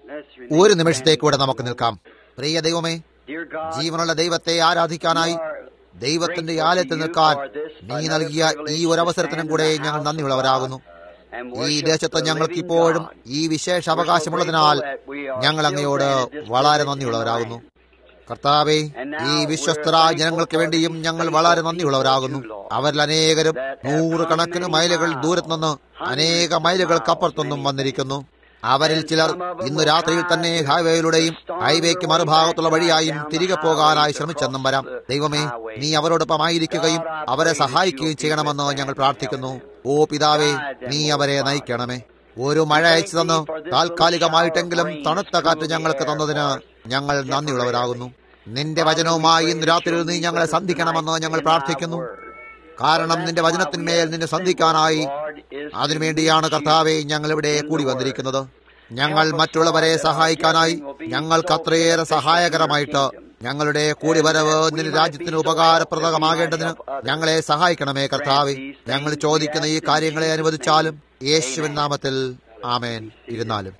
ഒരു നിമിഷത്തേക്കൂടെ നമുക്ക് നിൽക്കാം. പ്രിയ ദൈവമേ, ജീവനുള്ള ദൈവത്തെ ആരാധിക്കാനായി ദൈവത്തിന്റെ ആലയത്തിൽ നിൽക്കാൻ നീ നൽകിയ ഈ ഒരു അവസരത്തിനും കൂടെ ഞങ്ങൾ നന്ദിയുള്ളവരാകുന്നു. ഈ ദേശത്ത് ഞങ്ങൾക്ക് ഇപ്പോഴും ഈ വിശേഷ അവകാശമുള്ളതിനാൽ ഞങ്ങൾ അങ്ങയോട് വളരെ നന്ദിയുള്ളവരാകുന്നു. കർത്താവേ, ഈ വിശ്വസ്തരായ ജനങ്ങൾക്ക് വേണ്ടിയും ഞങ്ങൾ വളരെ നന്ദിയുള്ളവരാകുന്നു. അവരിൽ അനേകരും 100 കണക്കിന് മൈലുകൾ ദൂരത്തു നിന്ന് അനേക മൈലുകൾക്കപ്പുറത്തൊന്നും വന്നിരിക്കുന്നു. അവരിൽ ചിലർ ഇന്ന് രാത്രിയിൽ തന്നെ ഹൈവേയിലൂടെയും ഹൈവേക്ക് മറുഭാഗത്തുള്ള വഴിയായും തിരികെ പോകാനായി ശ്രമിച്ചെന്നും വരാം. ദൈവമേ, നീ അവരോടൊപ്പമായിരിക്കുകയും അവരെ സഹായിക്കുകയും ചെയ്യണമെന്ന് ഞങ്ങൾ പ്രാർത്ഥിക്കുന്നു. ഓ പിതാവേ, നീ അവരെ നയിക്കണമേ. ഒരു മഴ അയച്ചു തന്ന് താൽക്കാലികമായിട്ടെങ്കിലും തണുത്ത കാറ്റ് ഞങ്ങൾക്ക് തന്നതിന് ഞങ്ങൾ നന്ദിയുള്ളവരാകുന്നു. നിന്റെ വചനവുമായി ഇന്ന് രാത്രിയിൽ നീ ഞങ്ങളെ സന്ധിക്കണമെന്ന് ഞങ്ങൾ പ്രാർത്ഥിക്കുന്നു. കാരണം നിന്റെ വചനത്തിന്മേൽ നിന്നെ സന്ധിക്കാനായി അതിനുവേണ്ടിയാണ് കർത്താവെ ഞങ്ങൾ ഇവിടെ കൂടി വന്നിരിക്കുന്നത്. ഞങ്ങൾ മറ്റുള്ളവരെ സഹായിക്കാനായി ഞങ്ങൾക്ക് അത്രയേറെ സഹായകരമായിട്ട് ഞങ്ങളുടെ കൂടിവരവ് നിന്റെ രാജ്യത്തിന് ഉപകാരപ്രദമാകേണ്ടതിന് ഞങ്ങളെ സഹായിക്കണമേ കർത്താവെ. ഞങ്ങൾ ചോദിക്കുന്ന ഈ കാര്യങ്ങളെ അനുവദിച്ചാലും യേശുവിൻ നാമത്തിൽ ആമേൻ. ഇരുന്നാലും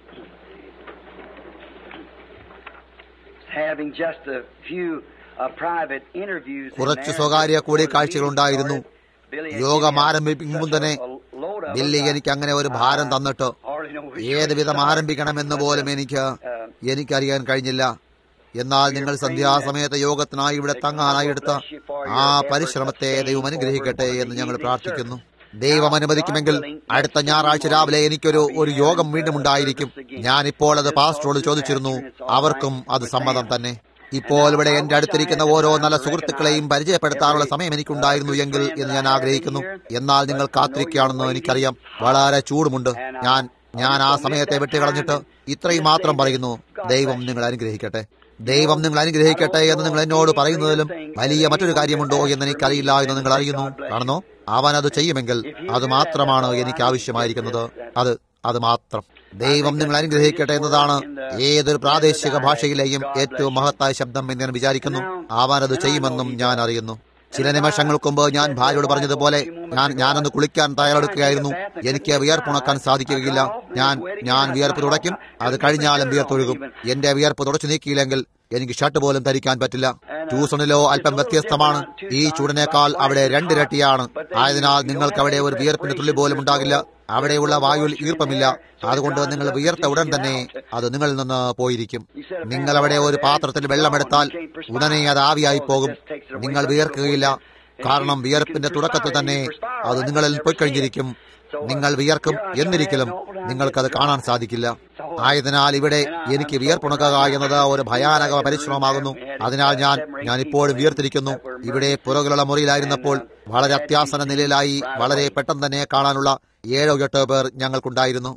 കുറച്ച് സ്വകാര്യ കൂടിക്കാഴ്ചകളുണ്ടായിരുന്നു. യോഗം ആരംഭിക്കുമ്പോൾ തന്നെ ബില്ലി എനിക്ക് അങ്ങനെ ഒരു ഭാരം തന്നിട്ട് ഏത് വിധം ആരംഭിക്കണമെന്ന് പോലും എനിക്കറിയാൻ കഴിഞ്ഞില്ല. എന്നാൽ നിങ്ങൾ സന്ധ്യാസമയത്ത് യോഗത്തിനായി ഇവിടെ തങ്ങാനായി എടുത്ത ആ പരിശ്രമത്തെ ദൈവം അനുഗ്രഹിക്കട്ടെ എന്ന് ഞങ്ങൾ പ്രാർത്ഥിക്കുന്നു. ദൈവം അനുവദിക്കുമെങ്കിൽ അടുത്ത ഞായറാഴ്ച രാവിലെ എനിക്കൊരു യോഗം വീണ്ടും ഉണ്ടായിരിക്കും. ഞാനിപ്പോൾ അത് പാസ്റ്ററോട് ചോദിച്ചിരുന്നു. അവർക്കും അത് സമ്മതം തന്നെ. ഇപ്പോൾ ഇവിടെ എന്റെ അടുത്തിരിക്കുന്ന ഓരോ നല്ല സുഹൃത്തുക്കളെയും പരിചയപ്പെടുത്താനുള്ള സമയം എനിക്കുണ്ടായിരുന്നു എങ്കിൽ എന്ന് ഞാൻ ആഗ്രഹിക്കുന്നു. എന്നാൽ നിങ്ങൾ കാത്തിരിക്കുകയാണെന്ന് എനിക്കറിയാം. വളരെ ചൂടുമുണ്ട്. ഞാൻ ആ സമയത്തെ വെട്ടിക്കളഞ്ഞിട്ട് ഇത്രയും മാത്രം പറയുന്നു. ദൈവം നിങ്ങൾ അനുഗ്രഹിക്കട്ടെ. ദൈവം നിങ്ങൾ അനുഗ്രഹിക്കട്ടെ എന്ന് നിങ്ങൾ എന്നോട് പറയുന്നതിലും വലിയ മറ്റൊരു കാര്യമുണ്ടോ എന്ന് എനിക്കറിയില്ല എന്ന് നിങ്ങൾ അറിയുന്നു. കാണുന്നോ, അവൻ അത് ചെയ്യുമെങ്കിൽ അത് മാത്രമാണ് എനിക്ക് ആവശ്യമായിരിക്കുന്നത്. അത് മാത്രം. ദൈവം നിങ്ങൾ അനുഗ്രഹിക്കട്ടെ എന്നതാണ് ഏതൊരു പ്രാദേശിക ഭാഷയിലെയും ഏറ്റവും മഹത്തായ ശബ്ദം എന്ന് ഞാൻ വിചാരിക്കുന്നു. അവൻ അത് ചെയ്യുമെന്നും ഞാൻ അറിയുന്നു. ചില നിമിഷങ്ങൾക്ക് മുമ്പ് ഞാൻ ഭാര്യയോട് പറഞ്ഞതുപോലെ ഞാനൊന്ന് കുളിക്കാൻ തയ്യാറെടുക്കുകയായിരുന്നു. എനിക്ക് വിയർപ്പുണക്കാൻ സാധിക്കുകയില്ല. ഞാൻ വിയർപ്പ് തുടയ്ക്കും. അത് കഴിഞ്ഞാലും വിയർത്തൊഴുകും. എന്റെ വിയർപ്പ് തുടച്ചു നീക്കിയില്ലെങ്കിൽ എനിക്ക് ഷർട്ട് പോലും ധരിക്കാൻ പറ്റില്ല. ട്യൂസണിലോ അല്പം വ്യത്യസ്തമാണ്. ഈ ചൂടിനേക്കാൾ അവിടെ 2 ഇരട്ടിയാണ്. ആയതിനാൽ നിങ്ങൾക്ക് അവിടെ ഒരു വിയർപ്പിന്റെ തുള്ളി പോലും ഉണ്ടാകില്ല. അവിടെയുള്ള വായുവിൽ ഈർപ്പമില്ല. അതുകൊണ്ട് നിങ്ങൾ വിയർത്ത ഉടൻ തന്നെ അത് നിങ്ങളിൽ നിന്ന് പോയിരിക്കും. നിങ്ങൾ അവിടെ ഒരു പാത്രത്തിൽ വെള്ളമെടുത്താൽ ഉടനെ അത് ആവിയായി പോകും. നിങ്ങൾ വിയർക്കുകയില്ല. കാരണം വിയർപ്പിന്റെ തുടക്കത്തിൽ തന്നെ അത് നിങ്ങളിൽ പോയിക്കഴിഞ്ഞിരിക്കും. നിങ്ങൾ വിയർക്കും. എന്നിരിക്കലും നിങ്ങൾക്കത് കാണാൻ സാധിക്കില്ല. ആയതിനാൽ ഇവിടെ എനിക്ക് വിയർപ്പുണക്കുക എന്നത് ഒരു ഭയാനക പരിശ്രമമാകുന്നു. അതിനാൽ ഞാൻ ഇപ്പോഴും വിയർത്തിരിക്കുന്നു. ഇവിടെ പുറകിലുള്ള മുറിയിലായിരുന്നപ്പോൾ വളരെ അത്യാസന്ന നിലയിലായി വളരെ പെട്ടെന്ന് തന്നെ കാണാനുള്ള 7-8 പേർ ഞങ്ങൾക്കുണ്ടായിരുന്നു.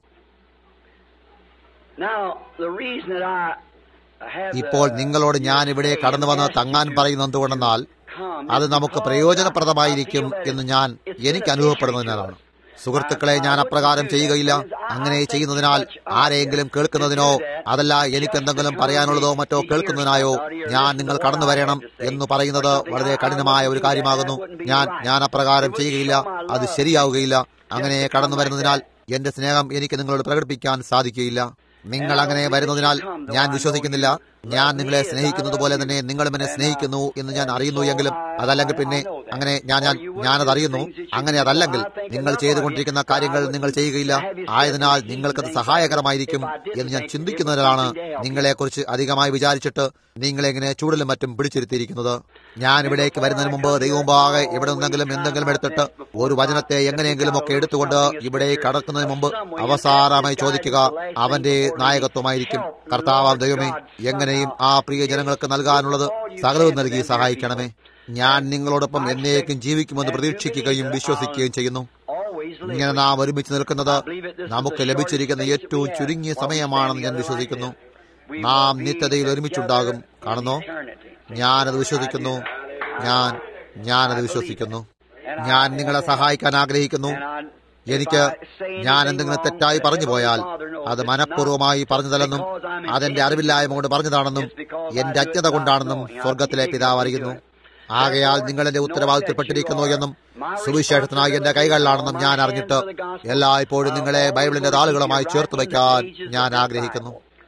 ഇപ്പോൾ നിങ്ങളോട് ഞാൻ ഇവിടെ കടന്നു വന്ന് തങ്ങാൻ പറയുന്നത് എന്തുകൊണ്ടെന്നാൽ അത് നമുക്ക് പ്രയോജനപ്രദമായിരിക്കും എന്ന് എനിക്ക് അനുഭവപ്പെടുന്നതിനാലാണ്. സുഹൃത്തുക്കളെ, ഞാൻ അപ്രകാരം ചെയ്യുകയില്ല. അങ്ങനെ ചെയ്യുന്നതിനാൽ ആരെങ്കിലും കേൾക്കുന്നതിനോ അതല്ല എനിക്കെന്തെങ്കിലും പറയാനുള്ളതോ മറ്റോ കേൾക്കുന്നതിനായോ നിങ്ങൾ കടന്നു വരണം എന്ന് പറയുന്നത് വളരെ കഠിനമായ ഒരു കാര്യമാകുന്നു. ഞാൻ അപ്രകാരം ചെയ്യുകയില്ല. അത് ശരിയാവുകയില്ല. അങ്ങനെ കടന്നു വരുന്നതിനാൽ എന്റെ സ്നേഹം എനിക്ക് നിങ്ങളോട് പ്രകടിപ്പിക്കാൻ സാധിക്കുകയില്ല. നിങ്ങൾ അങ്ങനെ വരുന്നതിനാൽ ഞാൻ വിശ്വസിക്കുന്നില്ല. ഞാൻ നിങ്ങളെ സ്നേഹിക്കുന്നത് പോലെ തന്നെ നിങ്ങളും എന്നെ സ്നേഹിക്കുന്നു എന്ന് ഞാൻ അറിയുന്നു എങ്കിലും അതല്ലെങ്കിൽ പിന്നെ അങ്ങനെ ഞാനതറിയുന്നു. അങ്ങനെ അതല്ലെങ്കിൽ നിങ്ങൾ ചെയ്തുകൊണ്ടിരിക്കുന്ന കാര്യങ്ങൾ നിങ്ങൾ ചെയ്യുകയില്ല. ആയതിനാൽ നിങ്ങൾക്കത് സഹായകരമായിരിക്കും എന്ന് ഞാൻ ചിന്തിക്കുന്നതിനാണ് നിങ്ങളെക്കുറിച്ച് അധികമായി വിചാരിച്ചിട്ട് നിങ്ങളെങ്ങനെ ചൂടിലും മറ്റും പിടിച്ചിരുത്തിയിരിക്കുന്നത്. ഞാൻ ഇവിടേക്ക് വരുന്നതിന് മുമ്പ് ദൈവമുമ്പാകെ എവിടെ നിന്നെങ്കിലും എന്തെങ്കിലും എടുത്തിട്ട് ഒരു വചനത്തെ എങ്ങനെയെങ്കിലും ഒക്കെ എടുത്തുകൊണ്ട് ഇവിടെ കടക്കുന്നതിന് മുമ്പ് അവസാനമായി ചോദിക്കുക അവന്റെ നായകത്വമായിരിക്കും. കർത്താവാം ദൈവമേ, എങ്ങനെയും ആ പ്രിയ ജനങ്ങൾക്ക് നൽകാനുള്ളത് സകലവും നൽകി സഹായിക്കണമേ. ഞാൻ നിങ്ങളോടൊപ്പം എന്നേക്കും ജീവിക്കുമെന്ന് പ്രതീക്ഷിക്കുകയും വിശ്വസിക്കുകയും ചെയ്യുന്നു. ഇങ്ങനെ നാം ഒരുമിച്ച് നിൽക്കുന്നത് നമുക്ക് ലഭിച്ചിരിക്കുന്ന ഏറ്റവും ചുരുങ്ങിയ സമയമാണെന്ന് ഞാൻ വിശ്വസിക്കുന്നു. നാം നിത്യതയിൽ ഒരുമിച്ചുണ്ടാകും. കാണുന്നോ, ഞാനത് വിശ്വസിക്കുന്നു. ഞാനത് വിശ്വസിക്കുന്നു. ഞാൻ നിങ്ങളെ സഹായിക്കാൻ ആഗ്രഹിക്കുന്നു. ഞാൻ എന്തെങ്കിലും തെറ്റായി പറഞ്ഞു പോയാൽ അത് മനഃപൂർവ്വമായി പറഞ്ഞതല്ലെന്നും അതെന്റെ അറിവില്ലായ്മ കൊണ്ട് പറഞ്ഞതാണെന്നും എന്റെ അജ്ഞത കൊണ്ടാണെന്നും സ്വർഗത്തിലെ പിതാവ് അറിയുന്നു. ആകയാൽ നിങ്ങളെന്റെ ഉത്തരവാദിത്തപ്പെട്ടിരിക്കുന്നു എന്നും സുവിശേഷത്തിനായി എന്റെ കൈകളിലാണെന്നും ഞാൻ അറിഞ്ഞിട്ട് എല്ലായ്പ്പോഴും നിങ്ങളെ ബൈബിളിന്റെ താളുകളുമായി ചേർത്ത് വയ്ക്കാൻ ഞാൻ ആഗ്രഹിക്കുന്നു.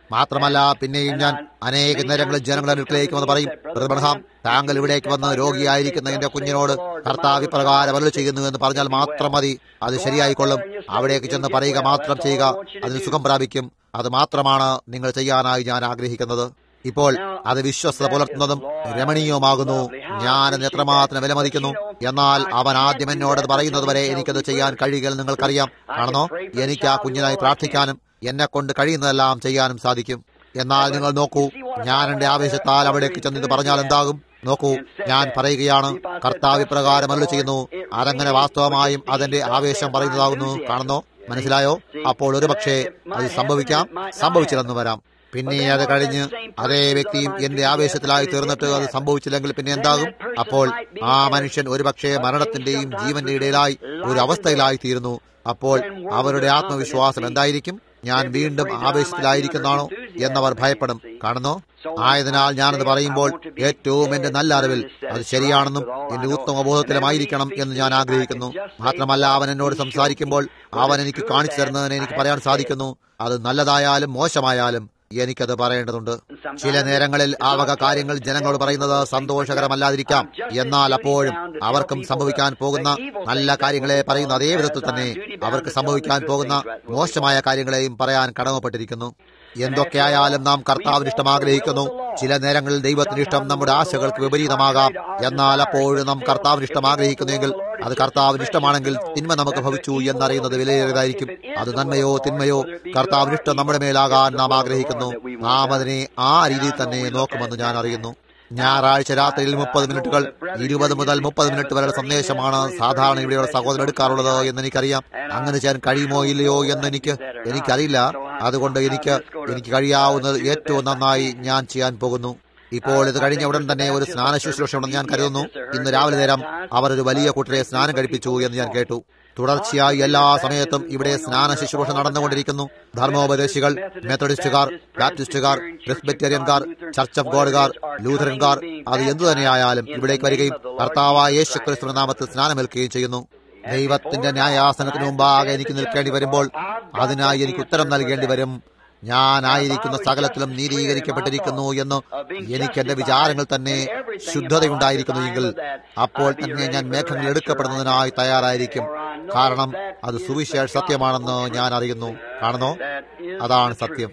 മാത്രമല്ല പിന്നെയും ഞാൻ അനേക നേരങ്ങളിൽ ജനങ്ങളുടെ അടുക്കിലേക്ക് വന്ന് പറയും, ബ്രദർ, താങ്കൾ ഇവിടേക്ക് വന്ന് രോഗിയായിരിക്കുന്ന എന്റെ കുഞ്ഞിനോട് കർത്താവ് ഇപ്രകാരം അരുളി ചെയ്യുന്നു എന്ന് പറഞ്ഞാൽ മാത്രം മതി, അത് ശരിയായിക്കൊള്ളും. അവിടേക്ക് ചെന്ന് പറയുക മാത്രം ചെയ്യുക, അതിന് സുഖം പ്രാപിക്കും. അത് മാത്രമാണ് നിങ്ങൾ ചെയ്യാനായി ഞാൻ ആഗ്രഹിക്കുന്നത്. ഇപ്പോൾ അത് വിശ്വസ്തത പുലർത്തുന്നതും രമണീയവുമാകുന്നു. ഞാനത് എത്രമാത്രം വിലമതിക്കുന്നു. എന്നാൽ അവൻ ആദ്യം എന്നോടത് പറയുന്നത് വരെ എനിക്കത് ചെയ്യാൻ കഴിയുകയെന്ന് നിങ്ങൾക്കറിയാം. കാണുന്നോ, എനിക്ക് ആ കുഞ്ഞിനായി പ്രാർത്ഥിക്കാനും എന്നെ കൊണ്ട് കഴിയുന്നതെല്ലാം ചെയ്യാനും സാധിക്കും. എന്നാൽ നിങ്ങൾ നോക്കൂ, ഞാൻ എന്റെ ആവേശത്താൽ അവിടേക്ക് ചെന്നിത് പറഞ്ഞാൽ എന്താകും? നോക്കൂ, ഞാൻ പറയുകയാണ് കർത്താവ് ഇപ്രകാരം അരുളി ചെയ്യുന്നു. അതങ്ങനെ വാസ്തവമായും അതെന്റെ ആവേശം പറയുന്നതാകുന്നു. കാണുന്നോ, മനസ്സിലായോ? അപ്പോൾ ഒരുപക്ഷെ അത് സംഭവിച്ചില്ലെന്ന് വരാം. പിന്നെ അത് കഴിഞ്ഞ് അതേ വ്യക്തിയും എന്റെ ആവേശത്തിലായി തീർന്നിട്ട് അത് സംഭവിച്ചില്ലെങ്കിൽ പിന്നെ എന്താകും? അപ്പോൾ ആ മനുഷ്യൻ ഒരുപക്ഷെ മരണത്തിന്റെയും ജീവന്റെ ഇടയിലായി ഒരു അവസ്ഥയിലായി തീരുന്നു. അപ്പോൾ അവരുടെ ആത്മവിശ്വാസം എന്തായിരിക്കും? ഞാൻ വീണ്ടും ആവേശത്തിലായിരിക്കുന്നതാണോ എന്നവർ ഭയപ്പെടും. കാണുന്നോ? ആയതിനാൽ ഞാനത് പറയുമ്പോൾ ഏറ്റവും എന്റെ നല്ല അറിവിൽ അത് ശരിയാണെന്നും എന്റെ ഉത്തമബോധത്തിലുമായിരിക്കണം എന്ന് ഞാൻ ആഗ്രഹിക്കുന്നു. മാത്രമല്ല, അവൻ എന്നോട് സംസാരിക്കുമ്പോൾ അവൻ എനിക്ക് കാണിച്ചു തരുന്നതിന് എനിക്ക് പറയാൻ സാധിക്കുന്നു. അത് നല്ലതായാലും മോശമായാലും എനിക്കത് പറയേണ്ടതുണ്ട്. ചില നേരങ്ങളിൽ ആ വക കാര്യങ്ങൾ ജനങ്ങളോട് പറയുന്നത് സന്തോഷകരമല്ലാതിരിക്കാം. എന്നാൽ അപ്പോഴും അവർക്കും സംഭവിക്കാൻ പോകുന്ന നല്ല കാര്യങ്ങളെ പറയുന്ന അതേ വിധത്തിൽ തന്നെ അവർക്ക് സംഭവിക്കാൻ പോകുന്ന മോശമായ കാര്യങ്ങളെയും പറയാൻ കടമപ്പെട്ടിരിക്കുന്നു. എന്തൊക്കെയായാലും നാം കർത്താവിന് ഇഷ്ടം ആഗ്രഹിക്കുന്നു. ചില നേരങ്ങളിൽ ദൈവത്തിന് ഇഷ്ടം നമ്മുടെ ആശകൾക്ക് വിപരീതമാകാം. എന്നാൽ അപ്പോഴും നാം കർത്താവിന് ഇഷ്ടം ആഗ്രഹിക്കുന്നെങ്കിൽ അത് കർത്താവിന് ഇഷ്ടമാണെങ്കിൽ തിന്മ നമുക്ക് ഭവിച്ചു എന്നറിയുന്നത് വിലയേറിയതായിരിക്കും. അത് നന്മയോ തിന്മയോ കർത്താവിന് ഇഷ്ടം നമ്മുടെ മേലാകാൻ നാം ആഗ്രഹിക്കുന്നു. നാം അതിനെ ആ രീതിയിൽ തന്നെ നോക്കുമെന്ന് ഞാൻ അറിയുന്നു. ഞായറാഴ്ച രാത്രിയിൽ 30 മിനിറ്റുകൾ 20 മുതൽ 30 മിനിറ്റ് വരെയുള്ള സന്ദേശമാണ് സാധാരണ ഇവിടെയുള്ള സഹോദരൻ എടുക്കാറുള്ളത് എന്നറിയാം. അങ്ങനെ ചെയ്യാൻ കഴിയുമോ ഇല്ലയോ എന്ന് എനിക്കറിയില്ല. അതുകൊണ്ട് എനിക്ക് കഴിയാവുന്നത് ഏറ്റവും നന്നായി ഞാൻ ചെയ്യാൻ പോകുന്നു. ഇപ്പോൾ ഇത് കഴിഞ്ഞ ഉടൻ തന്നെ ഒരു സ്നാന ശുശ്രൂഷ ഉണ്ടെന്ന് ഞാൻ കരുതുന്നു. ഇന്ന് രാവിലെ നേരം അവർ ഒരു വലിയ കൂട്ടരെ സ്നാനം കഴിപ്പിച്ചു എന്ന് ഞാൻ കേട്ടു. തുടർച്ചയായി എല്ലാ സമയത്തും ഇവിടെ സ്നാന ശുശ്രൂഷ നടന്നുകൊണ്ടിരിക്കുന്നു. ധർമ്മോപദേശികൾ, മെത്തഡിസ്റ്റുകാർ, ബാപ്റ്റിസ്റ്റുകാർ, പ്രെസ്ബിറ്റേറിയൻകാർ, ചർച്ച് ഓഫ് ഗോഡുകാർ, ലൂഥറൻകാർ, അത് എന്തു തന്നെയായാലും ഇവിടേക്ക് വരികയും കർത്താവായ യേശുക്രിസ്തുവിന്റെ നാമത്തിൽ സ്നാനമേൽക്കുകയും ചെയ്യുന്നു. ദൈവത്തിന്റെ ന്യായാസനത്തിന് മുമ്പാകെ എനിക്ക് നിൽക്കേണ്ടി വരുമ്പോൾ അതിനായി എനിക്ക് ഉത്തരം നൽകേണ്ടി വരും. ഞാനായിരിക്കുന്ന സകലത്തിലും നീതീകരിക്കപ്പെട്ടിരിക്കുന്നു എന്ന് എനിക്ക് എന്റെ വിചാരങ്ങൾ തന്നെ ശുദ്ധതയുണ്ടായിരിക്കുന്നു എങ്കിൽ അപ്പോൾ തന്നെ ഞാൻ മേഘങ്ങൾ എടുക്കപ്പെടുന്നതിനായി തയ്യാറായിരിക്കും. കാരണം അത് സുവിശേഷ സത്യമാണെന്ന് ഞാൻ അറിയുന്നു. കാണുന്നോ, അതാണ് സത്യം.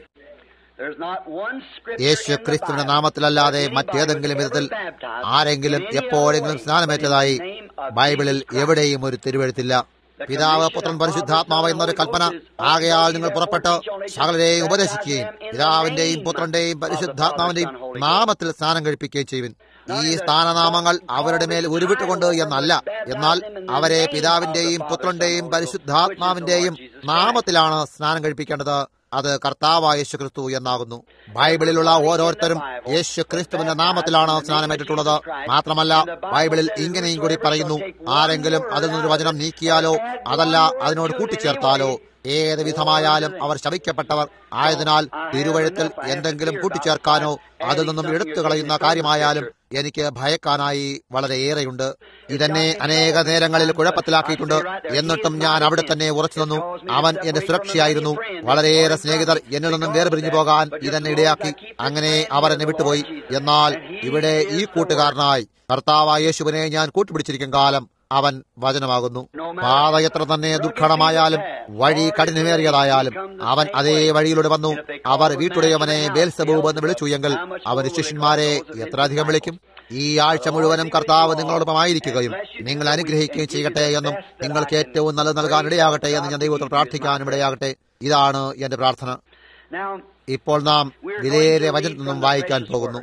യേശു ക്രിസ്തുവിന്റെ നാമത്തിലല്ലാതെ മറ്റേതെങ്കിലും വിധത്തിൽ ആരെങ്കിലും എപ്പോഴെങ്കിലും സ്നാനമേറ്റതായി ബൈബിളിൽ എവിടെയും ഒരു തിരുവെഴുത്തില്ല. പിതാവ്, പുത്രൻ, പരിശുദ്ധാത്മാവ് എന്നൊരു കൽപ്പന. ആകയാൽ നിങ്ങൾ പുറപ്പെട്ട് സകലരെയും ഉപദേശിക്കുകയും പിതാവിന്റെയും പുത്രന്റെയും പരിശുദ്ധാത്മാവിന്റെയും നാമത്തിൽ സ്നാനം കഴിപ്പിക്കുകയും ചെയ്യുവിൻ. ഈ സ്ഥാനനാമങ്ങൾ അവരുടെ മേൽ ഉരുവിട്ടുകൊണ്ട് എന്നല്ല, എന്നാൽ അവരെ പിതാവിന്റെയും പുത്രന്റെയും പരിശുദ്ധാത്മാവിന്റെയും നാമത്തിലാണ് സ്നാനം കഴിപ്പിക്കേണ്ടത്. അത് കർത്താവായ യേശുക്രിസ്തു എന്നാകുന്നു. ബൈബിളിലുള്ള ഓരോരുത്തരും യേശുക്രിസ്തുവിന്റെ നാമത്തിലാണ് സ്നാനമേറ്റിട്ടുള്ളത്. മാത്രമല്ല, ബൈബിളിൽ ഇങ്ങനെയും കൂടി പറയുന്നു, ആരെങ്കിലും അതിൽ നിന്നൊരു വചനം നീക്കിയാലോ അതല്ല അതിനോട് കൂട്ടിച്ചേർത്താലോ ഏത് വിധമായാലും അവർ ശപിക്കപ്പെട്ടവർ ആയതിനാൽ തിരുവഴുത്തിൽ എന്തെങ്കിലും കൂട്ടിച്ചേർക്കാനോ അതിൽ നിന്നും എടുത്തു കളയുന്ന കാര്യമായാലും എനിക്ക് ഭയക്കാനായി വളരെയേറെയുണ്ട്. ഇതെന്നെ അനേക നേരങ്ങളിൽ കുഴപ്പത്തിലാക്കിയിട്ടുണ്ട്. എന്നിട്ടും ഞാൻ അവിടെ തന്നെ ഉറച്ചു നിന്നു. അവൻ എന്റെ സുരക്ഷയായിരുന്നു. വളരെയേറെ സ്നേഹിതർ എന്നിൽ നിന്നും വേർപിരിഞ്ഞു പോകാൻ ഇതെന്നെ ഇടയാക്കി. അങ്ങനെ അവർ എന്നെ വിട്ടുപോയി. എന്നാൽ ഇവിടെ ഈ കൂട്ടുകാരനായി കർത്താവായ യേശുവിനെ ഞാൻ കൂട്ടുപിടിച്ചിരിക്കും കാലം അവൻ വചനമാകുന്നു. പാത എത്ര തന്നെ ദുർഘടമായാലും വഴി കഠിനമേറിയതായാലും അവൻ അതേ വഴിയിലൂടെ വന്നു. അവർ വീട്ടുടയവനെ ബേൽസെബൂബ് എന്ന് വിളിച്ചു എങ്കിൽ അവന്റെ ശിഷ്യന്മാരെ എത്ര അധികം വിളിക്കും? ഈ ആഴ്ച മുഴുവനും കർത്താവ് നിങ്ങളോടൊപ്പമായിരിക്കുകയും നിങ്ങൾ അനുഗ്രഹിക്കുകയും ചെയ്യട്ടെ എന്നും നിങ്ങൾക്ക് ഏറ്റവും നല്ലത് നൽകാൻ ഇടയാകട്ടെ എന്ന് ഞാൻ ദൈവത്തിൽ പ്രാർത്ഥിക്കാനും ഇടയാകട്ടെ. ഇതാണ് എന്റെ പ്രാർത്ഥന. ഇപ്പോൾ നാം വിലയേറിയ വചനത്തിൽ നിന്നും വായിക്കാൻ പോകുന്നു.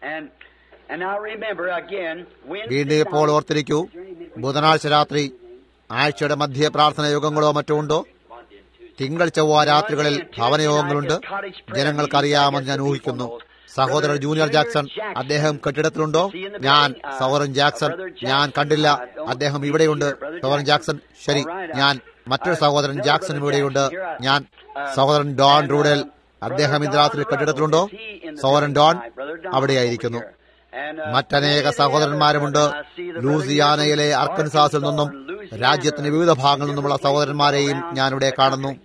വീണ്ടും ഇപ്പോൾ ഓർത്തിരിക്കൂ, ബുധനാഴ്ച രാത്രി ആഴ്ചയുടെ മധ്യ പ്രാർത്ഥന യോഗങ്ങളോ മറ്റോ ഉണ്ടോ? തിങ്കൾ ചൊവ്വ രാത്രികളിൽ ഭവനയോഗങ്ങളുണ്ട്. ജനങ്ങൾക്കറിയാമെന്ന് ഞാൻ ഊഹിക്കുന്നു. സഹോദരൻ ജൂനിയർ ജാക്സൺ, അദ്ദേഹം കെട്ടിടത്തിലുണ്ടോ? സഹോദരൻ ജാക്സൺ ഞാൻ കണ്ടില്ല. അദ്ദേഹം ഇവിടെയുണ്ട്. സഹോദരൻ ജാക്സൺ, ശരി. ഞാൻ മറ്റൊരു സഹോദരൻ ജാക്സണും ഇവിടെയുണ്ട്. സഹോദരൻ ഡോൺ റൂഡൽ, അദ്ദേഹം ഇന്ന് രാത്രി കെട്ടിടത്തിലുണ്ടോ? സഹോദരൻ ഡോൺ അവിടെയായിരിക്കുന്നു. മറ്റനേക സഹോദരന്മാരുമുണ്ട്. ലൂസിയാനയിലെ അർക്കൻസാസിൽ നിന്നും രാജ്യത്തിന്റെ വിവിധ ഭാഗങ്ങളിൽ നിന്നുമുള്ള സഹോദരന്മാരെയും ഞാനിവിടെ കാണുന്നു.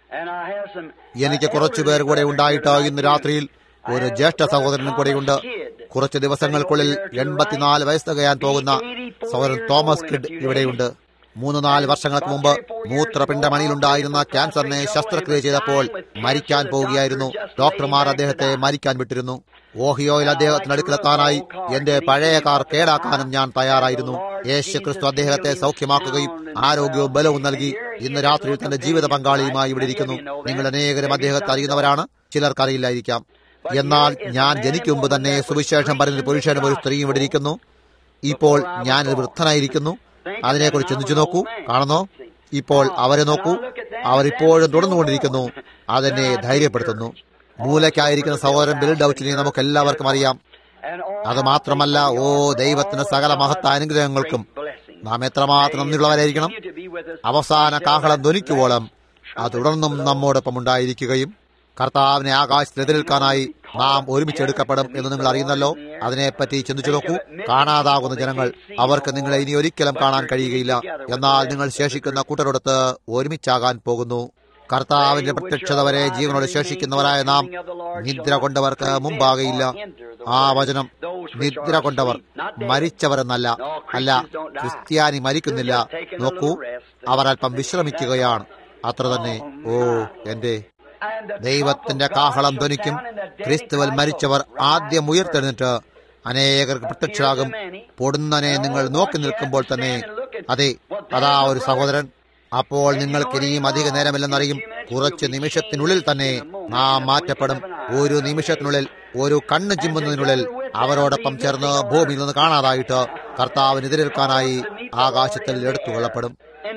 എനിക്ക് കുറച്ചുപേർ കൂടെ ഉണ്ടായിട്ട് ഇന്ന് രാത്രിയിൽ ഒരു ജ്യേഷ്ഠ സഹോദരനും കൂടെയുണ്ട്. കുറച്ച് ദിവസങ്ങൾക്കുള്ളിൽ 84 വയസ്സ് തികയാൻ പോകുന്ന സഹോദരൻ തോമസ് കിഡ് ഇവിടെയുണ്ട്. 3-4 വർഷങ്ങൾക്ക് മുമ്പ് മൂത്രപിണ്ഡമണിയിലുണ്ടായിരുന്ന ക്യാൻസറിനെ ശസ്ത്രക്രിയ ചെയ്തപ്പോൾ മരിക്കാൻ പോവുകയായിരുന്നു. ഡോക്ടർമാർ അദ്ദേഹത്തെ മരിക്കാൻ വിട്ടിരുന്നു. ഓഹിയോയിൽ അദ്ദേഹത്തിന് അടുക്കലെത്താനായി എന്റെ പഴയ കാർ കേടാക്കാനും ഞാൻ തയ്യാറായിരുന്നു. യേശു ക്രിസ്തു അദ്ദേഹത്തെ സൗഖ്യമാക്കുകയും ആരോഗ്യവും ബലവും നൽകി ഇന്ന് രാത്രിയിൽ തന്റെ ജീവിത പങ്കാളിയുമായി ഇവിടെ ഇരിക്കുന്നു. നിങ്ങൾ അനേകരും അദ്ദേഹത്തെ അറിയുന്നവരാണ്, ചിലർക്കറിയില്ലായിരിക്കാം. എന്നാൽ ഞാൻ ജനിക്കും മുമ്പ് തന്നെ സുവിശേഷം പറയുന്ന പുരുഷനും ഒരു സ്ത്രീയും ഇവിടെ ഇരിക്കുന്നു. ഇപ്പോൾ ഞാനൊരു വൃദ്ധനായിരിക്കുന്നു. അതിനെക്കുറിച്ച് ചിന്തിച്ചു നോക്കൂ. കാണുന്നോ? ഇപ്പോൾ അവരെ നോക്കൂ. അവരിപ്പോഴും തുടർന്നുകൊണ്ടിരിക്കുന്നു. അതെന്നെ ധൈര്യപ്പെടുത്തുന്നു. മൂലയ്ക്കായിരിക്കുന്ന സഹോദരൻ ബിൽ ഡൌച്ചിനെ നമുക്ക് എല്ലാവർക്കും അറിയാം. അത് മാത്രമല്ല, ദൈവത്തിന് സകല മഹത്തായ അനുഗ്രഹങ്ങൾക്കും നാം എത്രമാത്രം നന്ദിയുള്ളവരായിരിക്കണം. അവസാന കാഹളം ധ്വനിക്കുവോളം അത് തുടർന്നും നമ്മോടൊപ്പം ഉണ്ടായിരിക്കുകയും കർത്താവിനെ ആകാശത്തിൽ എതിരേൽക്കാനായി നാം ഒരുമിച്ചെടുക്കപ്പെടും എന്ന് നിങ്ങൾ അറിയുന്നല്ലോ. അതിനെപ്പറ്റി ചിന്തിച്ചു നോക്കൂ. കാണാതാകുന്ന ജനങ്ങൾ, അവർക്ക് നിങ്ങളെ ഇനി ഒരിക്കലും കാണാൻ കഴിയുകയില്ല. എന്നാൽ നിങ്ങൾ ശേഷിക്കുന്ന കൂട്ടരോടൊത്ത് ഒരുമിച്ചാകാൻ പോകുന്നു. കർത്താവിന്റെ പ്രത്യക്ഷത വരെ ജീവനോട് ശേഷിക്കുന്നവരായ നാം നിദ്ര കൊണ്ടവർക്ക് മുമ്പാകയില്ല. ആ വചനം, നിദ്ര കൊണ്ടവർ, മരിച്ചവരെന്നല്ല. അല്ല, ക്രിസ്ത്യാനി മരിക്കുന്നില്ല. നോക്കൂ, അവർ അല്പം വിശ്രമിക്കുകയാണ്. അത്ര തന്നെ. എന്റെ ദൈവത്തിന്റെ കാഹളം ധ്വനിക്കും. ക്രിസ്തുവിൽ മരിച്ചവർ ആദ്യം ഉയർത്തെഴുന്നിട്ട് അനേകർക്ക് പ്രത്യക്ഷരാകും. പൊടുന്നനെ നിങ്ങൾ നോക്കി നിൽക്കുമ്പോൾ തന്നെ, അതെ, അതാ ഒരു സഹോദരൻ. അപ്പോൾ നിങ്ങൾക്ക് ഇനിയും അധിക നേരമില്ലെന്നറിയും. കുറച്ച് നിമിഷത്തിനുള്ളിൽ തന്നെ നാം മാറ്റപ്പെടും. ഒരു നിമിഷത്തിനുള്ളിൽ, ഒരു കണ്ണ് ചിമ്മുന്നതിനുള്ളിൽ അവരോടൊപ്പം ചേർന്ന് ഭൂമിയിൽ നിന്ന് കാണാതായിട്ട് കർത്താവിന് എതിരേൽക്കാനായി ആകാശത്തിൽ എടുത്തുകൊള്ളപ്പെടും.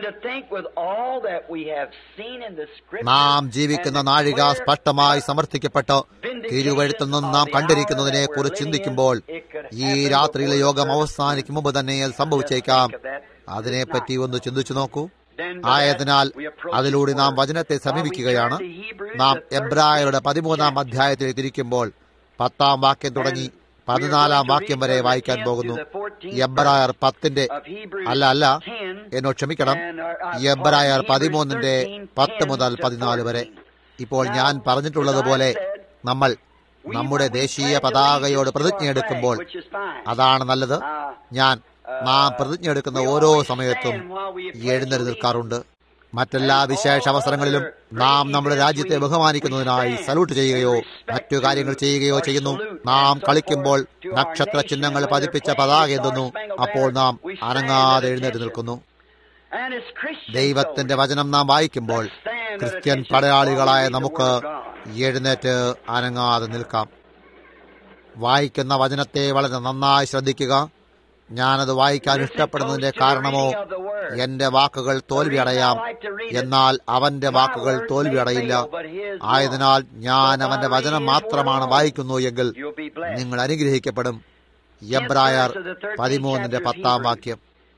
നാം ജീവിക്കുന്ന നാഴിക സ്പഷ്ടമായി സമർത്ഥിക്കപ്പെട്ട് തിരുവഴുത്തിൽ നിന്നും നാം കണ്ടിരിക്കുന്നതിനെ കുറിച്ച് ചിന്തിക്കുമ്പോൾ ഈ രാത്രിയിലെ യോഗം അവസാനിക്കും മുമ്പ് തന്നെ അത് സംഭവിച്ചേക്കാം. അതിനെപ്പറ്റി ഒന്ന് ചിന്തിച്ചു നോക്കൂ. ആയതിനാൽ അതിലൂടെ നാം വചനത്തെ സമീപിക്കുകയാണ്. നാം എബ്രായരുടെ 13-ാം അധ്യായത്തിൽ തിരിക്കുമ്പോൾ 10-ാം വാക്യം തുടങ്ങി 14-ാം വാക്യം വരെ വായിക്കാൻ പോകുന്നു. എബ്രായർ 10-ന്റെ അല്ല എന്നോട് ക്ഷമിക്കണം, എബ്രായർ 13-ന്റെ 10 മുതൽ 14 വരെ. ഇപ്പോൾ ഞാൻ പറഞ്ഞിട്ടുള്ളതുപോലെ നമ്മൾ നമ്മുടെ ദേശീയ പതാകയോട് പ്രതിജ്ഞയെടുക്കുമ്പോൾ അതാണ് നല്ലത്. നാം പ്രതിജ്ഞയെടുക്കുന്ന ഓരോ സമയത്തും എഴുന്നേറ്റ് നിൽക്കാറുണ്ട്. മറ്റെല്ലാ വിശേഷ അവസരങ്ങളിലും നാം നമ്മുടെ രാജ്യത്തെ ബഹുമാനിക്കുന്നതിനായി സല്യൂട്ട് ചെയ്യുകയോ മറ്റു കാര്യങ്ങൾ ചെയ്യുകയോ ചെയ്യുന്നു. നാം കളിക്കുമ്പോൾ നക്ഷത്ര ചിഹ്നങ്ങൾ പതിപ്പിച്ച പതാക എന്തുന്നു. അപ്പോൾ നാം അനങ്ങാതെ എഴുന്നേറ്റ് നിൽക്കുന്നു. ദൈവത്തിന്റെ വചനം നാം വായിക്കുമ്പോൾ ക്രിസ്ത്യൻ പടയാളികളായ നമുക്ക് എഴുന്നേറ്റ് അനങ്ങാതെ നിൽക്കാം. വായിക്കുന്ന വചനത്തെ വളരെ നന്നായി ശ്രദ്ധിക്കുക. ഞാനത് വായിക്കാൻ ഇഷ്ടപ്പെടുന്നതിന്റെ കാരണമോ, എന്റെ വാക്കുകൾ തോൽവിയടയാം, എന്നാൽ അവന്റെ വാക്കുകൾ തോൽവിയടയില്ല. ആയതിനാൽ ഞാൻ അവന്റെ വചനം മാത്രമാണ് വായിക്കുന്നു എങ്കിൽ നിങ്ങൾ അനുഗ്രഹിക്കപ്പെടും. എബ്രായർ 13-ന്റെ 10-ാം വാക്യം.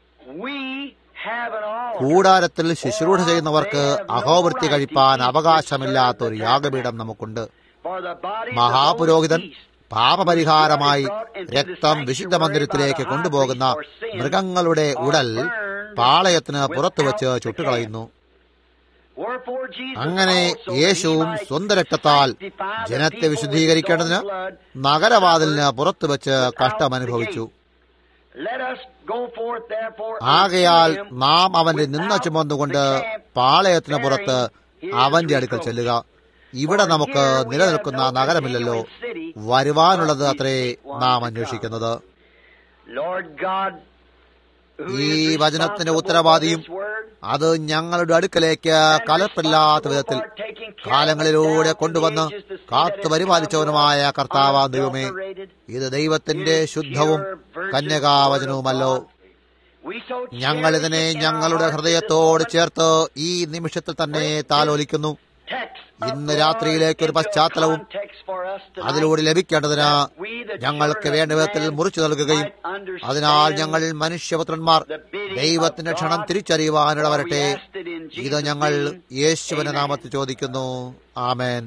കൂടാരത്തിൽ ശുശ്രൂഷ ചെയ്യുന്നവർക്ക് അഹോവൃത്തി കഴിപ്പാൻ അവകാശമില്ലാത്തൊരു യാഗപീഠം നമുക്കുണ്ട്. മഹാപുരോഹിതൻ പാപപരിഹാരമായി രക്തം വിശുദ്ധ മന്ദിരത്തിലേക്ക് കൊണ്ടുപോകുന്ന മൃഗങ്ങളുടെ ഉടൽ പാളയത്തിന് പുറത്തുവച്ച് ചുട്ടുകളയുന്നു. അങ്ങനെ യേശുവും സ്വന്തം രക്തത്താൽ ജനത്തെ വിശുദ്ധീകരിക്കേണ്ടതിന് നഗരവാതിലിന് പുറത്തുവച്ച് കഷ്ടമനുഭവിച്ചു. ആകയാൽ നാം അവന്റെ നിന്ന ചുമന്നുകൊണ്ട് പാളയത്തിന് പുറത്ത് അവന്റെ അടുക്കൽ ചെല്ലുക. ഇവിടെ നമുക്ക് നിലനിൽക്കുന്ന നഗരമില്ലല്ലോ, വരുവാനുള്ളത് അത്രേ നാം അന്വേഷിക്കുന്നത്. ഈ വചനത്തിന്റെ ഉത്തരവാദിയും അത് ഞങ്ങളുടെ അടുക്കലേക്ക് കലർപ്പില്ലാത്ത വിധത്തിൽ കാലങ്ങളിലൂടെ കൊണ്ടുവന്ന് കാത്തു പരിപാലിച്ചവനുമായ കർത്താവായ ദൈവമേ, ഇത് ദൈവത്തിന്റെ ശുദ്ധവും കന്യകാവചനവുമല്ലോ. ഞങ്ങളിതിനെ ഞങ്ങളുടെ ഹൃദയത്തോട് ചേർത്ത് ഈ നിമിഷത്തിൽ തന്നെ താലോലിക്കുന്നു. ഇന്ന് രാത്രിയിലേക്ക് ഒരു പശ്ചാത്തലവും അതിലൂടെ ലഭിക്കേണ്ടതിന് ഞങ്ങൾക്ക് വേണ്ട വിധത്തിൽ മുറിച്ചു നൽകുകയും അതിനാൽ ഞങ്ങൾ മനുഷ്യപുത്രന്മാർ ദൈവത്തിന്റെ ക്ഷണം തിരിച്ചറിയുവാനിടവരട്ടെ. ഇത് ഞങ്ങൾ യേശുവിന്റെ നാമത്തിൽ ചോദിക്കുന്നു. ആമേൻ.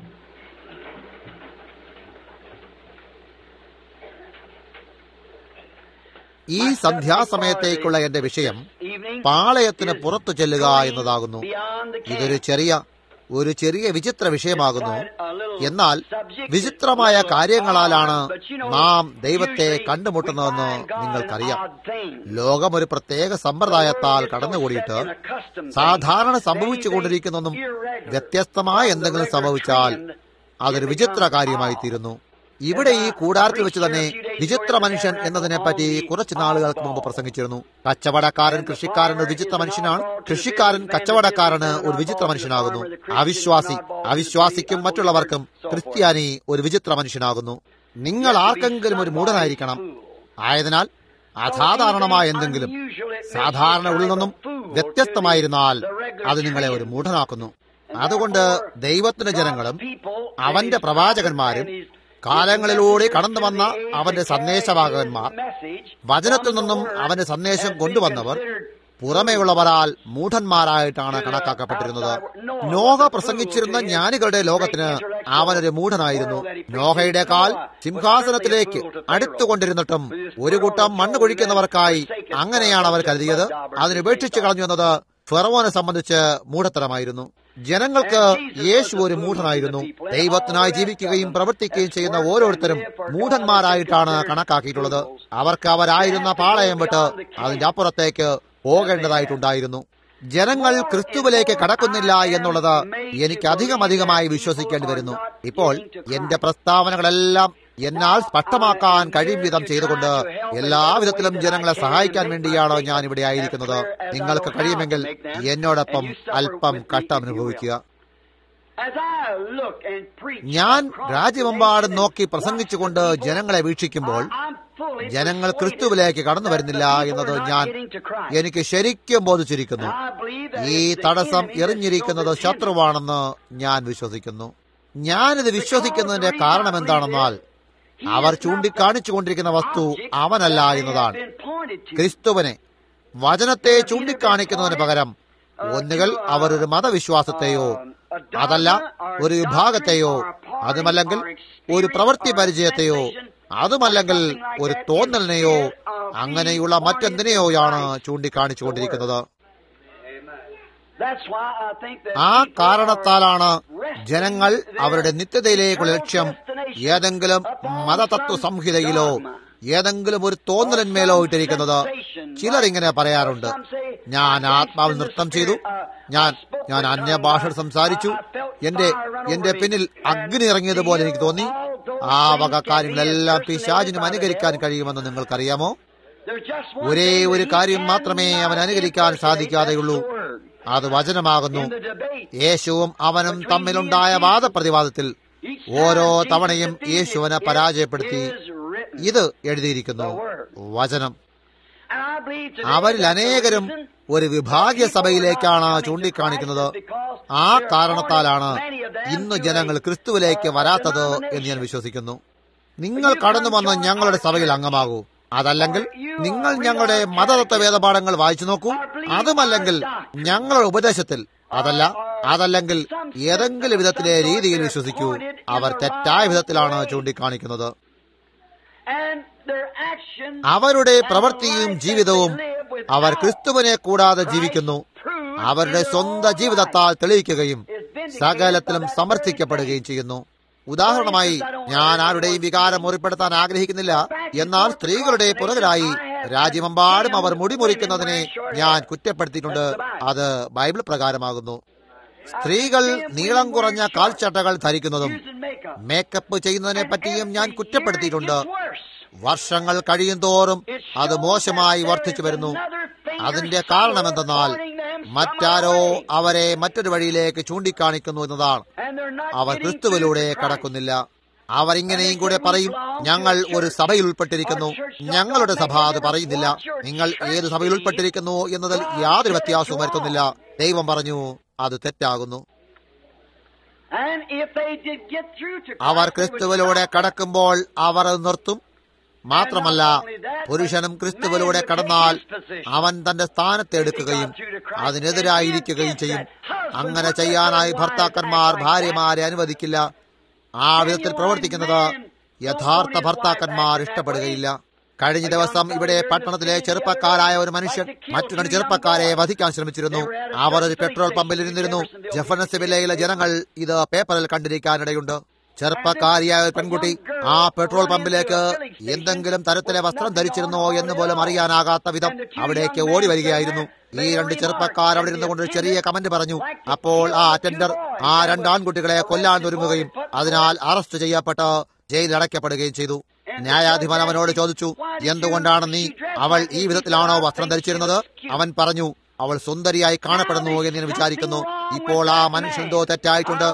ഈ സന്ധ്യാസമയത്തേക്കുള്ള എന്റെ വിഷയം പാളയത്തിന് പുറത്തു ചെല്ലുക എന്നതാകുന്നു. ഇതൊരു ചെറിയ ഒരു ചെറിയ വിചിത്ര വിഷയമാകുന്നു. എന്നാൽ വിചിത്രമായ കാര്യങ്ങളാലാണ് നാം ദൈവത്തെ കണ്ടുമുട്ടുന്നതെന്ന് നിങ്ങൾക്കറിയാം. ലോകം ഒരു പ്രത്യേക സമ്പ്രദായത്താൽ കടന്നുകൂടിയിട്ട് സാധാരണ സംഭവിച്ചുകൊണ്ടിരിക്കുന്നതും വ്യത്യസ്തമായ എന്തെങ്കിലും സംഭവിച്ചാൽ അതൊരു വിചിത്ര കാര്യമായി തീരുന്നു. ഇവിടെ ഈ കൂടാരത്തിൽ വെച്ച് തന്നെ വിചിത്ര മനുഷ്യൻ എന്നതിനെപ്പറ്റി കുറച്ചു നാളുകൾക്ക് മുമ്പ് പ്രസംഗിച്ചിരുന്നു. കച്ചവടക്കാരൻ കൃഷിക്കാരൻ ഒരു വിചിത്ര മനുഷ്യനാണ്. കൃഷിക്കാരൻ കച്ചവടക്കാരന് ഒരു വിചിത്ര മനുഷ്യനാകുന്നു. അവിശ്വാസിക്കും മറ്റുള്ളവർക്കും ക്രിസ്ത്യാനി ഒരു വിചിത്ര മനുഷ്യനാകുന്നു. നിങ്ങൾ ആർക്കെങ്കിലും ഒരു മൂഢനായിരിക്കണം. ആയതിനാൽ അസാധാരണമായ എന്തെങ്കിലും സാധാരണ ഉള്ളിൽ നിന്നും വ്യത്യസ്തമായിരുന്നാൽ അത് നിങ്ങളെ ഒരു മൂഢനാക്കുന്നു. അതുകൊണ്ട് ദൈവത്തിന്റെ ജനങ്ങളും അവന്റെ പ്രവാചകന്മാരും കാലങ്ങളിലൂടെ കടന്നു വന്ന അവന്റെ സന്ദേശവാഹകന്മാർ, വചനത്തിൽ നിന്നും അവന്റെ സന്ദേശം കൊണ്ടുവന്നവർ പുറമേയുള്ളവരാൽ മൂഢന്മാരായിട്ടാണ് കണക്കാക്കപ്പെട്ടിരുന്നത്. നോഹ പ്രസംഗിച്ചിരുന്ന ജ്ഞാനികളുടെ ലോകത്തിന് അവനൊരു മൂഢനായിരുന്നു. നോഹയുടെ കാൽ സിംഹാസനത്തിലേക്ക് അടുത്തുകൊണ്ടിരുന്നിട്ടും ഒരു കൂട്ടം മണ്ണ് കുഴിക്കുന്നവർക്കായി അങ്ങനെയാണ് അവർ കരുതിയത്. അതിനുപേക്ഷിച്ചു കളഞ്ഞു എന്നത് ഫറവോനെ സംബന്ധിച്ച് മൂഢത്തരമായിരുന്നു. ജനങ്ങൾക്ക് യേശു ഒരു മൂഢനായിരുന്നു. ദൈവത്തിനായി ജീവിക്കുകയും പ്രവർത്തിക്കുകയും ചെയ്യുന്ന ഓരോരുത്തരും മൂഢന്മാരായിട്ടാണ് കണക്കാക്കിയിട്ടുള്ളത്. അവർക്ക് അവരായിരുന്ന പാളയം വിട്ട് അതിന്റെ അപ്പുറത്തേക്ക് പോകേണ്ടതായിട്ടുണ്ടായിരുന്നു. ജനങ്ങൾ ക്രിസ്തുവിലേക്ക് കടക്കുന്നില്ല എന്നുള്ളത് എനിക്ക് അധികമായി വിശ്വസിക്കേണ്ടി വരുന്നു. ഇപ്പോൾ എന്റെ പ്രസ്താവനകളെല്ലാം എന്നാൽ സ്പഷ്ടമാക്കാൻ കഴിയും വിധം ചെയ്തുകൊണ്ട് എല്ലാവിധത്തിലും ജനങ്ങളെ സഹായിക്കാൻ വേണ്ടിയാണ് ഞാൻ ഇവിടെ ആയിരിക്കുന്നത്. നിങ്ങൾക്ക് കഴിയുമെങ്കിൽ എന്നോടൊപ്പം അല്പം കഷ്ടം അനുഭവിക്കുക. ഞാൻ രാജ്യമെമ്പാടും നോക്കി പ്രസംഗിച്ചുകൊണ്ട് ജനങ്ങളെ വീക്ഷിക്കുമ്പോൾ ജനങ്ങൾ ക്രിസ്തുവിലേക്ക് കടന്നു വരുന്നില്ല എന്നത് എനിക്ക് ശരിക്കും ബോധിച്ചിരിക്കുന്നു. ഈ തടസ്സം എറിഞ്ഞിരിക്കുന്നത് ശത്രുവാണെന്ന് ഞാൻ വിശ്വസിക്കുന്നു. ഞാനിത് വിശ്വസിക്കുന്നതിന്റെ കാരണം എന്താണെന്നാൽ അവർ ചൂണ്ടിക്കാണിച്ചുകൊണ്ടിരിക്കുന്ന വസ്തു അവനല്ല എന്നതാണ്. ക്രിസ്തുവിനെ, വചനത്തെ ചൂണ്ടിക്കാണിക്കുന്നതിന് പകരം ഒന്നുകിൽ അവർ ഒരു മതവിശ്വാസത്തെയോ അതല്ല ഒരു വിഭാഗത്തെയോ അതുമല്ലെങ്കിൽ ഒരു പ്രവൃത്തി പരിചയത്തെയോ അതുമല്ലെങ്കിൽ ഒരു തോന്നലിനെയോ അങ്ങനെയുള്ള മറ്റെന്തിനെയോയാണ് ചൂണ്ടിക്കാണിച്ചുകൊണ്ടിരിക്കുന്നത്. ആ കാരണത്താലാണ് ജനങ്ങൾ അവരുടെ നിത്യതയിലേക്കുള്ള ലക്ഷ്യം ഏതെങ്കിലും മതതത്വ സംഹിതയിലോ ഏതെങ്കിലും ഒരു തോന്നലിന്മേലോ ഇട്ടിരിക്കുന്നത്. ചിലർ ഇങ്ങനെ പറയാറുണ്ട്, ഞാൻ ആത്മാവിൽ നൃത്തം ചെയ്തു, ഞാൻ അന്യഭാഷ സംസാരിച്ചു, എന്റെ പിന്നിൽ അഗ്നി ഇറങ്ങിയതുപോലെ എനിക്ക് തോന്നി. ആ വക കാര്യങ്ങളെല്ലാം പിശാചിനും അനുകരിക്കാൻ കഴിയുമെന്ന് നിങ്ങൾക്കറിയാമോ? ഒരേ ഒരു കാര്യം മാത്രമേ അവൻ അനുകരിക്കാൻ സാധിക്കാതെയുള്ളൂ, അത് വചനമാകുന്നു. യേശുവും അവനും തമ്മിലുണ്ടായ വാദപ്രതിവാദത്തിൽ ഓരോ തവണയും യേശുവിനെ പരാജയപ്പെടുത്തി. ഇത് എഴുതിയിരിക്കുന്നു, വചനം. അവരിൽ അനേകരും ഒരു വിഭാഗീയ സഭയിലേക്കാണ് ചൂണ്ടിക്കാണിക്കുന്നത്. ആ കാരണത്താലാണ് ഇന്ന് ജനങ്ങൾ ക്രിസ്തുവിലേക്ക് വരാത്തത് എന്ന് ഞാൻ വിശ്വസിക്കുന്നു. നിങ്ങൾ കടന്നു വന്ന് ഞങ്ങളുടെ സഭയിൽ അംഗമാകൂ, അതല്ലെങ്കിൽ നിങ്ങൾ ഞങ്ങളുടെ മതതത്വ വേദപാഠങ്ങൾ വായിച്ചു നോക്കൂ, അതുമല്ലെങ്കിൽ ഞങ്ങളുടെ ഉപദേശത്തിൽ, അതല്ലെങ്കിൽ ഏതെങ്കിലും വിധത്തിലെ രീതിയിൽ വിശ്വസിക്കൂ. അവർ തെറ്റായ വിധത്തിലാണ് ചൂണ്ടിക്കാണിക്കുന്നത്. അവരുടെ പ്രവൃത്തിയും ജീവിതവും അവർ ക്രിസ്തുവിനെ കൂടാതെ ജീവിക്കുന്നു. അവരുടെ സ്വന്തം ജീവിതത്താൽ തെളിയിക്കുകയും സകലത്തിലും സമർത്ഥിക്കപ്പെടുകയും ചെയ്യുന്നു. ഉദാഹരണമായി, ഞാൻ ആരുടെയും വികാരം മുറിപ്പെടുത്താൻ ആഗ്രഹിക്കുന്നില്ല, എന്നാൽ സ്ത്രീകളുടെ പുറകിലായി രാജ്യമെമ്പാടും അവർ മുടിമുറിക്കുന്നതിനെ ഞാൻ കുറ്റപ്പെടുത്തിയിട്ടുണ്ട്. അത് ബൈബിൾ പ്രകാരമാകുന്നു. സ്ത്രീകൾ നീളം കുറഞ്ഞ കാൽച്ചട്ടകൾ ധരിക്കുന്നതും മേക്കപ്പ് ചെയ്യുന്നതിനെ പറ്റിയും ഞാൻ കുറ്റപ്പെടുത്തിയിട്ടുണ്ട്. വർഷങ്ങൾ കഴിയും തോറും അത് മോശമായി വർദ്ധിച്ചു വരുന്നു. അതിന്റെ കാരണമെന്തെന്നാൽ മറ്റാരോ അവരെ മറ്റൊരു വഴിയിലേക്ക് ചൂണ്ടിക്കാണിക്കുന്നു എന്നതാണ്. അവർ ക്രിസ്തുവിലൂടെ കടക്കുന്നില്ല. അവർ ഇങ്ങനെയും കൂടെ പറയും, ഞങ്ങൾ ഒരു സഭയിൽ ഉൾപ്പെട്ടിരിക്കുന്നു. ഞങ്ങളുടെ സഭ അത് പറയുന്നില്ല. നിങ്ങൾ ഏത് സഭയിൽ ഉൾപ്പെട്ടിരിക്കുന്നു എന്നതിൽ യാതൊരു വ്യത്യാസവും വരുത്തുന്നില്ല. ദൈവം പറഞ്ഞു അത് തെറ്റാകുന്നു. അവർ ക്രിസ്തുവിലൂടെ കടക്കുമ്പോൾ അവർ അത് നിർത്തും. മാത്രമല്ല, പുരുഷനും ക്രിസ്തുവിലൂടെ കടന്നാൽ അവൻ തന്റെ സ്ഥാനത്തെ എടുക്കുകയും അതിനെതിരായിരിക്കുകയും ചെയ്യും. അങ്ങനെ ചെയ്യാനായി ഭർത്താക്കന്മാർ ഭാര്യമാരെ അനുവദിക്കില്ല. ആ വിധത്തിൽ പ്രവർത്തിക്കുന്നത് യഥാർത്ഥ ഭർത്താക്കന്മാർ ഇഷ്ടപ്പെടുകയില്ല. കഴിഞ്ഞ ദിവസം ഇവിടെ പട്ടണത്തിലെ ചെറുപ്പക്കാരായ ഒരു മനുഷ്യൻ മറ്റു 2 ചെറുപ്പക്കാരെ വധിക്കാൻ ശ്രമിച്ചിരുന്നു. അവർ ഒരു പെട്രോൾ പമ്പിൽ ഇരുന്നിരുന്നു. ജെഫർസൺവില്ലയിലെ ജനങ്ങൾ ഇത് പേപ്പറിൽ കണ്ടിരിക്കാനിടയുണ്ട്. ചെറുപ്പക്കാരിയായ ഒരു പെൺകുട്ടി ആ പെട്രോൾ പമ്പിലേക്ക് എന്തെങ്കിലും തരത്തിലെ വസ്ത്രം ധരിച്ചിരുന്നോ എന്ന് പോലും അറിയാനാകാത്ത വിധം അവിടേക്ക് ഓടി വരികയായിരുന്നു. ഈ 2 ചെറുപ്പക്കാർ അവിടെ ഇരുന്നുകൊണ്ട് ഒരു ചെറിയ കമന്റ് പറഞ്ഞു. അപ്പോൾ ആ അറ്റൻഡർ ആ 2 ആൺകുട്ടികളെ കൊല്ലാൻ ഒരുങ്ങുകയും അതിനാൽ അറസ്റ്റ് ചെയ്യപ്പെട്ട് ജയിലിൽ അടയ്ക്കപ്പെടുകയും ചെയ്തു. ന്യായാധിപൻ അവനോട് ചോദിച്ചു, എന്തുകൊണ്ടാണ് നീ അവൾ ഈ വിധത്തിലാണോ വസ്ത്രം ധരിച്ചിരുന്നത്? അവൻ പറഞ്ഞു, അവൾ സുന്ദരിയായി കാണപ്പെടുന്നു എന്ന് ഞാൻ വിചാരിക്കുന്നു. ഇപ്പോൾ ആ മനുഷ്യന്തോ തെറ്റായിട്ടുണ്ട്.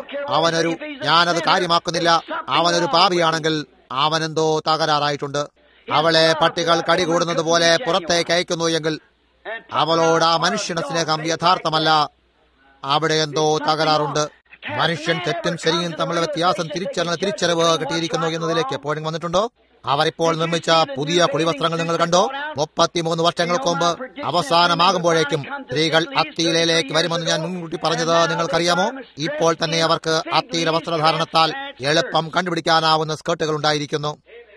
ഞാനത് കാര്യമാക്കുന്നില്ല. അവനൊരു പാപിയാണെങ്കിൽ അവനെന്തോ തകരാറായിട്ടുണ്ട്. അവളെ പട്ടികൾ കടികൂടുന്നത് പോലെ പുറത്തേക്ക് അയക്കുന്നു എങ്കിൽ അവളോട് ആ മനുഷ്യന്റെ സ്നേഹം യഥാർത്ഥമല്ല. അവിടെ എന്തോ തകരാറുണ്ട്. മനുഷ്യൻ തെറ്റും ശരിയും തമ്മിലുള്ള വ്യത്യാസം തിരിച്ചറിവ് കിട്ടിയിരിക്കുന്നു എന്നതിലേക്ക് എപ്പോഴും വന്നിട്ടുണ്ടോ? അവരിപ്പോൾ നിർമ്മിച്ച പുതിയ കുടിവസ്ത്രങ്ങൾ നിങ്ങൾ കണ്ടോ? 33 വർഷങ്ങൾക്ക് മുമ്പ് അവസാനമാകുമ്പോഴേക്കും സ്ത്രീകൾ അത്തിയിലേക്ക് വരുമെന്ന് ഞാൻ മുൻകൂട്ടി പറഞ്ഞത് നിങ്ങൾക്കറിയാമോ? ഇപ്പോൾ തന്നെ അവർക്ക് അത്തിയിലെ വസ്ത്രധാരണത്താൽ എളുപ്പം കണ്ടുപിടിക്കാനാവുന്ന സ്കേർട്ടുകൾ ഉണ്ടായിരിക്കുന്നു.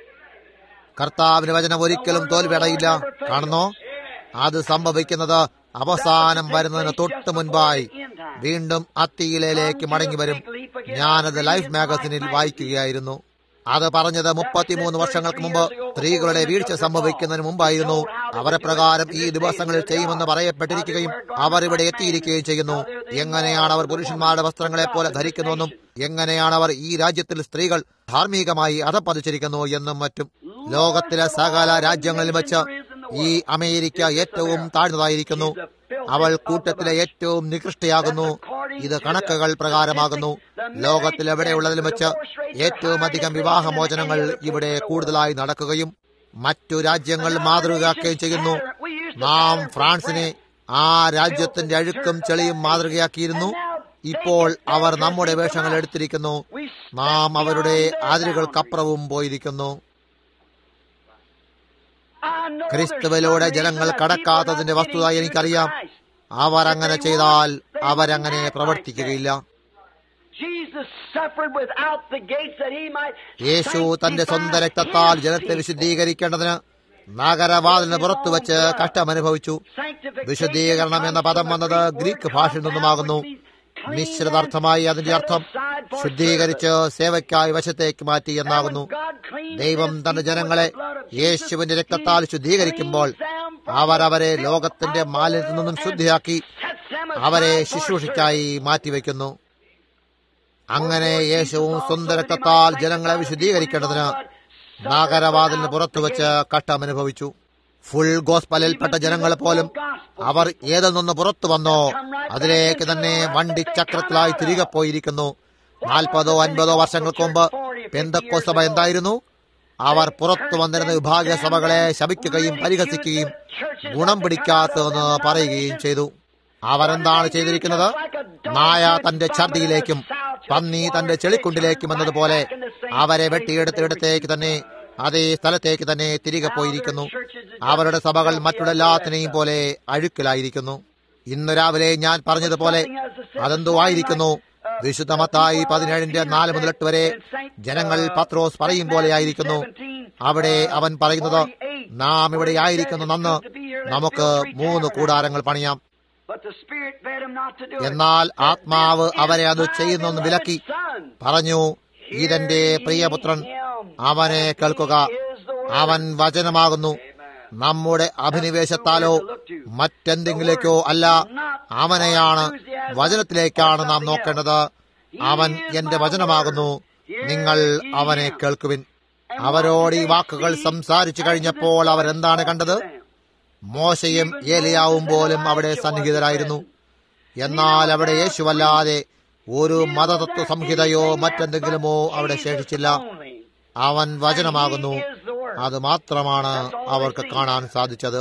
കർത്താവിന്റെ വചനം ഒരിക്കലും തോൽവിയടയില്ല. കാണുന്നോ? അത് സംഭവിക്കുന്നത് അവസാനം വരുന്നതിന് തൊട്ട് മുൻപായി വീണ്ടും അത്തിയിലേക്ക് മടങ്ങി വരും. ഞാനത് ലൈഫ് മാഗസിനിൽ വായിക്കുകയായിരുന്നു. അത് പറഞ്ഞത് 33 വർഷങ്ങൾക്ക് മുമ്പ് സ്ത്രീകളുടെ വീഴ്ച സംഭവിക്കുന്നതിന് മുമ്പായിരുന്നു. അവരെ പ്രകാരം ഈ ദിവസങ്ങളിൽ ചെയ്യുമെന്ന് പറയപ്പെട്ടിരിക്കുകയും അവർ ഇവിടെ എത്തിയിരിക്കുകയും ചെയ്യുന്നു. എങ്ങനെയാണ് അവർ പുരുഷന്മാരുടെ വസ്ത്രങ്ങളെ പോലെ ധരിക്കുന്നുവെന്നും എങ്ങനെയാണ് അവർ ഈ രാജ്യത്തിൽ സ്ത്രീകൾ ധാർമ്മികമായി അധപ്പതിച്ചിരിക്കുന്നു എന്നും മറ്റും. ലോകത്തിലെ സകല രാജ്യങ്ങളിൽ വെച്ച് ഈ അമേരിക്ക ഏറ്റവും താഴ്ന്നതായിരിക്കുന്നു. അവൾ കൂട്ടത്തിലെ ഏറ്റവും നികൃഷ്ടയാകുന്നു. ഇത് കണക്കുകൾ പ്രകാരമാകുന്നു. ലോകത്തിൽ എവിടെയുള്ളതിലും വെച്ച് ഏറ്റവും അധികം വിവാഹമോചനങ്ങൾ ഇവിടെ കൂടുതലായി നടക്കുകയും മറ്റു രാജ്യങ്ങൾ മാതൃകയാക്കുകയും ചെയ്യുന്നു. നാം ഫ്രാൻസിനെ ആ രാജ്യത്തിന്റെ അഴുക്കും ചെളിയും മാതൃകയാക്കിയിരുന്നു. ഇപ്പോൾ അവർ നമ്മുടെ വേഷങ്ങൾ എടുത്തിരിക്കുന്നു. നാം അവരുടെ അതിരുകൾക്കപ്പുറവും പോയിരിക്കുന്നു. ക്രിസ്തുവിലൂടെ ജനങ്ങൾ കടക്കാത്തതിന്റെ വസ്തുത എനിക്കറിയാം. അവർ അങ്ങനെ ചെയ്താൽ അവരങ്ങനെ പ്രവർത്തിക്കുകയില്ല. യേശു തന്റെ സ്വന്തം രക്തത്താൽ ജനത്തെ വിശുദ്ധീകരിക്കേണ്ടതിന് നഗരവാതിലിന് പുറത്തുവച്ച് കഷ്ടമനുഭവിച്ചു. വിശുദ്ധീകരണം എന്ന പദം വന്നത് ഗ്രീക്ക് ഭാഷയിൽ നിന്നുമാകുന്നു. മിശ്രിതാർത്ഥമായി അതിന്റെ അർത്ഥം ശുദ്ധീകരിച്ച് സേവയ്ക്കായി വശത്തേക്ക് മാറ്റി എന്നാകുന്നു. ദൈവം തന്റെ ജനങ്ങളെ യേശുവിന്റെ രക്തത്താൽ ശുദ്ധീകരിക്കുമ്പോൾ അവരെ ലോകത്തിന്റെ മാലിന്യത്തിൽ നിന്നും ശുദ്ധിയാക്കി അവരെ ശുശ്രൂഷയ്ക്കായി മാറ്റിവെക്കുന്നു. അങ്ങനെ യേശുവും സ്വന്തം രക്തത്താൽ ജനങ്ങളെ വിശുദ്ധീകരിക്കേണ്ടതിന് നഗരവാതിലിന് പുറത്തുവച്ച് കഷ്ടമനുഭവിച്ചു. ഫുൾ ഗോസ്പലിൽപ്പെട്ട ജനങ്ങൾ പോലും അവർ ഏതിൽ നിന്ന് പുറത്തു വന്നോ അതിലേക്ക് തന്നെ വണ്ടിച്ചക്രത്തിലായി തിരികെ പോയിരിക്കുന്നു. 40-50 വർഷങ്ങൾക്ക് മുമ്പ് പെന്തക്കോസ്ത് സഭ എന്തായിരുന്നു? അവർ പുറത്തു വന്നിരുന്ന വിഭാഗീയ സഭകളെ ശപിക്കുകയും പരിഹസിക്കുകയും ഗുണം പിടിക്കാത്തതെന്ന് പറയുകയും ചെയ്തു. അവരെന്താണ് ചെയ്തിരിക്കുന്നത്? നായ തന്റെ ഛർദിയിലേക്കും പന്നി തന്റെ ചെളിക്കുണ്ടിലേക്കും എന്നതുപോലെ അവരെ വെട്ടിയെടുത്തിടത്തേക്ക് തന്നെ അതേ സ്ഥലത്തേക്ക് തന്നെ തിരികെ പോയിരിക്കുന്നു. അവരുടെ സഭകൾ മറ്റുള്ള എല്ലാത്തിനെയും പോലെ അഴുക്കിലായിരിക്കുന്നു. ഇന്ന് രാവിലെ ഞാൻ പറഞ്ഞതുപോലെ അതെന്തോ ആയിരിക്കുന്നു. വിശുദ്ധ മത്തായി 17:4-8 വരെ ജനങ്ങൾ പത്രോസ് പറയും പോലെ ആയിരിക്കുന്നു. അവിടെ അവൻ പറയുന്നത്, നാം ഇവിടെ ആയിരിക്കുന്നു നന്ന്, നമുക്ക് 3 കൂടാരങ്ങൾ പണിയാം. എന്നാൽ ആത്മാവ് അവരെ അത് ചെയ്യുന്നെന്ന് വിലക്കി പറഞ്ഞു, ഇതെന്റെ പ്രിയപുത്രൻ, അവനെ കേൾക്കുക. അവൻ വചനമാകുന്നു. നമ്മുടെ അഭിനിവേശത്താലോ മറ്റെന്തെങ്കിലേക്കോ അല്ല, അവനെയാണ്, വചനത്തിലേക്കാണ് നാം നോക്കേണ്ടത്. അവൻ എന്റെ വചനമാകുന്നു, നിങ്ങൾ അവനെ കേൾക്കുവിൻ. അവരോട് ഈ വാക്കുകൾ സംസാരിച്ചു കഴിഞ്ഞപ്പോൾ അവരെന്താണ് കണ്ടത്? മോശയും ഏലിയാവും പോലും അവിടെ സന്നിഹിതരായിരുന്നു. എന്നാൽ അവിടെ യേശുവല്ലാതെ ഒരു മതതത്വ സംഹിതയോ മറ്റെന്തെങ്കിലുമോ അവിടെ ശേഷിച്ചില്ല. അവൻ വചനമാകുന്നു. അത് മാത്രമാണ് അവർക്ക് കാണാൻ സാധിച്ചത്.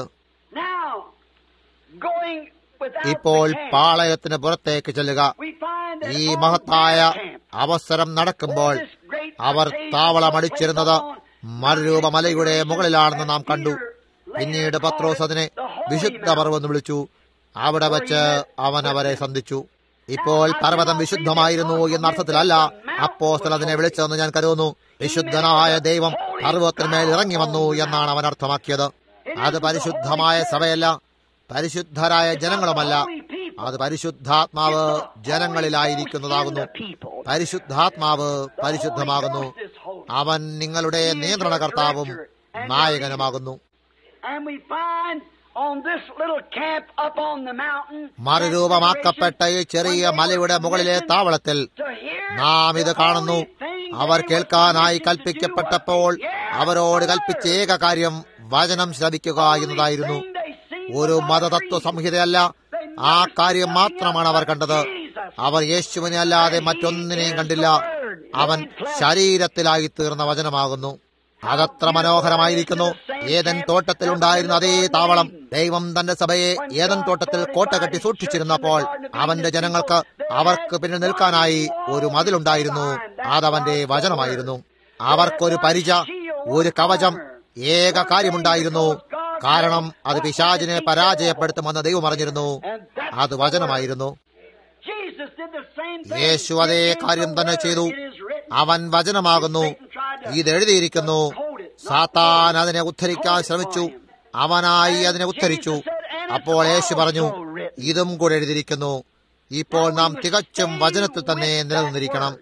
ഇപ്പോൾ പാളയത്തിന് പുറത്തേക്ക് ചെല്ലുക. ഈ മഹത്തായ അവസരം നടക്കുമ്പോൾ അവർ താവളമടിച്ചിരുന്നത് മറുരൂപമലയുടെ മുകളിലാണെന്ന് നാം കണ്ടു. പിന്നീട് പത്രോസ് അതിനെ വിശുദ്ധ പർവ്വം വിളിച്ചു. അവിടെ വച്ച് അവൻ അവരെ സന്ധിച്ചു. ഇപ്പോൾ പർവ്വതം വിശുദ്ധമായിരുന്നു എന്ന അർത്ഥത്തിലല്ല, അപ്പോസ്തലൻ അതിനെ വിളിച്ചതെന്ന് ഞാൻ കരുതുന്നു. വിശുദ്ധനായ ദൈവം പർവ്വതത്തിന്മേൽ ഇറങ്ങി വന്നു എന്നാണ് അവൻ അർത്ഥമാക്കിയത്. അത് പരിശുദ്ധമായ സഭയല്ല, പരിശുദ്ധരായ ജനങ്ങളുമല്ല, അത് പരിശുദ്ധാത്മാവ് ജനങ്ങളിലായിരിക്കുന്നതാകുന്നു. പരിശുദ്ധാത്മാവ് പരിശുദ്ധമാകുന്നു. അവൻ നിങ്ങളുടെ നിയന്ത്രണകർത്താവും നായകനുമാകുന്നു. മറുരൂപമാക്കപ്പെട്ട ഈ ചെറിയ മലയുടെ മുകളിലെ താവളത്തിൽ നാം ഇത് കാണുന്നു. അവർ കേൾക്കാനായി കൽപ്പിക്കപ്പെട്ടപ്പോൾ അവരോട് കൽപ്പിച്ച ഏക കാര്യം വചനം ശ്രവിക്കുക എന്നതായിരുന്നു. ഒരു മതതത്വ സംഹിതയല്ല, ആ കാര്യം മാത്രമാണ് അവർ കണ്ടത്. അവർ യേശുവിനെ അല്ലാതെ മറ്റൊന്നിനെയും കണ്ടില്ല. അവൻ ശരീരത്തിലായി തീർന്ന വചനമാകുന്നു. അതത്ര മനോഹരമായിരിക്കുന്നു. ഏദൻ തോട്ടത്തിൽ ഉണ്ടായിരുന്ന അതേ താവളം ദൈവം തന്റെ സഭയെ ഏദൻ തോട്ടത്തിൽ കോട്ട കെട്ടി സൂക്ഷിച്ചിരുന്നപ്പോൾ അവന്റെ ജനങ്ങൾക്ക് അവർക്ക് പിന്നിൽ നിൽക്കാനായി ഒരു മതിലുണ്ടായിരുന്നു. അതവന്റെ വചനമായിരുന്നു. അവർക്കൊരു പരിച, ഒരു കവചം, ഏക കാര്യമുണ്ടായിരുന്നു. കാരണം അത് പിശാചിനെ പരാജയപ്പെടുത്തുമെന്ന് ദൈവം അറിഞ്ഞിരുന്നു. അത് വചനമായിരുന്നു. യേശു അതേ കാര്യം തന്നെ ചെയ്തു. അവൻ വചനമാകുന്നു. ഇതെഴുതിയിരിക്കുന്നു. സാത്താൻ അതിനെ ഉദ്ധരിക്കാൻ ശ്രമിച്ചു. അവനായി അതിനെ ഉദ്ധരിച്ചു. അപ്പോൾ യേശു പറഞ്ഞു, ഇതും കൂടെ എഴുതിയിരിക്കുന്നു. ഇപ്പോൾ നാം തികച്ചും വചനത്തിൽ തന്നെ നിലനിന്നിരിക്കണം.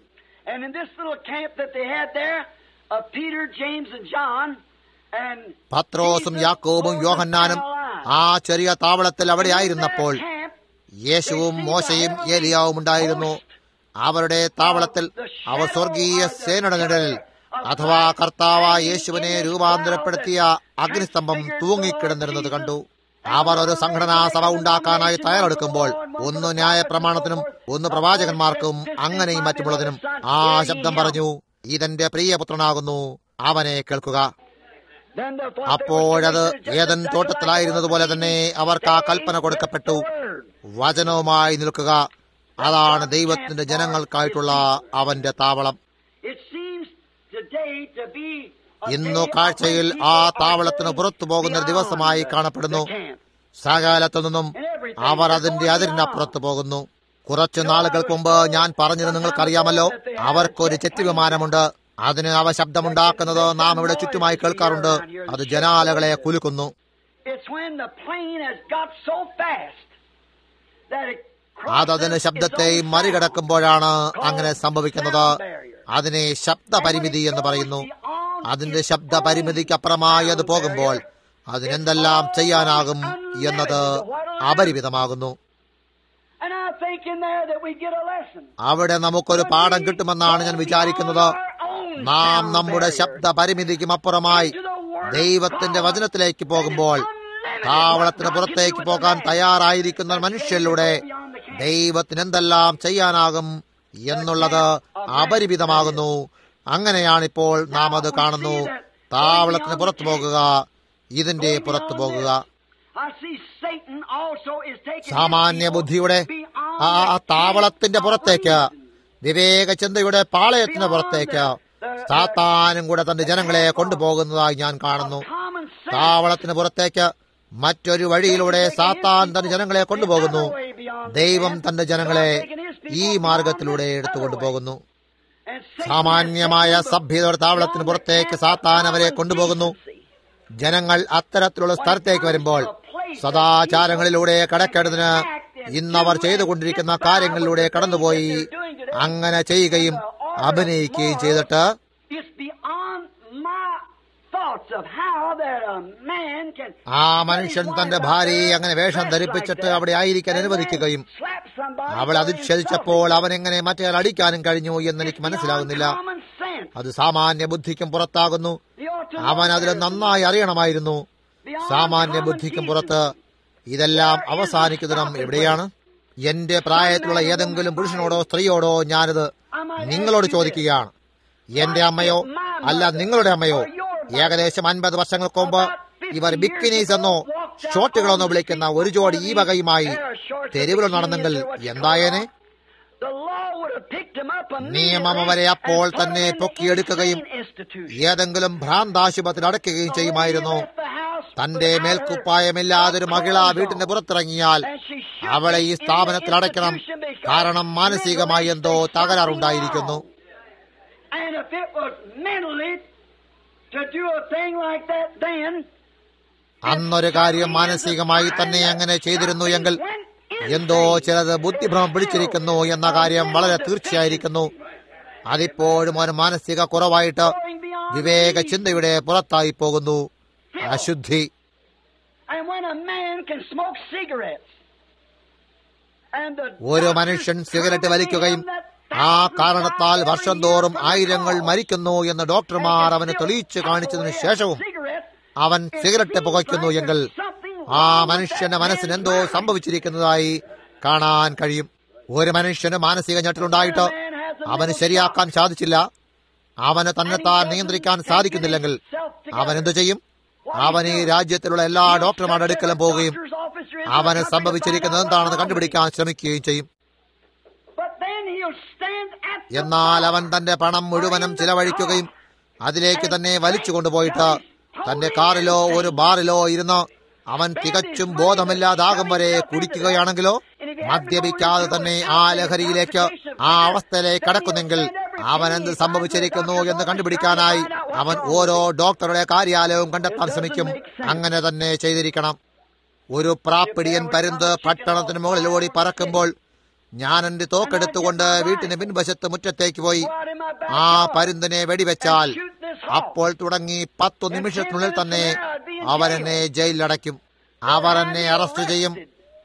പത്രോസും യാക്കോബും യോഹന്നാനും ആ ചെറിയ താവളത്തിൽ അവിടെയായിരുന്നപ്പോൾ യേശുവും മോശയും ഏലിയാവും ഉണ്ടായിരുന്നു. അവരുടെ താവളത്തിൽ അവർ സ്വർഗീയ സേനയുടെ നിഴലിൽ അഥവാ കർത്താവായ യേശുവിനെ രൂപാന്തരപ്പെടുത്തിയ അഗ്നിസ്തംഭം തൂങ്ങിക്കിടന്നിരുന്നത് കണ്ടു. അവർ ഒരു സംഘടനാ സഭ ഉണ്ടാക്കാനായി തയ്യാറെടുക്കുമ്പോൾ ഒന്ന് ന്യായപ്രമാണത്തിനും ഒന്ന് പ്രവാചകന്മാർക്കും അങ്ങനെയും മറ്റുമുള്ളതിനും ആ ശബ്ദം പറഞ്ഞു, ഇതെന്റെ പ്രിയപുത്രനാകുന്നു, അവനെ കേൾക്കുക. അപ്പോഴത് ഏദൻ തോട്ടത്തിലായിരുന്നതുപോലെ തന്നെ അവർക്ക് ആ കൽപ്പന കൊടുക്കപ്പെട്ടു, വചനവുമായി നിൽക്കുക. അതാണ് ദൈവത്തിന്റെ ജനങ്ങൾക്കായിട്ടുള്ള അവന്റെ താവളം. ഇന്നു കാഴ്ചയിൽ ആ താവളത്തിന് പുറത്തു പോകുന്ന ദിവസമായി കാണപ്പെടുന്നു. സകലത്തിൽ നിന്നും അവർ അതിന്റെ അതിരിനപ്പുറത്ത് പോകുന്നു. കുറച്ചു നാളുകൾക്ക് മുമ്പ് ഞാൻ പറഞ്ഞത് നിങ്ങൾക്കറിയാമല്ലോ. അവർക്കൊരു ചെത്തി വിമാനമുണ്ട്. അതിന് അവ ശബ്ദമുണ്ടാക്കുന്നത് നാം ഇവിടെ ചുറ്റുമായി കേൾക്കാറുണ്ട്. അത് ജനാലകളെ കുലുക്കുന്നു. അതതിന് ശബ്ദത്തെയും മറികടക്കുമ്പോഴാണ് അങ്ങനെ സംഭവിക്കുന്നത്. അതിനെ ശബ്ദപരിമിതി എന്ന് പറയുന്നു. അതിന്റെ ശബ്ദപരിമിതിക്കപ്പുറമായി അത് പോകുമ്പോൾ അതിനെന്തെല്ലാം ചെയ്യാനാകും എന്നത് അപരിമിതമാകുന്നു. അവിടെ നമുക്കൊരു പാഠം കിട്ടുമെന്നാണ് ഞാൻ വിചാരിക്കുന്നത്. നാം നമ്മുടെ ശബ്ദപരിമിതിക്കും അപ്പുറമായി ദൈവത്തിന്റെ വചനത്തിലേക്ക് പോകുമ്പോൾ താവളത്തിന് പുറത്തേക്ക് പോകാൻ തയ്യാറായിരിക്കുന്ന മനുഷ്യരിലൂടെ ദൈവത്തിന് എന്തെല്ലാം ചെയ്യാനാകും എന്നുള്ളത് അപരിമിതമാകുന്നു. അങ്ങനെയാണിപ്പോൾ നാം അത് കാണുന്നു. താവളത്തിന് പുറത്തു പോകുക, ഇതിന്റെ പുറത്തു പോകുക. സാമാന്യ ബുദ്ധിയുടെ ആ താവളത്തിന്റെ പുറത്തേക്ക്, വിവേകചിന്തയുടെ പാളയത്തിന് പുറത്തേക്ക് സാത്താനും കൂടെ തന്റെ ജനങ്ങളെ കൊണ്ടുപോകുന്നതായി ഞാൻ കാണുന്നു. താവളത്തിന് പുറത്തേക്ക് മറ്റൊരു വഴിയിലൂടെ സാത്താൻ തന്റെ ജനങ്ങളെ കൊണ്ടുപോകുന്നു. ദൈവം തന്റെ ജനങ്ങളെ ഈ മാർഗത്തിലൂടെ എടുത്തുകൊണ്ടുപോകുന്നു. സാമാന്യമായ സഭ്യതയുടെ താവളത്തിന് പുറത്തേക്ക് സാത്താൻ അവരെ കൊണ്ടുപോകുന്നു. ജനങ്ങൾ അത്തരത്തിലുള്ള സ്ഥലത്തേക്ക് വരുമ്പോൾ സദാചാരങ്ങളിലൂടെ കടക്കേണ്ടതിന് ഇന്നവർ ചെയ്തുകൊണ്ടിരിക്കുന്ന കാര്യങ്ങളിലൂടെ കടന്നുപോയി അങ്ങനെ ചെയ്യുകയും അഭിനയിക്കുകയും ചെയ്തിട്ട് ആ മനുഷ്യൻ തന്റെ ഭാര്യയെ അങ്ങനെ വേഷം ധരിപ്പിച്ചിട്ട് അവിടെ ആയിരിക്കാൻ അനുവദിക്കുകയും അവൾ അധിക്ഷേപിച്ചപ്പോൾ അവനെങ്ങനെ മറ്റേ അടിക്കാനും കഴിഞ്ഞു എന്നെനിക്ക് മനസ്സിലാകുന്നില്ല. അത് സാമാന്യ ബുദ്ധിക്കും പുറത്താകുന്നു. അവൻ അതിൽ നന്നായി അറിയണമായിരുന്നു. സാമാന്യ ബുദ്ധിക്കും പുറത്ത് ഇതെല്ലാം അവസാനിക്കുന്നതിനും എവിടെയാണ്? എന്റെ പ്രായത്തിലുള്ള ഏതെങ്കിലും പുരുഷനോടോ സ്ത്രീയോടോ ഞാനിത് നിങ്ങളോട് ചോദിക്കുകയാണ്. എന്റെ അമ്മയോ അല്ല നിങ്ങളുടെ അമ്മയോ ഏകദേശം 50 വർഷങ്ങൾക്ക് മുമ്പ് ഇവർ ബിക്കിനീസ് എന്നോ ഷോട്ടുകളെന്നോ വിളിക്കുന്ന ഒരു ജോഡി ഈ വകയുമായി തെരുവിൽ നടന്നെങ്കിൽ എന്തായേനെ? നിയമം അവരെ അപ്പോൾ തന്നെ പൊക്കിയെടുക്കുകയും ഏതെങ്കിലും ഭ്രാന്താശുപത്രി അടയ്ക്കുകയും ചെയ്യുമായിരുന്നു. തന്റെ മേൽക്കുപ്പായമില്ലാതൊരു മഹിള വീട്ടിന്റെ പുറത്തിറങ്ങിയാൽ അവളെ ഈ സ്ഥാപനത്തിൽ അടയ്ക്കണം. കാരണം മാനസികമായി എന്തോ തകരാറുണ്ടായിരിക്കുന്നു. And if it was mentally to do a thing like that then, അന്നൊരു കാര്യം മാനസികമായി തന്നെ അങ്ങനെ ചെയ്തിരുന്നു എങ്കിൽ എന്തോ ചിലത് ബുദ്ധിഭ്രമം പിടിച്ചിരിക്കുന്നു എന്ന കാര്യം വളരെ തീർച്ചയായിരിക്കുന്നു. അതിപ്പോഴും ഒരു മാനസിക കുറവായിട്ട് വിവേക ചിന്തയുടെ പുറത്തായി പോകുന്നു. അശുദ്ധി. ഒരു മനുഷ്യൻ സിഗരറ്റ് വലിക്കുകയും ആ കാരണത്താൽ വർഷം തോറും ആയിരങ്ങൾ മരിക്കുന്നു എന്ന് ഡോക്ടർമാർ അവന് തെളിയിച്ചു കാണിച്ചതിനു ശേഷവും അവൻ സിഗരറ്റ് പുകയ്ക്കുന്നു എങ്കിൽ ആ മനുഷ്യന്റെ മനസ്സിന് എന്തോ സംഭവിച്ചിരിക്കുന്നതായി കാണാൻ കഴിയും. ഒരു മനുഷ്യന് മാനസിക ഞെട്ടലുണ്ടായിട്ട് അവന് ശരിയാക്കാൻ സാധിച്ചില്ല, അവന് തന്നെത്താൻ നിയന്ത്രിക്കാൻ സാധിക്കുന്നില്ലെങ്കിൽ അവൻ എന്തു ചെയ്യും? അവൻ ഈ രാജ്യത്തിലുള്ള എല്ലാ ഡോക്ടർമാരുടെ അടുക്കലും പോവുകയും അവന് സംഭവിച്ചിരിക്കുന്നത് എന്താണെന്ന് കണ്ടുപിടിക്കാൻ ശ്രമിക്കുകയും ചെയ്യും. എന്നാൽ അവൻ തന്റെ പണം മുഴുവനും ചിലവഴിക്കുകയും അതിലേക്ക് തന്നെ വലിച്ചു കൊണ്ടുപോയിട്ട് തന്റെ കാറിലോ ഒരു ബാറിലോ ഇരുന്ന് അവൻ തികച്ചും ബോധമില്ലാതാകും വരെ കുടിക്കുകയാണെങ്കിലോ, മദ്യപിക്കാതെ തന്നെ ആ ലഹരിയിലേക്ക് ആ അവസ്ഥയിലേക്ക് കടക്കുന്നെങ്കിൽ അവൻ എന്ത് സംഭവിച്ചിരിക്കുന്നു എന്ന് കണ്ടുപിടിക്കാനായി അവൻ ഓരോ ഡോക്ടറുടെ കാര്യാലയവും കണ്ടെത്താൻ ശ്രമിക്കും. അങ്ങനെ തന്നെ ചെയ്തിരിക്കണം. ഒരു പ്രാപ്പിടിയൻ പരുന്ത് പട്ടണത്തിന് മുകളിലൂടെ പറക്കുമ്പോൾ ഞാൻ എന്റെ തോക്കെടുത്തുകൊണ്ട് വീട്ടിന് പിൻവശത്ത് മുറ്റത്തേക്ക് പോയി ആ പരുന്തിനെ വെടിവെച്ചാൽ അപ്പോൾ തുടങ്ങി 10 നിമിഷത്തിനുള്ളിൽ തന്നെ അവരെന്നെ ജയിലിലടയ്ക്കും. അവർ എന്നെ അറസ്റ്റ് ചെയ്യും.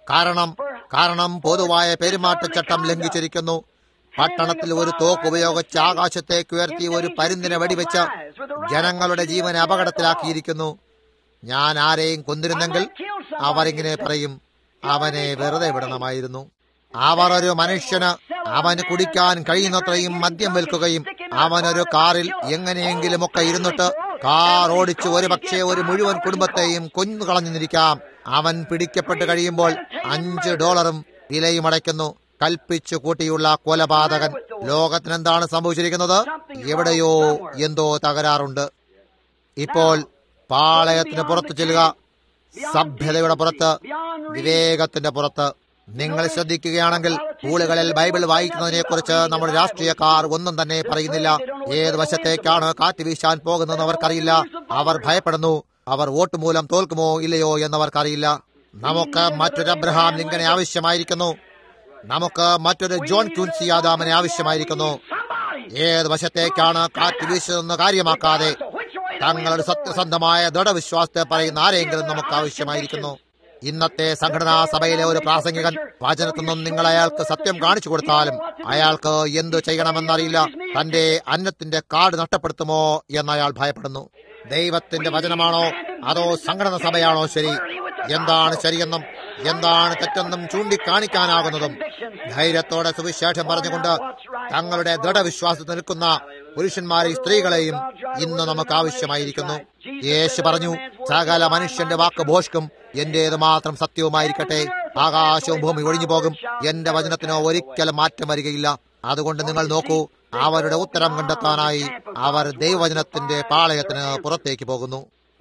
കാരണം പൊതുവായ പെരുമാറ്റച്ചട്ടം ലംഘിച്ചിരിക്കുന്നു. പട്ടണത്തിൽ ഒരു തോക്ക് ഉപയോഗിച്ച് ആകാശത്തേക്ക് ഉയർത്തി ഒരു പരുന്തിനെ വെടിവെച്ച് ജനങ്ങളുടെ ജീവനെ അപകടത്തിലാക്കിയിരിക്കുന്നു. ഞാൻ ആരെയും കൊന്നിരുന്നെങ്കിൽ അവരിങ്ങനെ പറയും, അവനെ വെറുതെ വിടണമായിരുന്നു. അവർ ഒരു മനുഷ്യന് അവന് കുടിക്കാൻ കഴിയുന്നത്രയും മദ്യം വിൽക്കുകയും അവനൊരു കാറിൽ എങ്ങനെയെങ്കിലുമൊക്കെ ഇരുന്നിട്ട് കാർ ഓടിച്ച് ഒരുപക്ഷെ ഒരു മുഴുവൻ കുടുംബത്തെയും കൊന്നുകളഞ്ഞിരിക്കാം. അവൻ പിടിക്കപ്പെട്ട് കഴിയുമ്പോൾ $5 വിലയും അടയ്ക്കുന്നു. കൽപ്പിച്ചു കൂട്ടിയുള്ള കൊലപാതകൻ. ലോകത്തിനെന്താണ് സംഭവിച്ചിരിക്കുന്നത്? എവിടെയോ എന്തോ തകരാറുണ്ട്. ഇപ്പോൾ പാളയത്തിന് പുറത്തു ചെല്ലുക, സഭ്യതയുടെ പുറത്ത്, വിവേകത്തിന്റെ പുറത്ത്. നിങ്ങൾ ശ്രദ്ധിക്കുകയാണെങ്കിൽ സ്കൂളുകളിൽ ബൈബിൾ വായിക്കുന്നതിനെ കുറിച്ച് നമ്മുടെ രാഷ്ട്രീയക്കാർ ഒന്നും തന്നെ പറയുന്നില്ല. ഏത് വശത്തേക്കാണ് കാറ്റ് വീശാൻ പോകുന്നതെന്ന് അവർക്കറിയില്ല. അവർ ഭയപ്പെടുന്നു. അവർ വോട്ട് മൂലം തോൽക്കുമോ ഇല്ലയോ എന്നവർക്കറിയില്ല. നമുക്ക് മറ്റൊരു അബ്രഹാം ലിങ്കനെ ആവശ്യമായിരിക്കുന്നു. നമുക്ക് മറ്റൊരു ജോൺ ക്യൂൻസി ആദാമിനെ ആവശ്യമായിരിക്കുന്നു. ഏത് വശത്തേക്കാണ് കാറ്റ് വീശുന്നതെന്ന് കാര്യമാക്കാതെ തങ്ങളുടെ സത്യസന്ധമായ ദൃഢവിശ്വാസത്തെ പറയുന്ന ആരെങ്കിലും നമുക്ക് ആവശ്യമായിരിക്കുന്നു. ഇന്നത്തെ സംഘടനാ സഭയിലെ ഒരു പ്രാസംഗികൻ വചനത്തിൽ നിന്നും നിങ്ങൾ അയാൾക്ക് സത്യം കാണിച്ചു കൊടുത്താലും അയാൾക്ക് എന്തു ചെയ്യണമെന്നറിയില്ല. തന്റെ അന്നത്തിന്റെ കാർഡ് നഷ്ടപ്പെടുത്തുമോ എന്ന് അയാൾ ഭയപ്പെടുന്നു. ദൈവത്തിന്റെ വചനമാണോ അതോ സംഘടനാ സഭയാണോ ശരി? എന്താണ് ശരിയെന്നും എന്താണ് തെറ്റെന്നും ചൂണ്ടിക്കാണിക്കാനാകുന്നതും ധൈര്യത്തോടെ സുവിശേഷം പറഞ്ഞുകൊണ്ട് തങ്ങളുടെ ദൃഢവിശ്വാസത്തിൽ നിൽക്കുന്ന പുരുഷന്മാരെയും സ്ത്രീകളെയും ഇന്ന് നമുക്ക് ആവശ്യമായിരിക്കുന്നു. യേശു പറഞ്ഞു, സകല മനുഷ്യന്റെ വാക്ക് ഭോഷ്കും, എന്റേത് മാത്രം സത്യവുമായിരിക്കട്ടെ. ആകാശവും ഭൂമി ഒഴിഞ്ഞു പോകും, എന്റെ വചനത്തിനോ ഒരിക്കലും മാറ്റം വരികയില്ല. അതുകൊണ്ട് നിങ്ങൾ നോക്കൂ, അവരുടെ ഉത്തരം കണ്ടെത്താനായി അവർ ദൈവവചനത്തിന്റെ പാളയത്തിന് പുറത്തേക്ക് പോകുന്നു.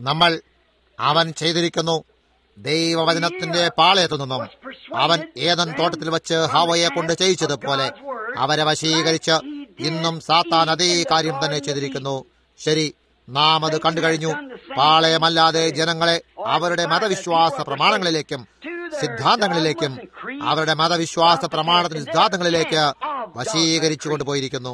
അവൻ ചെയ്തിരിക്കുന്നു. ദൈവവചനത്തിന്റെ പാളയത്തു നിന്നും അവൻ ഏദൻ തോട്ടത്തിൽ വെച്ച് ഹവയെ കൊണ്ട് ചെയ്യിച്ചതുപോലെ അവരെ വശീകരിച്ച് ഇന്നും സാത്താൻ അതേ കാര്യം തന്നെ ചെയ്തിരിക്കുന്നു. ശരി, നാം അത് കണ്ടു കഴിഞ്ഞു. പാളയമല്ലാതെ ജനങ്ങളെ അവരുടെ മതവിശ്വാസ പ്രമാണങ്ങളിലേക്കും സിദ്ധാന്തങ്ങളിലേക്കും അവരുടെ മതവിശ്വാസ പ്രമാണത്തിന് സിദ്ധാന്തങ്ങളിലേക്ക് വശീകരിച്ചു കൊണ്ടുപോയിരിക്കുന്നു.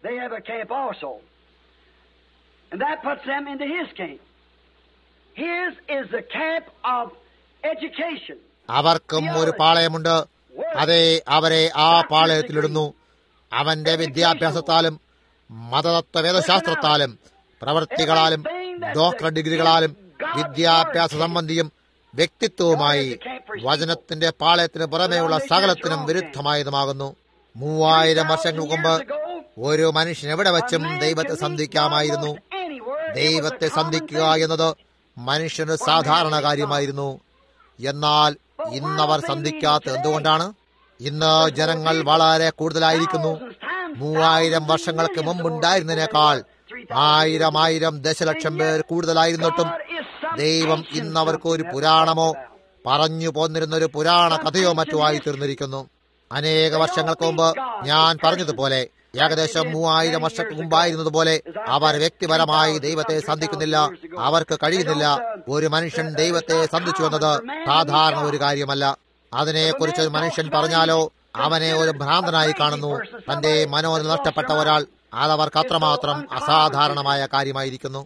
അവർക്കും ഒരു പാളയമുണ്ട്. അതെ, അവരെ ആ പാളയത്തിലിടുന്നു. അവന്റെ വിദ്യാഭ്യാസത്താലും മതതത്വ വേദശാസ്ത്രത്താലും പ്രവൃത്തികളാലും ഡോക്ടർ ഡിഗ്രികളാലും വിദ്യാഭ്യാസ സംബന്ധിയും വ്യക്തിത്വവുമായി വചനത്തിന്റെ പാളയത്തിന് പുറമേയുള്ള സകലത്തിനും വിരുദ്ധമായതുമാകുന്നു. 3000 വർഷങ്ങൾക്ക് മുമ്പ് ഒരു മനുഷ്യൻ എവിടെ വച്ചും ദൈവത്തെ സന്ധിക്കാമായിരുന്നു. ദൈവത്തെ സന്ധിക്കുക എന്നത് മനുഷ്യന് സാധാരണ കാര്യമായിരുന്നു. എന്നാൽ ഇന്നവർ സന്ധിക്കാത്ത എന്തുകൊണ്ടാണ്? ഇന്ന് ജനങ്ങൾ വളരെ കൂടുതലായിരിക്കുന്നു. 3000 വർഷങ്ങൾക്ക് മുമ്പുണ്ടായിരുന്നതിനേക്കാൾ 1000 ദശലക്ഷം പേർ കൂടുതലായിരുന്നിട്ടും ദൈവം ഇന്നവർക്ക് ഒരു പുരാണമോ പറഞ്ഞു പോന്നിരുന്ന ഒരു പുരാണ കഥയോ മറ്റോ ആയി തീർന്നിരിക്കുന്നു. അനേക വർഷങ്ങൾക്ക് മുമ്പ് ഞാൻ പറഞ്ഞതുപോലെ ഏകദേശം 3000 വർഷങ്ങൾക്ക് മുമ്പായിരുന്നതുപോലെ അവർ വ്യക്തിപരമായി ദൈവത്തെ സന്ധിക്കുന്നില്ല. അവർക്ക് കഴിയുന്നില്ല. ഒരു മനുഷ്യൻ ദൈവത്തെ സന്ധിച്ചു എന്നത് സാധാരണ ഒരു കാര്യമല്ല. അതിനെക്കുറിച്ച് ഒരു മനുഷ്യൻ പറഞ്ഞാലോ അവനെ ഒരു ഭ്രാന്തനായി കാണുന്നു. തന്റെ മനോനില നഷ്ടപ്പെട്ട ഒരാൾ. അതവർക്ക് അത്രമാത്രം അസാധാരണമായ കാര്യമായിരിക്കുന്നു.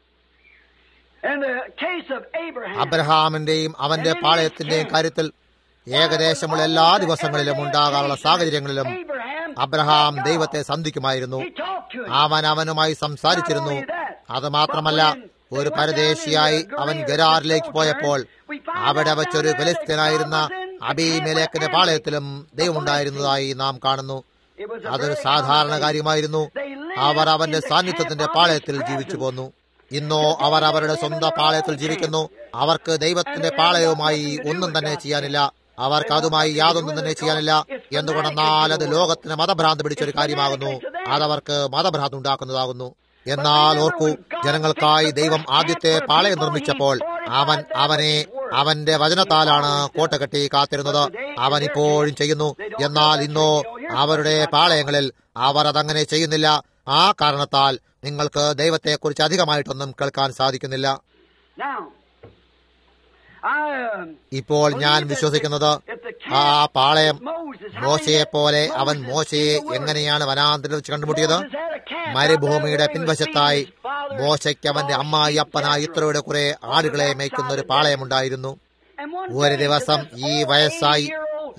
അബ്രഹാമിന്റെയും അവന്റെ പാളയത്തിന്റെയും കാര്യത്തിൽ ഏകദേശമുള്ള എല്ലാ ദിവസങ്ങളിലും ഉണ്ടാകാനുള്ള സാഹചര്യങ്ങളിലും അബ്രഹാം ദൈവത്തെ സന്ധിക്കുമായിരുന്നു. അവനുമായി സംസാരിച്ചിരുന്നു. അത് മാത്രമല്ല, ഒരു പരദേശിയായി അവൻ ഗരാറിലേക്ക് പോയപ്പോൾ അവിടെ വച്ചൊരു ഫിലിസ്തീനായിരുന്ന അബീമേലെക്കിന്റെ പാളയത്തിലും ദൈവമുണ്ടായിരുന്നതായി നാം കാണുന്നു. അതൊരു സാധാരണ കാര്യമായിരുന്നു. അവർ അവന്റെ സാന്നിധ്യത്തിന്റെ പാളയത്തിൽ ജീവിച്ചു പോന്നു. ഇന്നോ അവർ അവരുടെ സ്വന്തം പാളയത്തിൽ ജീവിക്കുന്നു. അവർക്ക് ദൈവത്തിന്റെ പാളയവുമായി ഒന്നും തന്നെ ചെയ്യാനില്ല. അവർക്ക് അതുമായി യാതൊന്നും തന്നെ ചെയ്യാനില്ല. എന്തുകൊണ്ടെന്നാൽ അത് ലോകത്തിന് മതഭ്രാന്ത് പിടിച്ചൊരു കാര്യമാകുന്നു. അതവർക്ക് മതഭ്രാന്ത് ഉണ്ടാക്കുന്നതാകുന്നു. എന്നാൽ ഓർക്കൂ, ജനങ്ങൾക്കായി ദൈവം ആദ്യത്തെ പാളയം നിർമ്മിച്ചപ്പോൾ അവനെ അവന്റെ വചനത്താലാണ് കോട്ട കെട്ടി കാത്തിരുന്നത്. അവൻ ഇപ്പോഴും ചെയ്യുന്നു. എന്നാൽ ഇന്നോ അവരുടെ പാളയങ്ങളിൽ അവർ അതങ്ങനെ ചെയ്യുന്നില്ല. ആ കാരണത്താൽ നിങ്ങൾക്ക് ദൈവത്തെക്കുറിച്ച് അധികമായിട്ടൊന്നും കേൾക്കാൻ സാധിക്കുന്നില്ല. ഇപ്പോൾ ഞാൻ വിശ്വസിക്കുന്നത് ആ പാളയം മോശയെപ്പോലെ അവൻ മോശയെ എങ്ങനെയാണ് വനാന്തരത്തിൽ വെച്ച് കണ്ടുമുട്ടിയത്? മരുഭൂമിയുടെ പിൻവശത്തായി മോശയ്ക്ക് അവന്റെ അമ്മായി അപ്പനായി ഇത്രയുടെ കുറെ ആടുകളെ മേയ്ക്കുന്ന ഒരു പാളയമുണ്ടായിരുന്നു. ഒരു ദിവസം ഈ വയസ്സായി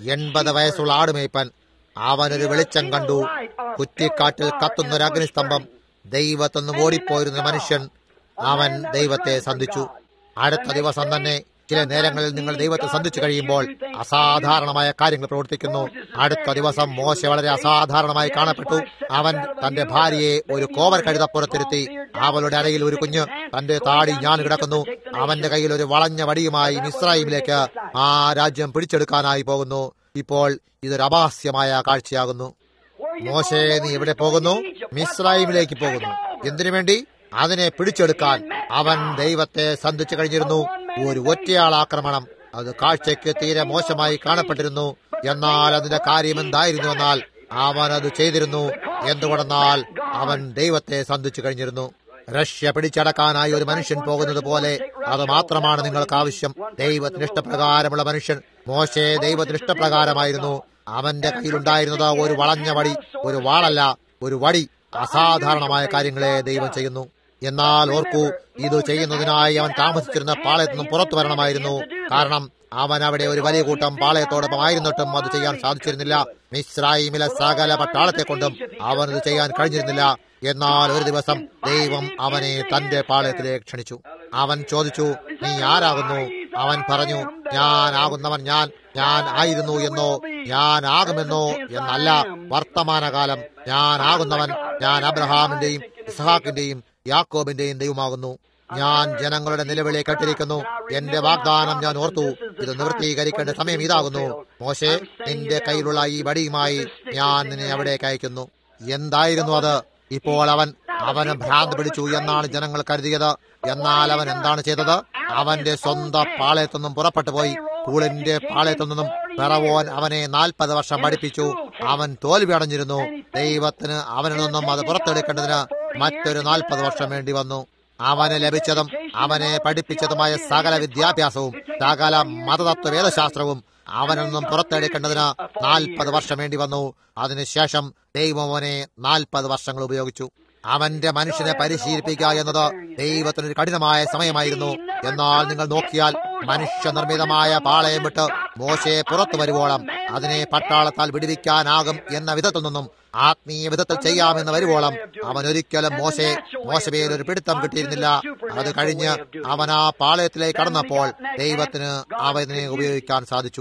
80 വയസ്സുള്ള ആടുമേയ്പ്പൻ അവനൊരു വെളിച്ചം കണ്ടു. കുറ്റിക്കാട്ടിൽ കത്തുന്നൊരു അഗ്നിസ്തംഭം. ദൈവത്തൊന്നും ഓടിപ്പോയിരുന്ന മനുഷ്യൻ അവൻ ദൈവത്തെ സന്ധിച്ചു. അടുത്ത ദിവസം തന്നെ ചില നേരങ്ങളിൽ നിങ്ങൾ ദൈവത്തെ സന്ധിച്ചു കഴിയുമ്പോൾ അസാധാരണമായ കാര്യങ്ങൾ പ്രവർത്തിക്കുന്നു. അടുത്ത ദിവസം മോശ വളരെ അസാധാരണമായി കാണപ്പെട്ടു. അവൻ തന്റെ ഭാര്യയെ ഒരു കോവർ കഴുതപ്പുറത്തിരുത്തി. അവളുടെ അരയിൽ ഒരു കുഞ്ഞ്. തന്റെ താടി ഞാൻ കിടക്കുന്നു. അവന്റെ കയ്യിൽ ഒരു വളഞ്ഞ വടിയുമായി മിസ്രയീമിലേക്ക് ആ രാജ്യം പിടിച്ചെടുക്കാനായി പോകുന്നു. ഇപ്പോൾ ഇതൊരു അഭാസ്യമായ കാഴ്ചയാകുന്നു. മോശെ, നീ എവിടെ പോകുന്നു? മിസ്രയീമിലേക്ക് പോകുന്നു. എന്തിനു വേണ്ടി? അതിനെ പിടിച്ചെടുക്കാൻ. അവൻ ദൈവത്തെ സന്ധിച്ചു കഴിഞ്ഞിരുന്നു. ഒരു ഒറ്റയാൾ ആക്രമണം. അത് കാഴ്ചയ്ക്ക് തീരെ മോശമായി കാണപ്പെട്ടിരുന്നു. എന്നാൽ അതിന്റെ കാര്യം എന്തായിരുന്നു എന്നാൽ അവൻ അത് ചെയ്തിരുന്നു. എന്തുകൊണ്ടെന്നാൽ അവൻ ദൈവത്തെ സന്ധിച്ചു കഴിഞ്ഞിരുന്നു. റഷ്യ പിടിച്ചടക്കാനായി ഒരു മനുഷ്യൻ പോകുന്നത് പോലെ അത് മാത്രമാണ് നിങ്ങൾക്ക് ആവശ്യം. ദൈവത്തിന് ഇഷ്ടപ്രകാരമുള്ള മനുഷ്യൻ. മോശെ ദൈവത്തിന് ഇഷ്ടപ്രകാരമായിരുന്നു. അവന്റെ കയ്യിലുണ്ടായിരുന്നത് ഒരു വളഞ്ഞ വടി, ഒരു വാളല്ല, ഒരു വടി. അസാധാരണമായ കാര്യങ്ങളെ ദൈവം ചെയ്യുന്നു. എന്നാൽ ഓർക്കൂ, ഇത് ചെയ്യുന്നതിനായി അവൻ താമസിച്ചിരുന്ന പാളയത്തിൽ നിന്നും പുറത്തു വരണമായിരുന്നു. കാരണം അവൻ അവിടെ ഒരു വലിയ കൂട്ടം പാളയത്തോടൊപ്പം ആയിരുന്നിട്ടും അത് ചെയ്യാൻ സാധിച്ചിരുന്നില്ല. മിസ്രയീമിലെ സകല പട്ടാളത്തെ കൊണ്ടും അവനത് ചെയ്യാൻ കഴിഞ്ഞിരുന്നില്ല. എന്നാൽ ഒരു ദിവസം ദൈവം അവനെ തന്റെ പാളയത്തിലേക്ക് ക്ഷണിച്ചു. അവൻ ചോദിച്ചു, നീ ആരാകുന്നു? അവൻ പറഞ്ഞു, ഞാനാകുന്നവൻ ഞാൻ ആയിരുന്നു എന്നോ ഞാൻ ആകുമെന്നോ എന്നല്ല, വർത്തമാനകാലം ഞാനാകുന്നവൻ ഞാൻ അബ്രഹാമിന്റെയും ഇസ്ഹാക്കിന്റെയും യാക്കോബിന്റെയും ദൈവമാകുന്നു. ഞാൻ ജനങ്ങളുടെ നിലവിളി കേട്ടിരിക്കുന്നു. എന്റെ വാഗ്ദാനം ഞാൻ ഓർത്തു. ഇത് നിവൃത്തീകരിക്കേണ്ട സമയം ഇതാകുന്നു. മോശെ, നിന്റെ കയ്യിലുള്ള ഈ വടിയുമായി ഞാൻ നിന്നെ അവിടേക്ക് അയക്കുന്നു. എന്തായിരുന്നു അത്? ഇപ്പോൾ അവന് ഭ്രാന്ത് പിടിച്ചു എന്നാണ് ജനങ്ങൾ കരുതിയത്. എന്നാൽ അവൻ എന്താണ് ചെയ്തത്? അവന്റെ സ്വന്തം പാളയത്തൊന്നും പുറപ്പെട്ടു പോയി. കൂളിന്റെ പാളയത്തൊന്നും പിറവോൻ അവനെ 40 വർഷം പഠിപ്പിച്ചു. അവൻ തോൽവി അടഞ്ഞിരുന്നു. ദൈവത്തിന് അവനിൽ നിന്നും അത് പുറത്തെടുക്കേണ്ടതിന് മറ്റൊരു 40 വർഷം വേണ്ടി വന്നു. അവന് ലഭിച്ചതും അവനെ പഠിപ്പിച്ചതുമായ സകല വിദ്യാഭ്യാസവും സകല മതതത്വ വേദശാസ്ത്രവും അവനിൽ നിന്നും പുറത്തെടുക്കേണ്ടതിന് 40 വർഷം വേണ്ടി വന്നു. അതിനുശേഷം ദൈവം അവനെ 40 വർഷങ്ങൾ ഉപയോഗിച്ചു. അവന്റെ മനുഷ്യനെ പരിശീലിപ്പിക്കുക എന്നത് ദൈവത്തിനൊരു കഠിനമായ സമയമായിരുന്നു. എന്നാൽ നിങ്ങൾ നോക്കിയാൽ മനുഷ്യനിർമ്മിതമായ പാളയം വിട്ട് മോശയെ പുറത്തു വരുവോളം അതിനെ പട്ടാളത്താൽ വിടുവിക്കാനാകും എന്ന വിധത്തിൽ നിന്നും ആത്മീയ വിധത്തിൽ ചെയ്യാമെന്ന് വരുവോളം അവൻ ഒരിക്കലും മോശമേൽ ഒരു പിടുത്തം കിട്ടിയിരുന്നില്ല. അത് കഴിഞ്ഞ് അവൻ ആ പാളയത്തിലേക്ക് കടന്നപ്പോൾ ദൈവത്തിന് അവനെ ഉപയോഗിക്കാൻ സാധിച്ചു.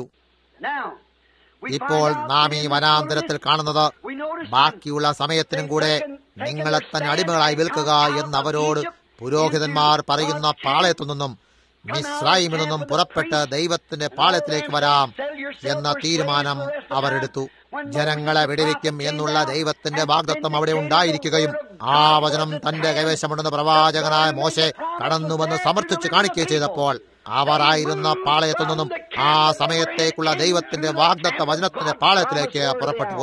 ഇപ്പോൾ നാം ഈ വനാന്തരത്തിൽ കാണുന്നത് ബാക്കിയുള്ള സമയത്തിനും കൂടെ നിങ്ങളെ തന്നെ അടിമകളായി വിൽക്കുക എന്നവരോട് പുരോഹിതന്മാർ പറയുന്ന പാളയത്തിൽ നിന്നും മിസ്രയീമിൽ നിന്നും പുറപ്പെട്ട് ദൈവത്തിന്റെ പാളയത്തിലേക്ക് വരാം എന്ന തീരുമാനം അവരെടുത്തു. ജനങ്ങളെ വിടുവിക്കും എന്നുള്ള ദൈവത്തിന്റെ വാഗ്ദത്തം അവിടെ ഉണ്ടായിരിക്കുകയും ആ വചനം തന്റെ കൈവശമുണ്ടെന്ന് പ്രവാചകനായ മോശെ കടന്നുവന്ന് സമർത്ഥിച്ചു കാണിക്കുകയും ചെയ്തപ്പോൾ അവരായിരുന്ന പാളയത്തിൽ നിന്നും ആ സമയത്തേക്കുള്ള ദൈവത്തിന്റെ വാഗ്ദത്ത വചനത്തിന്റെ പാളയത്തിലേക്ക് പുറപ്പെട്ടു പോയി.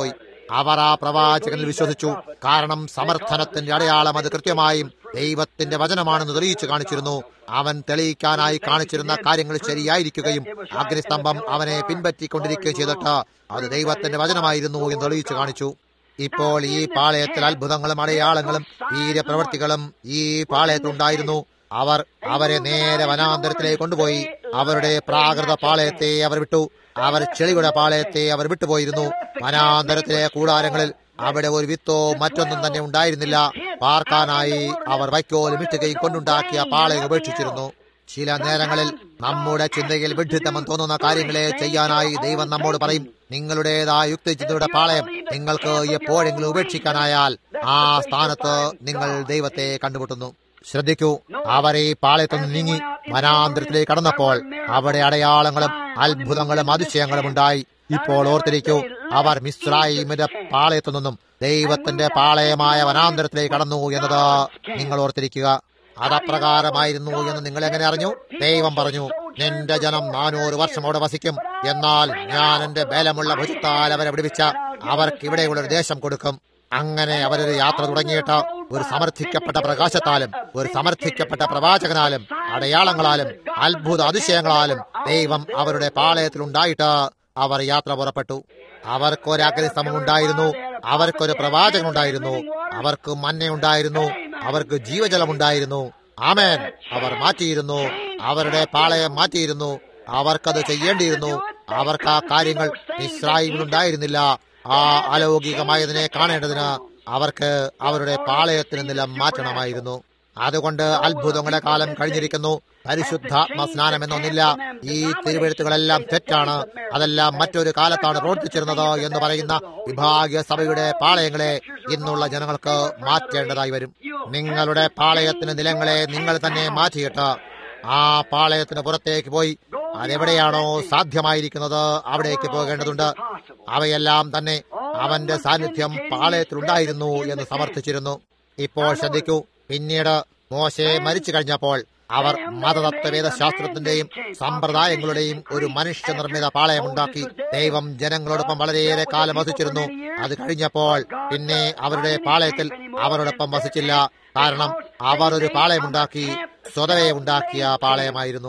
അവർ ആ പ്രവാചകനിൽ വിശ്വസിച്ചു. കാരണം സമർത്ഥനത്തിന്റെ അടയാളം അത് കൃത്യമായും ദൈവത്തിന്റെ വചനമാണെന്ന് തെളിയിച്ചു കാണിച്ചിരുന്നു. അവൻ തെളിയിക്കാനായി കാണിച്ചിരുന്ന കാര്യങ്ങൾ ശരിയായിരിക്കുകയും അഗ്നിസ്തംഭം അവനെ പിൻപറ്റിക്കൊണ്ടിരിക്കുകയും ചെയ്തിട്ട് അത് ദൈവത്തിന്റെ വചനമായിരുന്നു എന്ന് തെളിയിച്ചു കാണിച്ചു. ഇപ്പോൾ ഈ പാളയത്തിൽ അത്ഭുതങ്ങളും അടയാളങ്ങളും വീര്യപ്രവൃത്തികളും ഈ പാളയത്തിലുണ്ടായിരുന്നു. അവർ അവരെ നേരെ വനാന്തരത്തിലേക്ക് കൊണ്ടുപോയി. അവരുടെ പ്രാകൃത പാളയത്തെ അവർ വിട്ടു. അവർ ചെളിയുടെ പാളയത്തെ അവർ വിട്ടുപോയിരുന്നു. വനാന്തരത്തിലെ കൂടാരങ്ങളിൽ അവിടെ ഒരു വിത്തോ മറ്റൊന്നും തന്നെ ഉണ്ടായിരുന്നില്ല. പാർക്കാനായി അവർ വൈക്കോലും ഇട്ടുകയും കൊണ്ടുണ്ടാക്കിയ പാളയം ഉപേക്ഷിച്ചിരുന്നു. ചില നേരങ്ങളിൽ നമ്മുടെ ചിന്തയിൽ വിഡ്ഢിത്തമെന്ന് തോന്നുന്ന കാര്യങ്ങളെ ചെയ്യാനായി ദൈവം നമ്മോട് പറയും, നിങ്ങളുടേതായ യുക്തിചിന്തയുടെ പാളയം നിങ്ങൾക്ക് എപ്പോഴെങ്കിലും ഉപേക്ഷിക്കാനായാൽ ആ സ്ഥാനത്ത് നിങ്ങൾ ദൈവത്തെ കണ്ടുമുട്ടുന്നു. ശ്രദ്ധിക്കൂ, അവർ ഈ പാളയത്തുനിന്ന് നീങ്ങി വനാന്തരത്തിലേക്ക് കടന്നപ്പോൾ അവിടെ അടയാളങ്ങളും അത്ഭുതങ്ങളും അതിശയങ്ങളും ഉണ്ടായി. ഇപ്പോൾ ഓർത്തിരിക്കൂ, അവർ മിസ്രയീമിന്റെ പാളയത്തു നിന്നും ദൈവത്തിന്റെ പാളയമായ വനാന്തരത്തിലേക്ക് കടന്നു എന്നത് നിങ്ങൾ ഓർത്തിരിക്കുക. അതപ്രകാരമായിരുന്നു എന്ന് നിങ്ങൾ എങ്ങനെ അറിഞ്ഞു? ദൈവം പറഞ്ഞു, നിന്റെ ജനം 400 വർഷം അവിടെ വസിക്കും. എന്നാൽ ഞാൻ എന്റെ ബലമുള്ള ഭുജത്താൽ അവരെ വിടുവിച്ച അവർക്ക് ഇവിടെയുള്ളൊരു ദേശം കൊടുക്കും. അങ്ങനെ അവരൊരു യാത്ര തുടങ്ങിയിട്ട് ഒരു സമർത്ഥിക്കപ്പെട്ട പ്രകാശത്താലും ഒരു സമർത്ഥിക്കപ്പെട്ട പ്രവാചകനാലും അടയാളങ്ങളാലും അത്ഭുത അതിശയങ്ങളാലും ദൈവം അവരുടെ പാളയത്തിലുണ്ടായിട്ട് അവർ യാത്ര പുറപ്പെട്ടു. അവർക്കൊരു അഗ്നിസ്തംഭം ഉണ്ടായിരുന്നു, അവർക്കൊരു പ്രവാചകൻ ഉണ്ടായിരുന്നു, അവർക്ക് മന്നയുണ്ടായിരുന്നു, അവർക്ക് ജീവജലമുണ്ടായിരുന്നു. ആമേൻ. അവർ മാറ്റിയിരുന്നു, അവരുടെ പാളയം മാറ്റിയിരുന്നു. അവർക്കത് ചെയ്യേണ്ടിയിരുന്നു. അവർക്ക് ആ കാര്യങ്ങൾ മിസ്രയീമിലുണ്ടായിരുന്നില്ല. ആ അലൗകികമായതിനെ കാണേണ്ടതിന് അവർക്ക് അവരുടെ പാളയത്തിന് നിലം മാറ്റണമായിരുന്നു. അതുകൊണ്ട് അത്ഭുതങ്ങളുടെ കാലം കഴിഞ്ഞിരിക്കുന്നു. പരിശുദ്ധാത്മ സ്നാനം എന്നൊന്നില്ല. ഈ തിരുവെഴുത്തുകളെല്ലാം തെറ്റാണ്. അതെല്ലാം മറ്റൊരു കാലത്താണ് പ്രവർത്തിച്ചിരുന്നത് എന്ന് പറയുന്ന വിഭാഗീയ സഭയുടെ പാളയങ്ങളെ ഇന്നുള്ള ജനങ്ങൾക്ക് മാറ്റേണ്ടതായി വരും. നിങ്ങളുടെ പാളയത്തിന് നിലങ്ങളെ നിങ്ങൾ തന്നെ മാറ്റിയിട്ട് ആ പാളയത്തിന് പുറത്തേക്ക് പോയി അതെവിടെയാണോ സാധ്യമായിരിക്കുന്നത് അവിടേക്ക് പോകേണ്ടതുണ്ട്. അവയെല്ലാം തന്നെ അവന്റെ സാന്നിധ്യം പാളയത്തിലുണ്ടായിരുന്നു എന്ന് സമർത്ഥിച്ചിരുന്നു. ഇപ്പോൾ ശ്രദ്ധിക്കൂ, പിന്നീട് മോശെ മരിച്ചു കഴിഞ്ഞപ്പോൾ അവർ മതതത്വവേദശാസ്ത്രത്തിന്റെയും സമ്പ്രദായങ്ങളുടെയും ഒരു മനുഷ്യനിർമ്മിത പാളയമുണ്ടാക്കി. ദൈവം ജനങ്ങളോടൊപ്പം വളരെയേറെ കാലം വസിച്ചിരുന്നു. അത് കഴിഞ്ഞപ്പോൾ പിന്നെ അവരുടെ പാളയത്തിൽ അവരോടൊപ്പം വസിച്ചില്ല. കാരണം അവർ ഒരു പാളയമുണ്ടാക്കി, സ്വതവേ ഉണ്ടാക്കിയ പാളയമായിരുന്നു.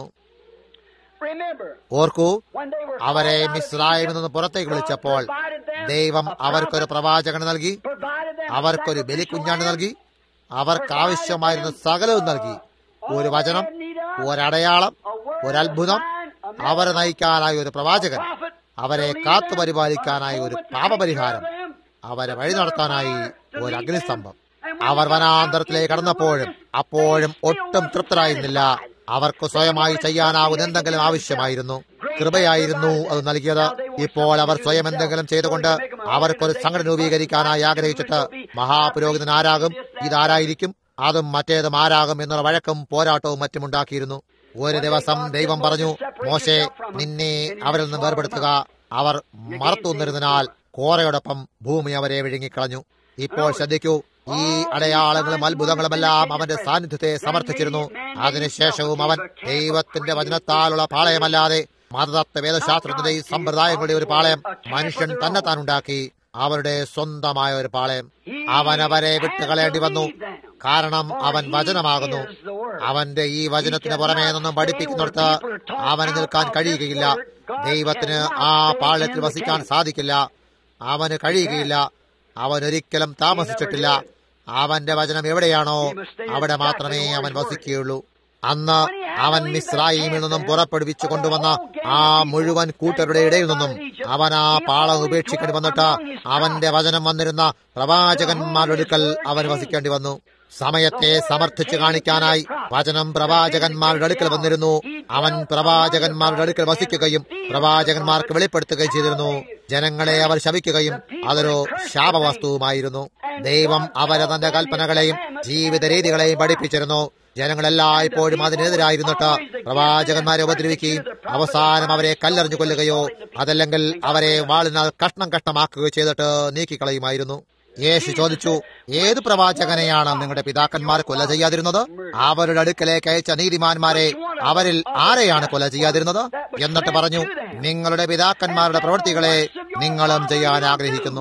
ഓർക്കൂ, അവരെ മിസ്രയീമിൽ നിന്ന് പുറത്തേക്ക് വിളിച്ചപ്പോൾ ദൈവം അവർക്കൊരു പ്രവാചകന് നൽകി, അവർക്കൊരു ബലിക്കുഞ്ഞാണ്ട് നൽകി, അവർക്കാവശ്യമായിരുന്ന സകലവും നൽകി. ഒരു വചനം, ഒരടയാളം, ഒരത്ഭുതം, അവരെ നയിക്കാനായി ഒരു പ്രവാചകൻ, അവരെ കാത്തുപരിപാലിക്കാനായി ഒരു പാപപരിഹാരം, അവരെ വഴി നടത്താനായി ഒരു അഗ്നിസ്തംഭം. അവർ വനാന്തരത്തിലേക്ക് കടന്നപ്പോഴും അപ്പോഴും ഒട്ടും തൃപ്തരായിരുന്നില്ല. അവർക്ക് സ്വയമായി ചെയ്യാനാവുന്ന എന്തെങ്കിലും ആവശ്യമായിരുന്നു. കൃപയായിരുന്നു അത് നൽകിയത്. ഇപ്പോൾ അവർ സ്വയം എന്തെങ്കിലും ചെയ്തുകൊണ്ട് അവർക്കൊരു സംഘടന രൂപീകരിക്കാനായി ആഗ്രഹിച്ചിട്ട് മഹാപുരോഹിതൻ ആരാകും, ഇതാരായിരിക്കും, അതും മറ്റേതും ആരാകും എന്നുള്ള വഴക്കും പോരാട്ടവും മറ്റുമുണ്ടാക്കിയിരുന്നു. ഒരു ദിവസം ദൈവം പറഞ്ഞു, മോശെ, നിന്നെ അവരിൽ നിന്ന് വേർപെടുത്തുക. അവർ മറത്തുനിന്നിരുന്നതിനാൽ കോറയോടൊപ്പം ഭൂമി അവരെ വിഴുങ്ങിക്കളഞ്ഞു. ഇപ്പോൾ ശ്രദ്ധിക്കൂ, ഈ അടയാളങ്ങളും അത്ഭുതങ്ങളുമെല്ലാം അവന്റെ സാന്നിധ്യത്തെ സമർത്ഥിച്ചിരുന്നു. അതിനുശേഷവും അവൻ ദൈവത്തിന്റെ വചനത്താലുള്ള പാളയമല്ലാതെ മതതത്വ വേദശാസ്ത്രത്തിന്റെയും സമ്പ്രദായങ്ങളുടെ ഒരു പാളയം മനുഷ്യൻ തന്നെ താനുണ്ടാക്കി, അവരുടെ സ്വന്തമായ ഒരു പാളയം. അവൻ അവരെ വിട്ടുകളയേണ്ടി വന്നു. കാരണം അവൻ വചനമാകുന്നു. അവന്റെ ഈ വചനത്തിന് പുറമേ നിന്നും പഠിപ്പിക്കുന്നിടത്ത് അവന് നിൽക്കാൻ കഴിയുകയില്ല. ദൈവത്തിന് ആ പാളയത്തിൽ വസിക്കാൻ സാധിക്കില്ല. അവന് കഴിയുകയില്ല. അവൻ ഒരിക്കലും താമസിച്ചിട്ടില്ല. അവന്റെ വചനം എവിടെയാണോ അവിടെ മാത്രമേ അവൻ വസിക്കുകയുള്ളൂ. അന്ന് അവൻ മിസ്രയീമിൽ നിന്നും പുറപ്പെടുവിച്ചു കൊണ്ടുവന്ന ആ മുഴുവൻ കൂട്ടരുടെ ഇടയിൽ നിന്നും അവൻ ആ പാളം ഉപേക്ഷിക്കേണ്ടി വന്നിട്ട് അവന്റെ വചനം വന്നിരുന്ന പ്രവാചകന്മാരുടെ അടുക്കൽ അവൻ വസിക്കേണ്ടി വന്നു. സമയത്തെ സമർത്ഥിച്ചു കാണിക്കാനായി വചനം പ്രവാചകന്മാരുടെ അടുക്കൽ വന്നിരുന്നു. അവൻ പ്രവാചകന്മാരുടെ അടുക്കൽ വസിക്കുകയും പ്രവാചകന്മാർക്ക് വെളിപ്പെടുത്തുകയും ചെയ്തിരുന്നു. ജനങ്ങളെ അവർ ശപിക്കുകയും അതൊരു ശാപവസ്തുവുമായിരുന്നു. ദൈവം അവരെ തന്റെ കൽപ്പനകളെയും ജീവിത രീതികളെയും പഠിപ്പിച്ചിരുന്നു. ജനങ്ങളെല്ലായ്പ്പോഴും അതിനെതിരായിരുന്നിട്ട് പ്രവാചകന്മാരെ ഉപദ്രവിക്കുകയും അവസാനം അവരെ കല്ലെറിഞ്ഞു കൊല്ലുകയോ അതല്ലെങ്കിൽ അവരെ വാളിനാൽ കഷ്ണം കഷ്ണമാക്കുകയോ ചെയ്തിട്ട് നീക്കിക്കളയുമായിരുന്നു. യേശു ചോദിച്ചു, ഏത് പ്രവാചകനെയാണ് നിങ്ങളുടെ പിതാക്കന്മാർ കൊല ചെയ്യാതിരുന്നത്? അവരുടെ അടുക്കലേക്ക് അയച്ച നീതിമാന്മാരെ അവരിൽ ആരെയാണ് കൊല ചെയ്യാതിരുന്നത്? എന്നിട്ട് പറഞ്ഞു, നിങ്ങളുടെ പിതാക്കന്മാരുടെ പ്രവൃത്തികളെ നിങ്ങളും ചെയ്യാൻ ആഗ്രഹിക്കുന്നു.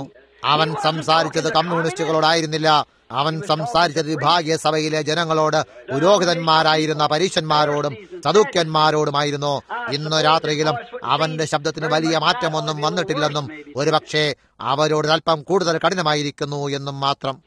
അവൻ സംസാരിച്ചത് കമ്മ്യൂണിസ്റ്റുകളോടായിരുന്നില്ല. അവൻ സംസാരിച്ചത് വിഭാഗീയ സഭയിലെ ജനങ്ങളോട്, പുരോഹിതന്മാരായിരുന്ന പരീശന്മാരോടും സദൂക്യന്മാരോടുമായിരുന്നു. ഇന്ന് രാത്രിയിലും അവന്റെ ശബ്ദത്തിന് വലിയ മാറ്റമൊന്നും വന്നിട്ടില്ലെന്നും ഒരുപക്ഷെ അവരോട് അല്പം കൂടുതൽ കഠിനമായിരിക്കുന്നു എന്നും മാത്രം.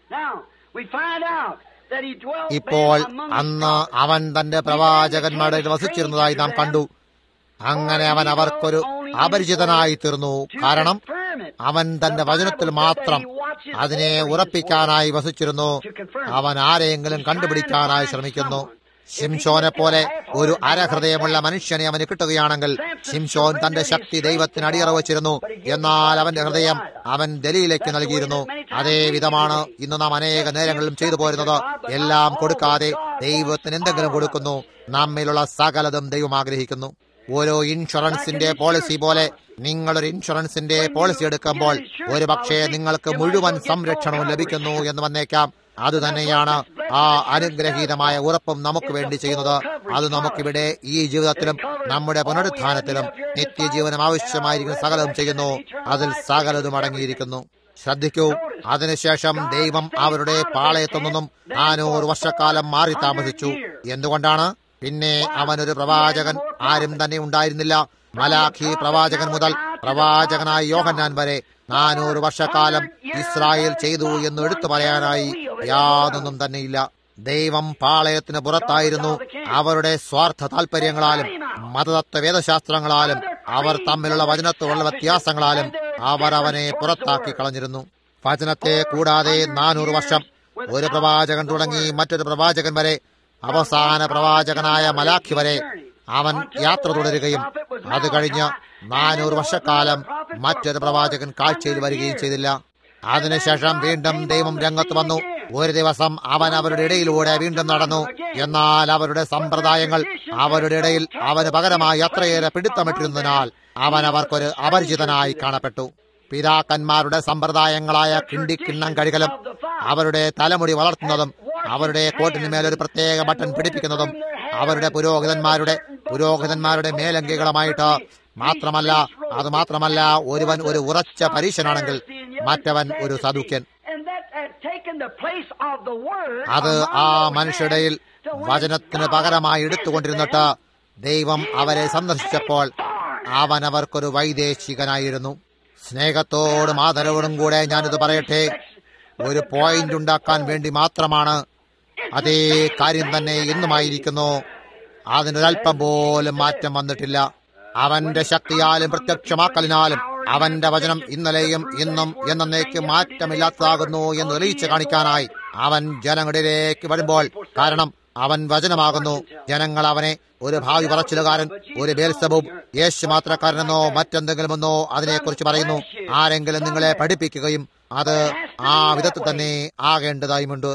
ഇപ്പോൾ അന്ന് അവൻ തന്റെ പ്രവാചകന്മാരുടെ വസിച്ചിരുന്നതായി നാം കണ്ടു. അങ്ങനെ അവൻ അവർക്കൊരു അപരിചിതനായി തീർന്നു. കാരണം അവൻ തന്റെ വചനത്തിൽ മാത്രം അതിനെ ഉറപ്പിക്കാനായി വസിച്ചിരുന്നു. അവൻ ആരെയെങ്കിലും കണ്ടുപിടിക്കാനായി ശ്രമിക്കുന്നു. ശിംശോനെ പോലെ ഒരു അരഹൃദയമുള്ള മനുഷ്യനെ അവന് കിട്ടുകയാണെങ്കിൽ, ശിംശോൻ തന്റെ ശക്തി ദൈവത്തിന് അടിയറ വച്ചിരുന്നു. എന്നാൽ അവന്റെ ഹൃദയം അവൻ ദലീലേക്ക് നൽകിയിരുന്നു. അതേ വിധമാണ് ഇന്ന് നാം അനേക നേരങ്ങളിലും ചെയ്തു പോരുന്നത്. എല്ലാം കൊടുക്കാതെ ദൈവത്തിന് എന്തെങ്കിലും കൊടുക്കുന്നു. നമ്മിലുള്ള സകലതും ദൈവം ആഗ്രഹിക്കുന്നു. ഓരോ ഇൻഷുറൻസിന്റെ പോളിസി പോലെ നിങ്ങളൊരു ഇൻഷുറൻസിന്റെ പോളിസി എടുക്കുമ്പോൾ ഒരു പക്ഷേ നിങ്ങൾക്ക് മുഴുവൻ സംരക്ഷണവും ലഭിക്കുന്നു എന്ന് വന്നേക്കാം. അതുതന്നെയാണ് ആ അനുഗ്രഹീതമായ ഉറപ്പും നമുക്ക് വേണ്ടി ചെയ്യുന്നത്. അത് നമുക്കിവിടെ ഈ ജീവിതത്തിലും നമ്മുടെ പുനരുത്ഥാനത്തിലും നിത്യജീവനം ആവശ്യമായിരിക്കുന്ന സകലതും ചെയ്യുന്നു. അതിൽ സകലതും അടങ്ങിയിരിക്കുന്നു. ശ്രദ്ധിക്കൂ, അതിനുശേഷം ദൈവം അവരുടെ പാളയത്തു നിന്നും 400 വർഷക്കാലം മാറി താമസിച്ചു. എന്തുകൊണ്ടാണ്? പിന്നെ അവനൊരു പ്രവാചകൻ ആരും തന്നെ ഉണ്ടായിരുന്നില്ല. മലാഖി പ്രവാചകൻ മുതൽ പ്രവാചകനായ യോഹന്നാൻ വരെ 400 വർഷക്കാലം ഇസ്രായേൽ ചെയ്തു എന്ന് എടുത്തു പറയാനായി യാതൊന്നും തന്നെയില്ല. ദൈവം പാളയത്തിന് പുറത്തായിരുന്നു. അവരുടെ സ്വാർത്ഥ താൽപര്യങ്ങളാലും മതതത്വ വേദശാസ്ത്രങ്ങളാലും അവർ തമ്മിലുള്ള വചനത്തോടുള്ള വ്യത്യാസങ്ങളാലും അവർ അവനെ പുറത്താക്കി കളഞ്ഞിരുന്നു. വചനത്തെ കൂടാതെ 400 വർഷം ഒരു പ്രവാചകൻ തുടങ്ങി മറ്റൊരു പ്രവാചകൻ വരെ, അവസാന പ്രവാചകനായ മലാഖി വരെ അവൻ യാത്ര തുടരുകയും അത് കഴിഞ്ഞ് 400 വർഷക്കാലം മറ്റൊരു പ്രവാചകൻ കാഴ്ചയിൽ വരികയും ചെയ്തില്ല. അതിനുശേഷം വീണ്ടും ദൈവം രംഗത്ത് വന്നു. ഒരു ദിവസം അവൻ അവരുടെ ഇടയിലൂടെ വീണ്ടും നടന്നു. എന്നാൽ അവരുടെ സമ്പ്രദായങ്ങൾ അവരുടെ ഇടയിൽ അവന് പകരമായി അത്രയേറെ പിടുത്തമിട്ടിരുന്നതിനാൽ അവൻ അവർക്കൊരു അപരിചിതനായി കാണപ്പെട്ടു. പിതാക്കന്മാരുടെ സമ്പ്രദായങ്ങളായ കിണ്ണം കഴികലും അവരുടെ തലമുടി വളർത്തുന്നതും അവരുടെ കോട്ടിന് മേലൊരു പ്രത്യേക ബട്ടൺ പിടിപ്പിക്കുന്നതും അവരുടെ പുരോഹിതന്മാരുടെ മേലങ്കികളുമായിട്ട് മാത്രമല്ല ഒരുവൻ ഒരു ഉറച്ച പരീശനാണെങ്കിൽ മറ്റവൻ ഒരു സദൂക്യൻ. അത് ആ മനുഷ്യരുടെയിൽ വചനത്തിന് പകരമായി എടുത്തുകൊണ്ടിരുന്നിട്ട് ദൈവം അവരെ സന്ദർശിച്ചപ്പോൾ അവൻ അവർക്കൊരു വൈദേശികനായിരുന്നു. സ്നേഹത്തോടും ആദരവോടും കൂടെ ഞാനിത് പറയട്ടെ, ഒരു പോയിന്റ് ഉണ്ടാക്കാൻ വേണ്ടി മാത്രമാണ്. അതേ കാര്യം തന്നെ ഇന്നുമായിരിക്കുന്നു. അതിനൊരൽപ്പം പോലും മാറ്റം വന്നിട്ടില്ല. അവന്റെ ശക്തിയാലും പ്രത്യക്ഷമാക്കലിനാലും അവന്റെ വചനം ഇന്നലെയും ഇന്നും എന്നേക്കും മാറ്റമില്ലാത്തതാകുന്നു എന്ന് തെളിയിച്ചു കാണിക്കാനായി അവൻ ജനങ്ങളിലേക്ക് വരുമ്പോൾ, കാരണം അവൻ വചനമാകുന്നു. ജനങ്ങൾ അവനെ ഒരു ഭാവി പറച്ചിലുകാരൻ, ഒരു ബേൽസബൂബ്, യേശു മാത്രക്കാരനെന്നോ മറ്റെന്തെങ്കിലുമെന്നോ അതിനെക്കുറിച്ച് പറയുന്നു. ആരെങ്കിലും നിങ്ങളെ പഠിപ്പിക്കുകയും അത് ആ വിധത്തിൽ തന്നെ ആകേണ്ടതായുമുണ്ട്.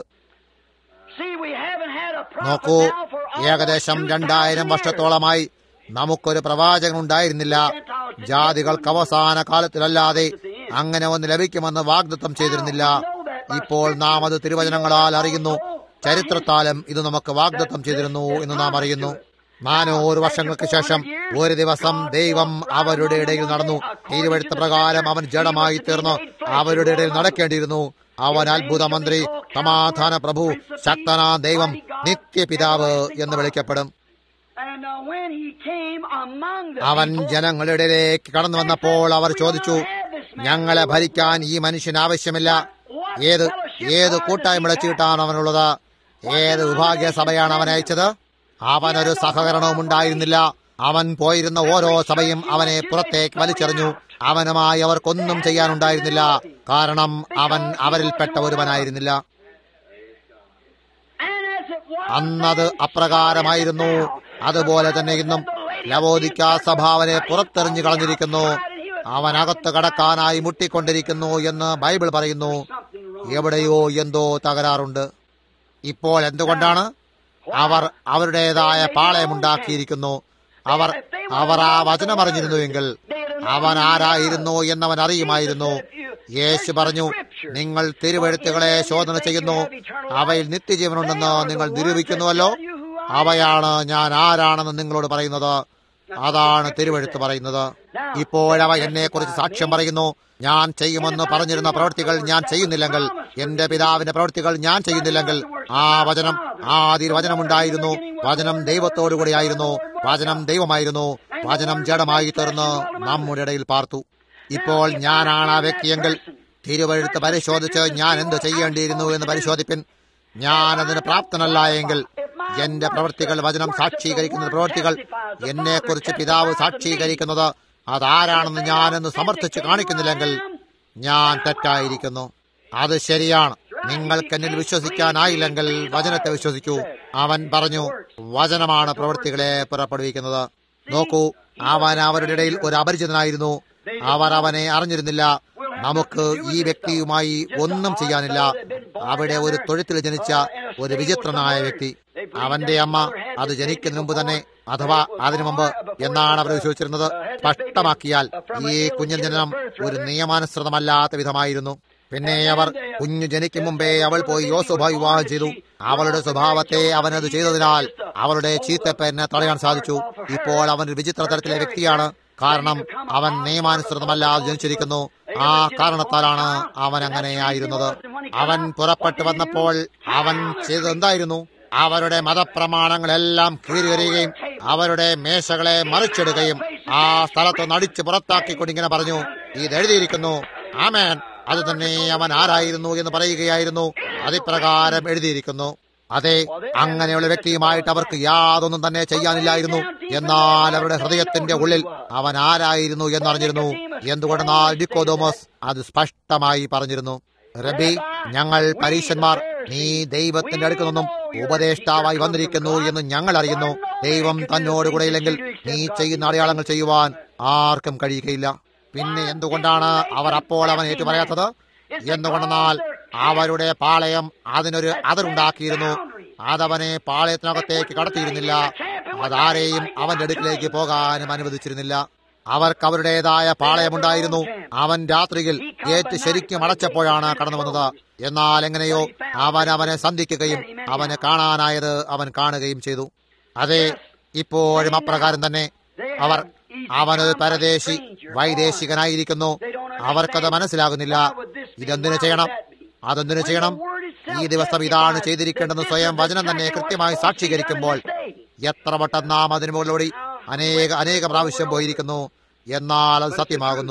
നോക്കൂ, ഏകദേശം 2000 വർഷത്തോളമായി നമുക്കൊരു പ്രവാചകൻ ഉണ്ടായിരുന്നില്ല. ജാതികൾക്ക് അവസാന കാലത്തിലല്ലാതെ അങ്ങനെ ഒന്ന് ലഭിക്കുമെന്ന് വാഗ്ദത്തം ചെയ്തിരുന്നില്ല. ഇപ്പോൾ നാം അത് തിരുവചനങ്ങളാൽ അറിയുന്നു. ചരിത്രത്താലും ഇത് നമുക്ക് വാഗ്ദത്തം ചെയ്തിരുന്നു എന്ന് നാം അറിയുന്നു. 400 വർഷങ്ങൾക്ക് ശേഷം ഒരു ദിവസം ദൈവം അവരുടെ ഇടയിൽ നടന്നു. തിരുവെഴുത്ത പ്രകാരം അവൻ ജഡമായി തീർന്നു അവരുടെ ഇടയിൽ നടക്കേണ്ടിയിരുന്നു. അവൻ അത്ഭുത മന്ത്രി, സമാധാന പ്രഭു, ശക്തനാ ദൈവം, നിത്യപിതാവ് എന്ന് വിളിക്കപ്പെടും. അവൻ ജനങ്ങളുടെ ഇടയിലേക്ക് കടന്നു വന്നപ്പോൾ അവർ ചോദിച്ചു, ഞങ്ങളെ ഭരിക്കാൻ ഈ മനുഷ്യന് ആവശ്യമില്ല. ഏത് കൂട്ടായ്മ ചീട്ടാണ് അവനുള്ളത്? ഏത് വിഭാഗീയ സഭയാണ് അവൻ അയച്ചത്? അവനൊരു സഹകരണവും ഉണ്ടായിരുന്നില്ല. അവൻ പോയിരുന്ന ഓരോ സഭയും അവനെ പുറത്തേക്ക് വലിച്ചെറിഞ്ഞു. അവനുമായി അവർക്കൊന്നും ചെയ്യാനുണ്ടായിരുന്നില്ല, കാരണം അവൻ അവരിൽപ്പെട്ട ഒരുവനായിരുന്നില്ല. അന്നത് അപ്രകാരമായിരുന്നു. അതുപോലെ തന്നെ ഇന്നും ലവോദിക്ക സഭ അവനെ പുറത്തെറിഞ്ഞു കളഞ്ഞിരിക്കുന്നു. അവനകത്ത് കടക്കാനായി മുട്ടിക്കൊണ്ടിരിക്കുന്നു എന്ന് ബൈബിൾ പറയുന്നു. എവിടെയോ എന്തോ തകരാറുണ്ട്. ഇപ്പോൾ എന്തുകൊണ്ടാണ്? അവർ അവരുടേതായ പാളയമുണ്ടാക്കിയിരിക്കുന്നു. അവർ ആ വചനമറിഞ്ഞിരുന്നുവെങ്കിൽ അവൻ ആരായിരുന്നു എന്നവൻ അറിയുമായിരുന്നു. യേശു പറഞ്ഞു, നിങ്ങൾ തിരുവെഴുത്തുകളെ ശോധന ചെയ്യുന്നു, അവയിൽ നിത്യജീവനുണ്ടെന്ന് നിങ്ങൾ നിരൂപിക്കുന്നുവല്ലോ. അവയാണ് ഞാൻ ആരാണെന്ന് നിങ്ങളോട് പറയുന്നത്. അതാണ് തിരുവെഴുത്ത് പറയുന്നത്. ഇപ്പോഴവ എന്നെക്കുറിച്ച് സാക്ഷ്യം പറയുന്നു. ഞാൻ ചെയ്യുമെന്ന് പറഞ്ഞിരുന്ന പ്രവൃത്തികൾ ഞാൻ ചെയ്യുന്നില്ലെങ്കിൽ, എന്റെ പിതാവിന്റെ പ്രവൃത്തികൾ ഞാൻ ചെയ്യുന്നില്ലെങ്കിൽ, ആ വചനം ആദ്യ വചനമുണ്ടായിരുന്നു, വചനം ദൈവത്തോടുകൂടിയായിരുന്നു, വചനം ദൈവമായിരുന്നു, വചനം ജഡമായി തീർന്ന് നമ്മുടെ ഇടയിൽ പാർത്തു. ഇപ്പോൾ ഞാനാണ് ആ വ്യക്തിയെങ്കിൽ തിരുവെഴുത്ത് പരിശോധിച്ച് ഞാൻ എന്ത് ചെയ്യേണ്ടിയിരുന്നു എന്ന് പരിശോധിപ്പിൻ. ഞാനതിന് പ്രാപ്തനല്ല എങ്കിൽ എന്റെ പ്രവൃത്തികൾ വചനം സാക്ഷീകരിക്കുന്ന പ്രവൃത്തികൾ, എന്നെക്കുറിച്ച് പിതാവ് സാക്ഷീകരിക്കുന്നത് അതാരാണെന്ന് ഞാനെന്ന് സമർത്ഥിച്ച് കാണിക്കുന്നില്ലെങ്കിൽ ഞാൻ തെറ്റായിരിക്കുന്നു. അത് ശരിയാണ്. നിങ്ങൾക്ക് എന്നിൽ വിശ്വസിക്കാനായില്ലെങ്കിൽ വചനത്തെ വിശ്വസിക്കൂ. അവൻ പറഞ്ഞു, വചനമാണ് പ്രവൃത്തികളെ പുറപ്പെടുവിക്കുന്നത്. നോക്കൂ, അവൻ അവരുടെ ഇടയിൽ ഒരു അപരിചിതനായിരുന്നു. അവർ അവനെ അറിഞ്ഞിരുന്നില്ല. നമുക്ക് ഈ വ്യക്തിയുമായി ഒന്നും ചെയ്യാനില്ല. അവിടെ ഒരു തൊഴുത്തിൽ ജനിച്ച ഒരു വിചിത്രനായ വ്യക്തി. അവന്റെ അമ്മ അത് ജനിക്കുന്നതിന് മുമ്പ് തന്നെ, അഥവാ അതിനു മുമ്പ് എന്നാണ് അവർ വിശ്വസിച്ചിരുന്നത്. സ്പഷ്ടമാക്കിയാൽ ഈ കുഞ്ഞിൻ ജനനം ഒരു നിയമാനുസൃതമല്ലാത്ത വിധമായിരുന്നു. പിന്നെ അവർ കുഞ്ഞു ജനിക്കും മുമ്പേ അവൾ പോയി യോസേഫ വിവാഹം ചെയ്തു. അവളുടെ സ്വഭാവത്തെ അവനത് ചെയ്തതിനാൽ അവളുടെ ചീത്തപ്പേരിനെ തടയാൻ സാധിച്ചു. ഇപ്പോൾ അവൻ ഒരു വിചിത്ര തരത്തിലെ വ്യക്തിയാണ്. കാരണം അവൻ നിയമാനുസൃതമല്ലാതെ ജനിച്ചിരിക്കുന്നു. ആ കാരണത്താലാണ് അവൻ അങ്ങനെയായിരുന്നത്. അവൻ പുറപ്പെട്ടു വന്നപ്പോൾ അവൻ ചെയ്തത് എന്തായിരുന്നു? അവരുടെ മതപ്രമാണങ്ങളെല്ലാം കീറിയെറിയുകയും അവരുടെ മേശകളെ മറിച്ചിടുകയും ആ സ്ഥലത്ത് നടിച്ച് പുറത്താക്കിക്കൊണ്ടിങ്ങനെ പറഞ്ഞു, ഇതെഴുതിയിരിക്കുന്നു. ആമേൻ, അത് തന്നെ അവൻ ആരായിരുന്നു എന്ന് പറയുകയായിരുന്നു. അതിപ്രകാരം എഴുതിയിരിക്കുന്നു. അതെ, അങ്ങനെയുള്ള വ്യക്തിയുമായിട്ട് അവർക്ക് യാതൊന്നും തന്നെ ചെയ്യാനില്ലായിരുന്നു. എന്നാൽ അവരുടെ ഹൃദയത്തിന്റെ ഉള്ളിൽ അവൻ ആരായിരുന്നു എന്നറിഞ്ഞിരുന്നു. എന്തുകൊണ്ടെന്നാൽ നിക്കോദോമസ് അത് സ്പഷ്ടമായി പറഞ്ഞിരുന്നു. റബ്ബി, ഞങ്ങൾ പരീശന്മാർ നീ ദൈവത്തിന്റെ അടുക്കൽ നിന്നും ഉപദേഷ്ടാവായി വന്നിരിക്കുന്നു എന്ന് ഞങ്ങൾ അറിയുന്നു. ദൈവം തന്നോട് കൂടെയില്ലെങ്കിൽ നീ ചെയ്യുന്ന അടയാളങ്ങൾ ചെയ്യുവാൻ ആർക്കും കഴിയുകയില്ല. പിന്നെ എന്തുകൊണ്ടാണ് അവർ അപ്പോൾ അവൻ ഏറ്റുപറയാത്തത്? എന്തുകൊണ്ടെന്നാൽ അവരുടെ പാളയം അതിനൊരു അതിരുണ്ടാക്കിയിരുന്നു. അതവനെ പാളയത്തിനകത്തേക്ക് കടത്തിയിരുന്നില്ല. അതാരെയും അവന്റെ അടുക്കിലേക്ക് പോകാനും അനുവദിച്ചിരുന്നില്ല. അവർക്ക് അവരുടേതായ പാളയമുണ്ടായിരുന്നു. അവൻ രാത്രിയിൽ ഗേറ്റ് ശരിക്കും അടച്ചപ്പോഴാണ് കടന്നു വന്നത്. എന്നാൽ എങ്ങനെയോ അവനെ സന്ധിക്കുകയും അവനെ കാണാനായത് അവൻ കാണുകയും ചെയ്തു. അതെ, ഇപ്പോഴും അപ്രകാരം തന്നെ അവനൊരു പരദേശി വൈദേശികനായിരിക്കുന്നു. അവർക്കത് മനസ്സിലാകുന്നില്ല. ഇതെന്തിനു ചെയ്യണം, അതെന്തിനു ചെയ്യണം, ഈ ദിവസം ഇതാണ് ചെയ്തിരിക്കേണ്ടെന്ന് സ്വയം വചനം തന്നെ കൃത്യമായി സാക്ഷീകരിക്കുമ്പോൾ എത്ര വട്ടം നാം അതിനു മുകളിലൂടെ അനേക പ്രാവശ്യം പോയിരിക്കുന്നു. എന്നാൽ അത് സത്യമാകുന്നു.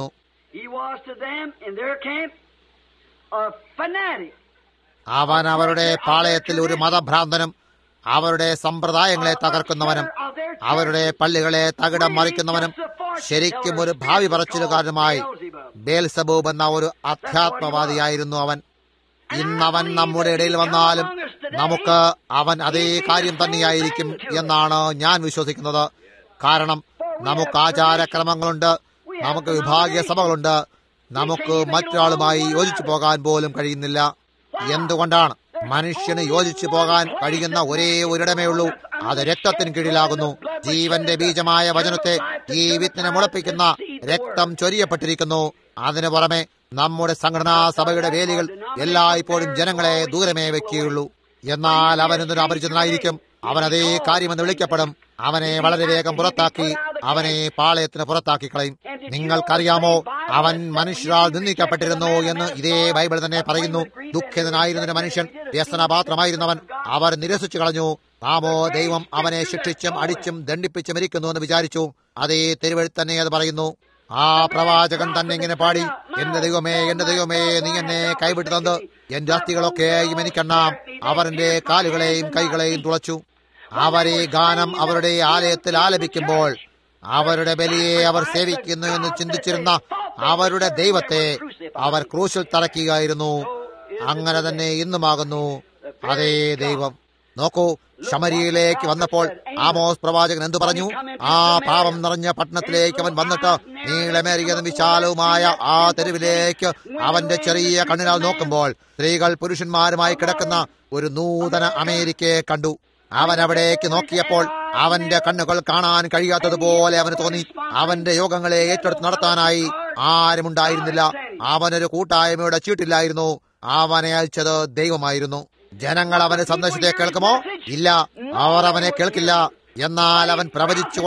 അവൻ അവരുടെ പാളയത്തിൽ ഒരു മതഭ്രാന്തനും അവരുടെ സമ്പ്രദായങ്ങളെ തകർക്കുന്നവനും അവരുടെ പള്ളികളെ തകിടം മറിക്കുന്നവനും ശരിക്കും ഒരു ഭാവി പറച്ചിലുകാരനുമായി ബേൽസബൂബ് എന്ന ഒരു അധ്യാത്മവാദിയായിരുന്നു അവൻ. ഇന്നവൻ നമ്മുടെ ഇടയിൽ വന്നാലും നമുക്ക് അവൻ അതേ കാര്യം തന്നെയായിരിക്കും എന്നാണ് ഞാൻ വിശ്വസിക്കുന്നത്. കാരണം നമുക്ക് ആചാരക്രമങ്ങളുണ്ട്, നമുക്ക് വിഭാഗീയ സഭകളുണ്ട്, നമുക്ക് മറ്റൊരാളുമായി യോജിച്ചു പോകാൻ പോലും കഴിയുന്നില്ല. എന്തുകൊണ്ടാണ്? മനുഷ്യന് യോജിച്ചു പോകാൻ കഴിയുന്ന ഒരേ ഒരിടമേ ഉള്ളൂ, അത് രക്തത്തിന് കീഴിലാകുന്നു. ജീവന്റെ ബീജമായ വചനത്തെ ഈ വിത്തിനെ മുളപ്പിക്കുന്ന രക്തം ചൊരിയപ്പെട്ടിരിക്കുന്നു. അതിനു പുറമെ നമ്മുടെ സംഘടനാ സഭയുടെ വേലികൾ എല്ലായ്പ്പോഴും ജനങ്ങളെ ദൂരമേ വെക്കുകയുള്ളൂ. എന്നാൽ അവനൊരു അപരിചിതനായിരിക്കും. അവൻ അതേ കാര്യമെന്ന് വിളിക്കപ്പെടും. അവനെ വളരെ വേഗം പുറത്താക്കി അവനെ പാളയത്തിന് പുറത്താക്കി കളയും. നിങ്ങൾക്കറിയാമോ, അവൻ മനുഷ്യരാൽ നിന്ദിക്കപ്പെട്ടിരുന്നു എന്ന് ഇതേ ബൈബിൾ തന്നെ പറയുന്നു. ദുഃഖിതനായിരുന്ന മനുഷ്യൻ, വ്യസനപാത്രമായിരുന്നവൻ, അവർ നിരസിച്ചു കളഞ്ഞു. നാമോ ദൈവം അവനെ ശിക്ഷിച്ചും അടിച്ചും ദണ്ഡിപ്പിച്ചും ഇരിക്കുന്നു എന്ന് വിചാരിച്ചു. അതേ തിരുവെഴുത്ത് തന്നെ അത് പറയുന്നു. ആ പ്രവാചകൻ തന്നെ ഇങ്ങനെ പാടി, എന്റെ ദൈവമേ, എന്റെ ദൈവമേ, നീ എന്നെ കൈവിട്ടു തന്ന് എന്റെ അസ്ഥികളൊക്കെയും എനിക്കെണ്ണാം. അവർ എന്റെ കാലുകളെയും കൈകളെയും തുളച്ചു. അവരെ ഗാനം അവരുടെ ആലയത്തിൽ ആലപിക്കുമ്പോൾ അവരുടെ ബലിയെ അവർ സേവിക്കുന്നു എന്ന് ചിന്തിച്ചിരുന്ന അവരുടെ ദൈവത്തെ അവർ ക്രൂശിൽ തറയ്ക്കുകയായിരുന്നു. അങ്ങനെ തന്നെ ഇന്നുമാകുന്നു അതേ ദൈവം. നോക്കൂ, ശമരിയയിലേക്ക് വന്നപ്പോൾ ആമോസ് പ്രവാചകൻ എന്തു പറഞ്ഞു? ആ പാപം നിറഞ്ഞ പട്ടണത്തിലേക്ക് അവൻ വന്നിട്ട് നീളമേറിയതും വിശാലവുമായ ആ തെരുവിലേക്ക് അവന്റെ ചെറിയ കണ്ണിനാൽ നോക്കുമ്പോൾ സ്ത്രീകൾ പുരുഷന്മാരുമായി കിടക്കുന്ന ഒരു നൂതന അമേരിക്കയെ കണ്ടു. അവൻ അവിടേക്ക് നോക്കിയപ്പോൾ അവന്റെ കണ്ണുകൾ കാണാൻ കഴിയാത്തതുപോലെ അവന് തോന്നി. അവന്റെ യോഗങ്ങളെ ഏറ്റെടുത്ത് നടത്താനായി ആരുമുണ്ടായിരുന്നില്ല. അവനൊരു കൂട്ടായ്മയുടെ ചീട്ടില്ലായിരുന്നു. അവനെ അയച്ചത് ദൈവമായിരുന്നു. ജനങ്ങൾ അവന്റെ സന്ദേശത്തെ കേൾക്കുമോ? ഇല്ല, അവർ അവനെ കേൾക്കില്ല. എന്നാൽ അവൻ പ്രവചിച്ചുകൊണ്ട്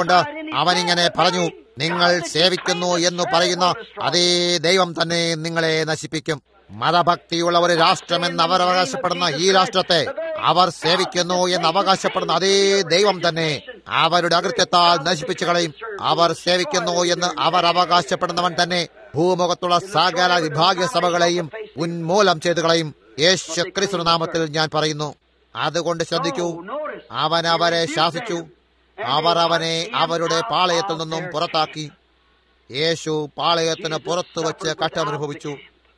അവനിങ്ങനെ പറഞ്ഞു, നിങ്ങൾ സേവിക്കുന്നു എന്ന് പറയുന്ന അതേ ദൈവം തന്നെ നിങ്ങളെ നശിപ്പിക്കും. മതഭക്തിയുള്ള ഒരു രാഷ്ട്രമെന്ന് അവർ അവകാശപ്പെടുന്ന ഈ രാഷ്ട്രത്തെ അവർ സേവിക്കുന്നു എന്ന് അവകാശപ്പെടുന്ന അതേ ദൈവം തന്നെ അവരുടെ അകൃത്യത്താൽ നശിപ്പിച്ചു കളയും. അവർ സേവിക്കുന്നു എന്ന് അവർ അവകാശപ്പെടുന്നവൻ തന്നെ ഭൂമുഖത്തുള്ള സകല വിഭാഗീയ സഭകളെയും ഉന്മൂലം ചെയ്തു കളയും. യേശു ക്രിസ്തു നാമത്തിൽ ഞാൻ പറയുന്നു. അതുകൊണ്ട് ശ്രദ്ധിക്കൂ, അവൻ അവരെ ശാസിച്ചു. അവർ അവനെ അവരുടെ പാളയത്തിൽ നിന്നും പുറത്താക്കി. യേശു പാളയത്തിന് പുറത്തു വച്ച് കഷ്ടമനുഭവിച്ചു.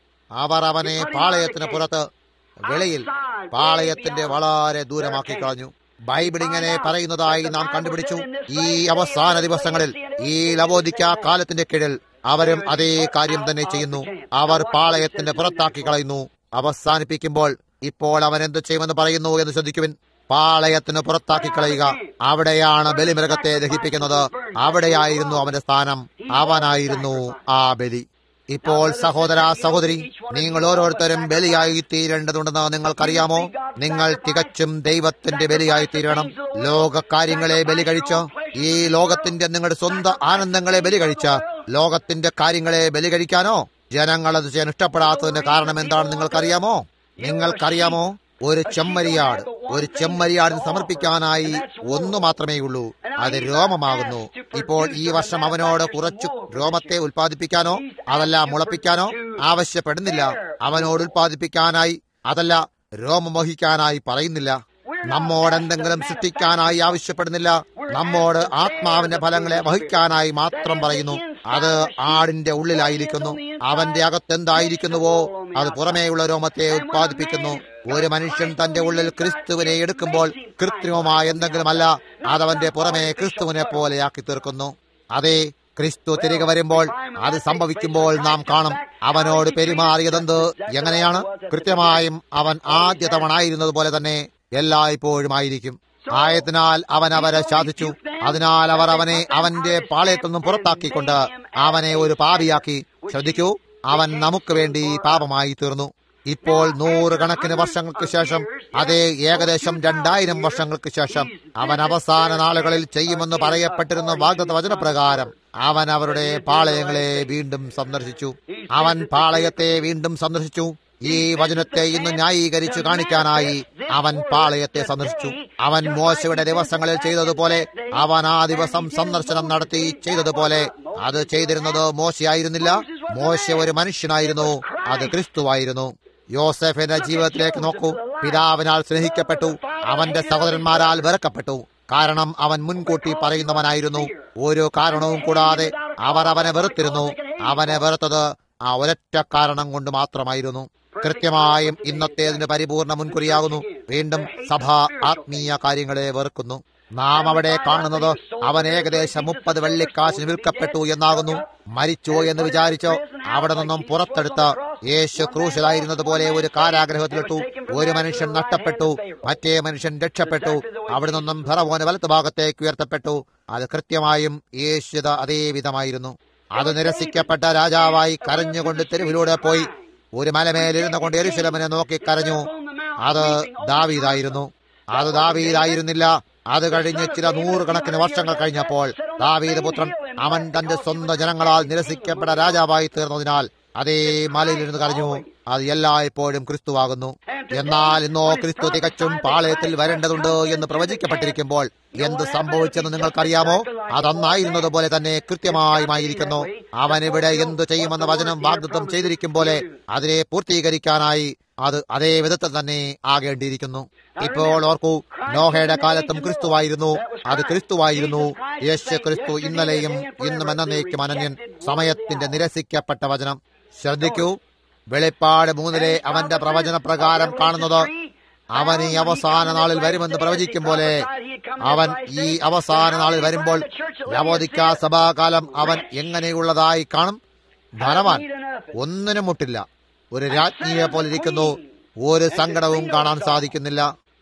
അവർ അവനെ പാളയത്തിന് പുറത്ത് വെളിയിൽ പാളയത്തിന്റെ വളരെ ദൂരമാക്കി കളഞ്ഞു. ബൈബിൾ ഇങ്ങനെ പറയുന്നതായി നാം കണ്ടുപിടിച്ചു. ഈ അവസാന ദിവസങ്ങളിൽ ഈ ലവോദിക്ക കാലത്തിന്റെ കീഴിൽ അവരും അതേ കാര്യം തന്നെ ചെയ്യുന്നു. അവർ പാളയത്തിന്റെ പുറത്താക്കി കളയുന്നു. അവസാനിപ്പിക്കുമ്പോൾ ഇപ്പോൾ അവൻ എന്ത് ചെയ്യുമെന്ന് പറയുന്നു എന്ന് ശ്രദ്ധിക്കുവിൻ. പാളയത്തിന് പുറത്താക്കി കളയുക. അവിടെയാണ് ബലിമൃഗത്തെ ദഹിപ്പിക്കുന്നത്. അവിടെയായിരുന്നു അവന്റെ സ്ഥാനം. അവനായിരുന്നു ആ ബലി. ഇപ്പോൾ സഹോദര സഹോദരി, നിങ്ങൾ ഓരോരുത്തരും ബലിയായി തീരേണ്ടതുണ്ടെന്ന് നിങ്ങൾക്കറിയാമോ? നിങ്ങൾ തികച്ചും ദൈവത്തിന്റെ ബലിയായി തീരണം. ലോകകാര്യങ്ങളെ ബലി കഴിച്ച്, ഈ ലോകത്തിന്റെ നിങ്ങളുടെ സ്വന്തം ആനന്ദങ്ങളെ ബലി കഴിച്ച് ലോകത്തിന്റെ കാര്യങ്ങളെ ബലി കഴിക്കാനോ? ജനങ്ങൾ അത് ചെയ്യാൻ ഇഷ്ടപ്പെടാത്തതിന്റെ കാരണം എന്താണെന്ന് നിങ്ങൾക്കറിയാമോ? നിങ്ങൾക്കറിയാമോ? ഒരു ചെമ്മരിയാടിന് സമർപ്പിക്കാനായി ഒന്നു മാത്രമേ ഉള്ളൂ. അത് രോമമാകുന്നു. ഇപ്പോൾ ഈ വർഷം അവനോട് കുറച്ചു രോമത്തെ ഉൽപ്പാദിപ്പിക്കാനോ അതല്ല മുളപ്പിക്കാനോ ആവശ്യപ്പെടുന്നില്ല. അവനോട് ഉൽപ്പാദിപ്പിക്കാനായി അതല്ല രോമം വഹിക്കാനായി പറയുന്നില്ല. നമ്മോട് എന്തെങ്കിലും സൃഷ്ടിക്കാനായി ആവശ്യപ്പെടുന്നില്ല. നമ്മോട് ആത്മാവിന്റെ ഫലങ്ങളെ വഹിക്കാനായി മാത്രം പറയുന്നു. അത് ആടിന്റെ ഉള്ളിലായിരിക്കുന്നു. അവന്റെ അകത്തെന്തായിരിക്കുന്നുവോ അത് പുറമേയുള്ള രോമത്തെ ഉത്പാദിപ്പിക്കുന്നു. ഒരു മനുഷ്യൻ തന്റെ ഉള്ളിൽ ക്രിസ്തുവിനെ എടുക്കുമ്പോൾ കൃത്രിമമായ എന്തെങ്കിലുമല്ല, അതവന്റെ പുറമേ ക്രിസ്തുവിനെ പോലെയാക്കി തീർക്കുന്നു. അതേ, ക്രിസ്തു തിരികെ വരുമ്പോൾ അത് സംഭവിക്കുമ്പോൾ നാം കാണും അവനോട് പെരുമാറിയതെന്ത് എങ്ങനെയാണ്. കൃത്യമായും അവൻ ആദ്യ തവണ ആയിരുന്നത് പോലെ തന്നെ എല്ലായ്പ്പോഴും ആയിരിക്കും. ആയതിനാൽ അവൻ അവരെ ശാസിച്ചു. അതിനാൽ അവർ അവനെ അവന്റെ പാളയത്തിൽ നിന്നും പുറത്താക്കിക്കൊണ്ട് അവനെ ഒരു പാപിയാക്കി. ശ്രദ്ധിക്കൂ, അവൻ നമുക്ക് വേണ്ടി പാപമായി തീർന്നു. ഇപ്പോൾ 100 കണക്കിന് വർഷങ്ങൾക്ക് ശേഷം, അതേ ഏകദേശം 2000 വർഷങ്ങൾക്ക് ശേഷം അവൻ അവസാന നാളുകളിൽ ചെയ്യുമെന്ന് പറയപ്പെട്ടിരുന്ന വാഗ്ദത്ത വചനപ്രകാരം അവൻ അവരുടെ പാളയങ്ങളെ വീണ്ടും സന്ദർശിച്ചു. അവൻ പാളയത്തെ വീണ്ടും സന്ദർശിച്ചു. ഈ വചനത്തെ ഇന്ന് ന്യായീകരിച്ചു കാണിക്കാനായി അവൻ പാളയത്തെ സന്ദർശിച്ചു. അവൻ മോശയുടെ ദിവസങ്ങളിൽ ചെയ്തതുപോലെ അവൻ ആ ദിവസം സന്ദർശനം നടത്തി ചെയ്തതുപോലെ അത് ചെയ്തിരുന്നത് മോശയായിരുന്നില്ല. മോശ ഒരു മനുഷ്യനായിരുന്നു, അത് ക്രിസ്തുവായിരുന്നു. യോസേഫിന്റെ ജീവിതത്തിലേക്ക് നോക്കൂ. പിതാവിനാൽ സ്നേഹിക്കപ്പെട്ടു, അവന്റെ സഹോദരന്മാരാൽ വെറുക്കപ്പെട്ടു. കാരണം അവൻ മുൻകൂട്ടി പറയുന്നവനായിരുന്നു. ഒരു കാരണവും കൂടാതെ അവർ അവനെ വെറുത്തിരുന്നു. അവനെ വെറുത്തത് ആ ഒരൊറ്റ കാരണം കൊണ്ട് മാത്രമായിരുന്നു. കൃത്യമായും ഇന്നത്തേതിന് പരിപൂർണ മുൻകുറിയാകുന്നു. വീണ്ടും സഭ ആത്മീയ കാര്യങ്ങളെ വെറുക്കുന്നു. നാം അവിടെ കാണുന്നത് അവൻ ഏകദേശം 30 വെള്ളിക്കാശിന് വിൽക്കപ്പെട്ടു എന്നാകുന്നു. മരിച്ചോ എന്ന് വിചാരിച്ചോ അവിടെ നിന്നും പുറത്തെടുത്ത് യേശു ക്രൂശിലായിരുന്നത് പോലെ ഒരു കാരാഗ്രഹത്തിലിട്ടു. ഒരു മനുഷ്യൻ നഷ്ടപ്പെട്ടു, മറ്റേ മനുഷ്യൻ രക്ഷപ്പെട്ടു. അവിടെ നിന്നും ഫറവോന്റെ വലത്തുഭാഗത്തേക്ക് ഉയർത്തപ്പെട്ടു. അത് കൃത്യമായും യേശുത അതേ വിധമായിരുന്നു. അത് നിരസിക്കപ്പെട്ട രാജാവായി കരഞ്ഞുകൊണ്ട് തെരുവിലൂടെ പോയി ഒരു മലമേലിരുന്നു കൊണ്ട് യെരൂശലേമിനെ നോക്കി കരഞ്ഞു. അത് ദാവീദായിരുന്നു. അത് ദാവീദായിരുന്നില്ല. അത് കഴിഞ്ഞ് ചില 100 കണക്കിന് വർഷങ്ങൾ കഴിഞ്ഞപ്പോൾ ദാവീദ് പുത്രൻ അവൻ തന്റെ സ്വന്തം ജനങ്ങളാൽ നിരസിക്കപ്പെട്ട രാജാവായി തീർന്നതിനാൽ അതേ മലയിലിരുന്ന് കരഞ്ഞു. അത് എല്ലായ്പ്പോഴും ക്രിസ്തുവാകുന്നു. എന്നാൽ ഇന്നോ ക്രിസ്തു തികച്ചും പാളയത്തിൽ വരേണ്ടതുണ്ട് എന്ന് പ്രവചിക്കപ്പെട്ടിരിക്കുമ്പോൾ എന്ത് സംഭവിച്ചെന്ന് നിങ്ങൾക്കറിയാമോ? അതന്നായിരുന്നത് പോലെ തന്നെ കൃത്യമായുമായിരിക്കുന്നു. അവൻ ഇവിടെ എന്തു ചെയ്യുമെന്ന വചനം വാഗ്ദത്തം ചെയ്തിരിക്കും പോലെ അതിനെ പൂർത്തീകരിക്കാനായി അത് അതേ വിധത്തിൽ തന്നെ ആകേണ്ടിയിരിക്കുന്നു. ഇപ്പോൾ ഓർക്കൂ, നോഹയുടെ കാലത്തും ക്രിസ്തുവായിരുന്നു. അത് ക്രിസ്തുവായിരുന്നു. യേശു ക്രിസ്തു ഇന്നലെയും ഇന്നും എന്നേക്കും അനന്യൻ. സമയത്തിന്റെ നിരസിക്കപ്പെട്ട വചനം. ശ്രദ്ധിക്കൂ, വെളിപ്പാട് 3 അവന്റെ പ്രവചന പ്രകാരം കാണുന്നത് അവൻ ഈ അവസാന നാളിൽ വരുമെന്ന് പ്രവചിക്കും പോലെ അവൻ ഈ അവസാന നാളിൽ വരുമ്പോൾ ലവോദിക്ക സഭാകാലം അവൻ എങ്ങനെയുള്ളതായി കാണും? ധനവാൻ, ഒന്നിനും മുട്ടില്ല, ഒരു രാജ്ഞിയെ പോലെ ഇരിക്കുന്നു, ഒരു സങ്കടവും കാണാൻ സാധിക്കുന്നില്ല.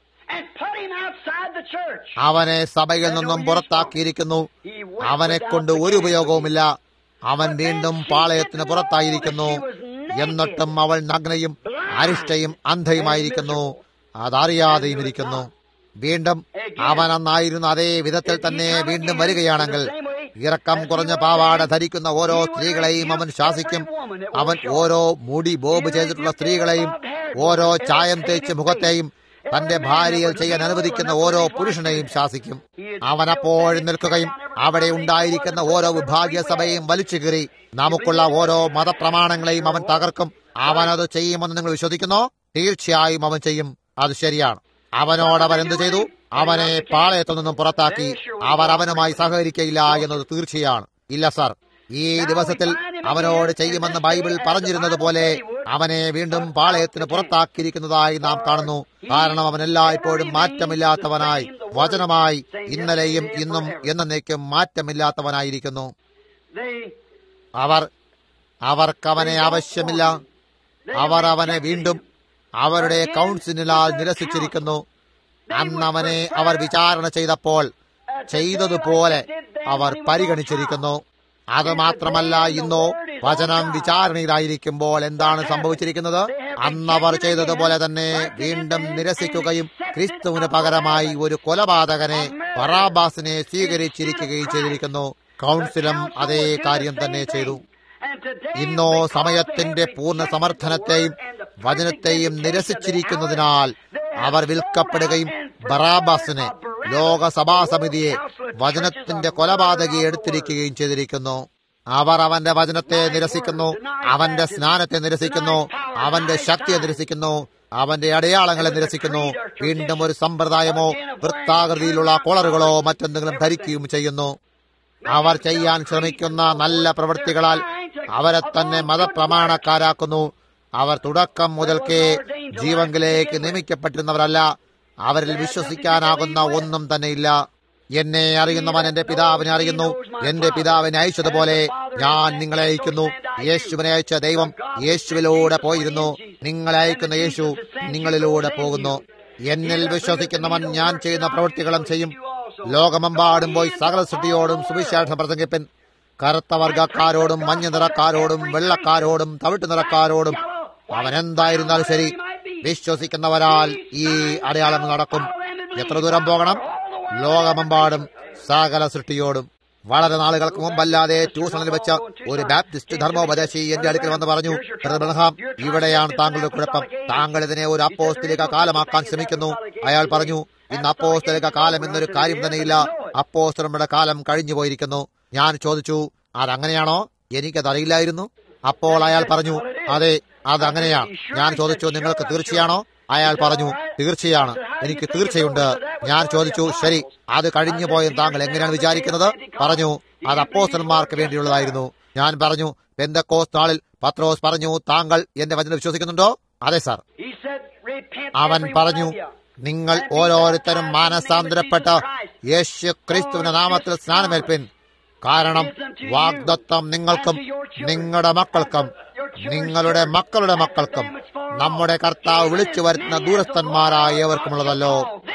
അവനെ സഭയിൽ നിന്നും പുറത്താക്കിയിരിക്കുന്നു. അവനെ കൊണ്ട് ഒരു ഉപയോഗവുമില്ല. അവൻ വീണ്ടും പാളയത്തിന് പുറത്തായിരിക്കുന്നു. എന്നിട്ടും അവൾ നഗ്നയും അരിഷ്ടയും അന്ധയുമായിരിക്കുന്നു, അതറിയാതെയും ഇരിക്കുന്നു. വീണ്ടും അവൻ അന്നായിരുന്ന അതേ വിധത്തിൽ തന്നെ വീണ്ടും വരികയാണെങ്കിൽ ഇറക്കം കുറഞ്ഞ പാവാട ധരിക്കുന്ന ഓരോ സ്ത്രീകളെയും അവൻ ശാസിക്കും. അവൻ ഓരോ മുടി ബോബ് ചെയ്തിട്ടുള്ള സ്ത്രീകളെയും ഓരോ ചായം തേച്ച് മുഖത്തെയും തന്റെ ഭാര്യയിൽ ചെയ്യാൻ അനുവദിക്കുന്ന ഓരോ പുരുഷനെയും ശാസിക്കും. അവൻ അപ്പോഴും നിൽക്കുകയും അവിടെ ഉണ്ടായിരിക്കുന്ന ഓരോ വിഭാഗീയ സഭയെയും വലിച്ചു കീറി നമുക്കുള്ള ഓരോ മതപ്രമാണങ്ങളെയും അവൻ തകർക്കും. അവനത് ചെയ്യുമെന്ന് നിങ്ങൾ വിശ്വസിക്കുന്നോ? തീർച്ചയായും അവൻ ചെയ്യും. അത് ശരിയാണ്. അവനോട് അവർ എന്ത് ചെയ്തു? അവനെ പാളയത്തിൽ നിന്നും പുറത്താക്കി. അവർ അവനുമായി സഹകരിക്കയില്ല എന്നത് തീർച്ചയാണ്. ഇല്ല സർ, ഈ ദിവസത്തിൽ അവനോട് ചെയ്യുമെന്ന് ബൈബിൾ പറഞ്ഞിരുന്നത് പോലെ അവനെ വീണ്ടും പാളയത്തിന് പുറത്താക്കിയിരിക്കുന്നതായി നാം കാണുന്നു. കാരണം അവൻ എല്ലായ്പ്പോഴും മാറ്റമില്ലാത്തവനായി, വചനമായി, ഇന്നലെയും ഇന്നും എന്നേക്കും മാറ്റമില്ലാത്തവനായിരിക്കുന്നു. അവർക്കവനെ ആവശ്യമില്ല. അവർ അവനെ വീണ്ടും അവരുടെ കൗൺസിലാൽ നിരസിച്ചിരിക്കുന്നു. അന്നവനെ അവർ വിചാരണ ചെയ്തപ്പോൾ ചെയ്തതുപോലെ അവർ പരിഗണിച്ചിരിക്കുന്നു. അത് മാത്രമല്ല, ഇന്നോ വചനം വിചാരണയിലായിരിക്കുമ്പോൾ എന്താണ് സംഭവിച്ചിരിക്കുന്നത്? അന്നവർ ചെയ്തതുപോലെ തന്നെ വീണ്ടും നിരസിക്കുകയും ക്രിസ്തുവിന് പകരമായി ഒരു കൊലപാതകനെ, ബറാബാസിനെ സ്വീകരിച്ചിരിക്കുകയും ചെയ്തിരിക്കുന്നു. കൗൺസിലും അതേ കാര്യം തന്നെ ചെയ്തു. ഇന്നോ സമയത്തിന്റെ പൂർണ്ണ സമർത്ഥനത്തെയും വചനത്തെയും നിരസിച്ചിരിക്കുന്നതിനാൽ അവർ വിൽക്കപ്പെടുകയും ബറാബാസിനെ, ലോകസഭാസമിതിയെ, വചനത്തിന്റെ കൊലപാതകയെ എടുത്തിരിക്കുകയും ചെയ്തിരിക്കുന്നു. അവർ അവന്റെ വചനത്തെ നിരസിക്കുന്നു, അവന്റെ സ്നാനത്തെ നിരസിക്കുന്നു, അവന്റെ ശക്തിയെ നിരസിക്കുന്നു, അവന്റെ അടയാളങ്ങളെ നിരസിക്കുന്നു. വീണ്ടും ഒരു സമ്പ്രദായമോ വൃത്താകൃതിയിലുള്ള കോളറുകളോ മറ്റെന്തെങ്കിലും ധരിക്കുകയും ചെയ്യുന്നു. അവർ ചെയ്യാൻ ശ്രമിക്കുന്ന നല്ല പ്രവൃത്തികളാൽ അവരെ തന്നെ മതപ്രമാണക്കാരാക്കുന്നു. അവർ തുടക്കം മുതൽക്കേ ജീവങ്കിലേക്ക് നിയമിക്കപ്പെട്ടിരുന്നവരല്ല. അവരിൽ വിശ്വസിക്കാനാകുന്ന ഒന്നും തന്നെയില്ല. എന്നെ അറിയുന്നവൻ എന്റെ പിതാവിനെ അറിയുന്നു. എന്റെ പിതാവിനെ അയച്ചതുപോലെ ഞാൻ നിങ്ങളെ അയക്കുന്നു. യേശുവിനെ അയച്ച ദൈവം യേശുവിലൂടെ പോയിരുന്നു. നിങ്ങളെ അയക്കുന്ന യേശു നിങ്ങളിലൂടെ പോകുന്നു. എന്നിൽ വിശ്വസിക്കുന്നവൻ ഞാൻ ചെയ്യുന്ന പ്രവൃത്തികളും ചെയ്യും. ലോകമെമ്പാടും പോയി സകല സൃഷ്ടിയോടും സുവിശേഷം പ്രസംഗിപ്പിൻ. കറുത്ത വർഗക്കാരോടും മഞ്ഞ നിറക്കാരോടും വെള്ളക്കാരോടും തവിട്ട് നിറക്കാരോടും അവനെന്തായിരുന്നാലും ശരി, വിശ്വസിക്കുന്നവരാൽ ഈ അടയാളം നടക്കും. എത്ര ദൂരം പോകണം? ലോകമെമ്പാടും സകല സൃഷ്ടിയോടും. വളരെ നാളുകൾക്ക് മുമ്പല്ലാതെ ട്യൂഷനിൽ വെച്ച ഒരു ബാപ്റ്റിസ്റ്റ് ധർമ്മോപദേശി എന്റെ അടുക്കൽ വന്ന് പറഞ്ഞു, ബ്രദർഹാം, ഇവിടെയാണ് താങ്കളുടെ കുഴപ്പം. താങ്കൾ ഇതിനെ ഒരു അപ്പോസ്തലിക കാലമാക്കാൻ ശ്രമിക്കുന്നു. അയാൾ പറഞ്ഞു, ഇന്ന് അപ്പോസ്തലിക കാലം എന്നൊരു കാര്യം തന്നെയില്ല. അപ്പോസ്തലരുടെ കാലം കഴിഞ്ഞു പോയിരിക്കുന്നു. ഞാൻ ചോദിച്ചു, അതങ്ങനെയാണോ? എനിക്കതറിയില്ലായിരുന്നു. അപ്പോൾ അയാൾ പറഞ്ഞു, അതെ, അതങ്ങനെയാണ്. ഞാൻ ചോദിച്ചു, നിങ്ങൾക്ക് തീർച്ചയാണോ? അയാൾ പറഞ്ഞു, തീർച്ചയാണ്, എനിക്ക് തീർച്ചയുണ്ട്. ഞാൻ ചോദിച്ചു, ശരി, അത് കഴിഞ്ഞു പോയെന്ന് താങ്കൾ എങ്ങനെയാണ് വിചാരിക്കുന്നത്? പറഞ്ഞു, അത് അപ്പോസ്തലന്മാർക്ക് വേണ്ടിയുള്ളതായിരുന്നു. ഞാൻ പറഞ്ഞു, പെന്തക്കോസ്ത് നാളിൽ പത്രോസ് പറഞ്ഞു, താങ്കൾ എന്റെ വചനം വിശ്വസിക്കുന്നുണ്ടോ? അതെ സർ. അവൻ പറഞ്ഞു, നിങ്ങൾ ഓരോരുത്തരും മാനസാന്തരപ്പെട്ട് യേശു ക്രിസ്തുവിന്റെ നാമത്തിൽ സ്നാനമേൽപ്പിൻ. കാരണം വാഗ്ദത്തം നിങ്ങൾക്കും നിങ്ങളുടെ മക്കൾക്കും നിങ്ങളുടെ മക്കളുടെ മക്കൾക്കും നമ്മുടെ കർത്താവ് വിളിച്ചു വരുത്തുന്ന ദൂരസ്ഥന്മാരായ ഏവർക്കുമുള്ളതല്ലോ.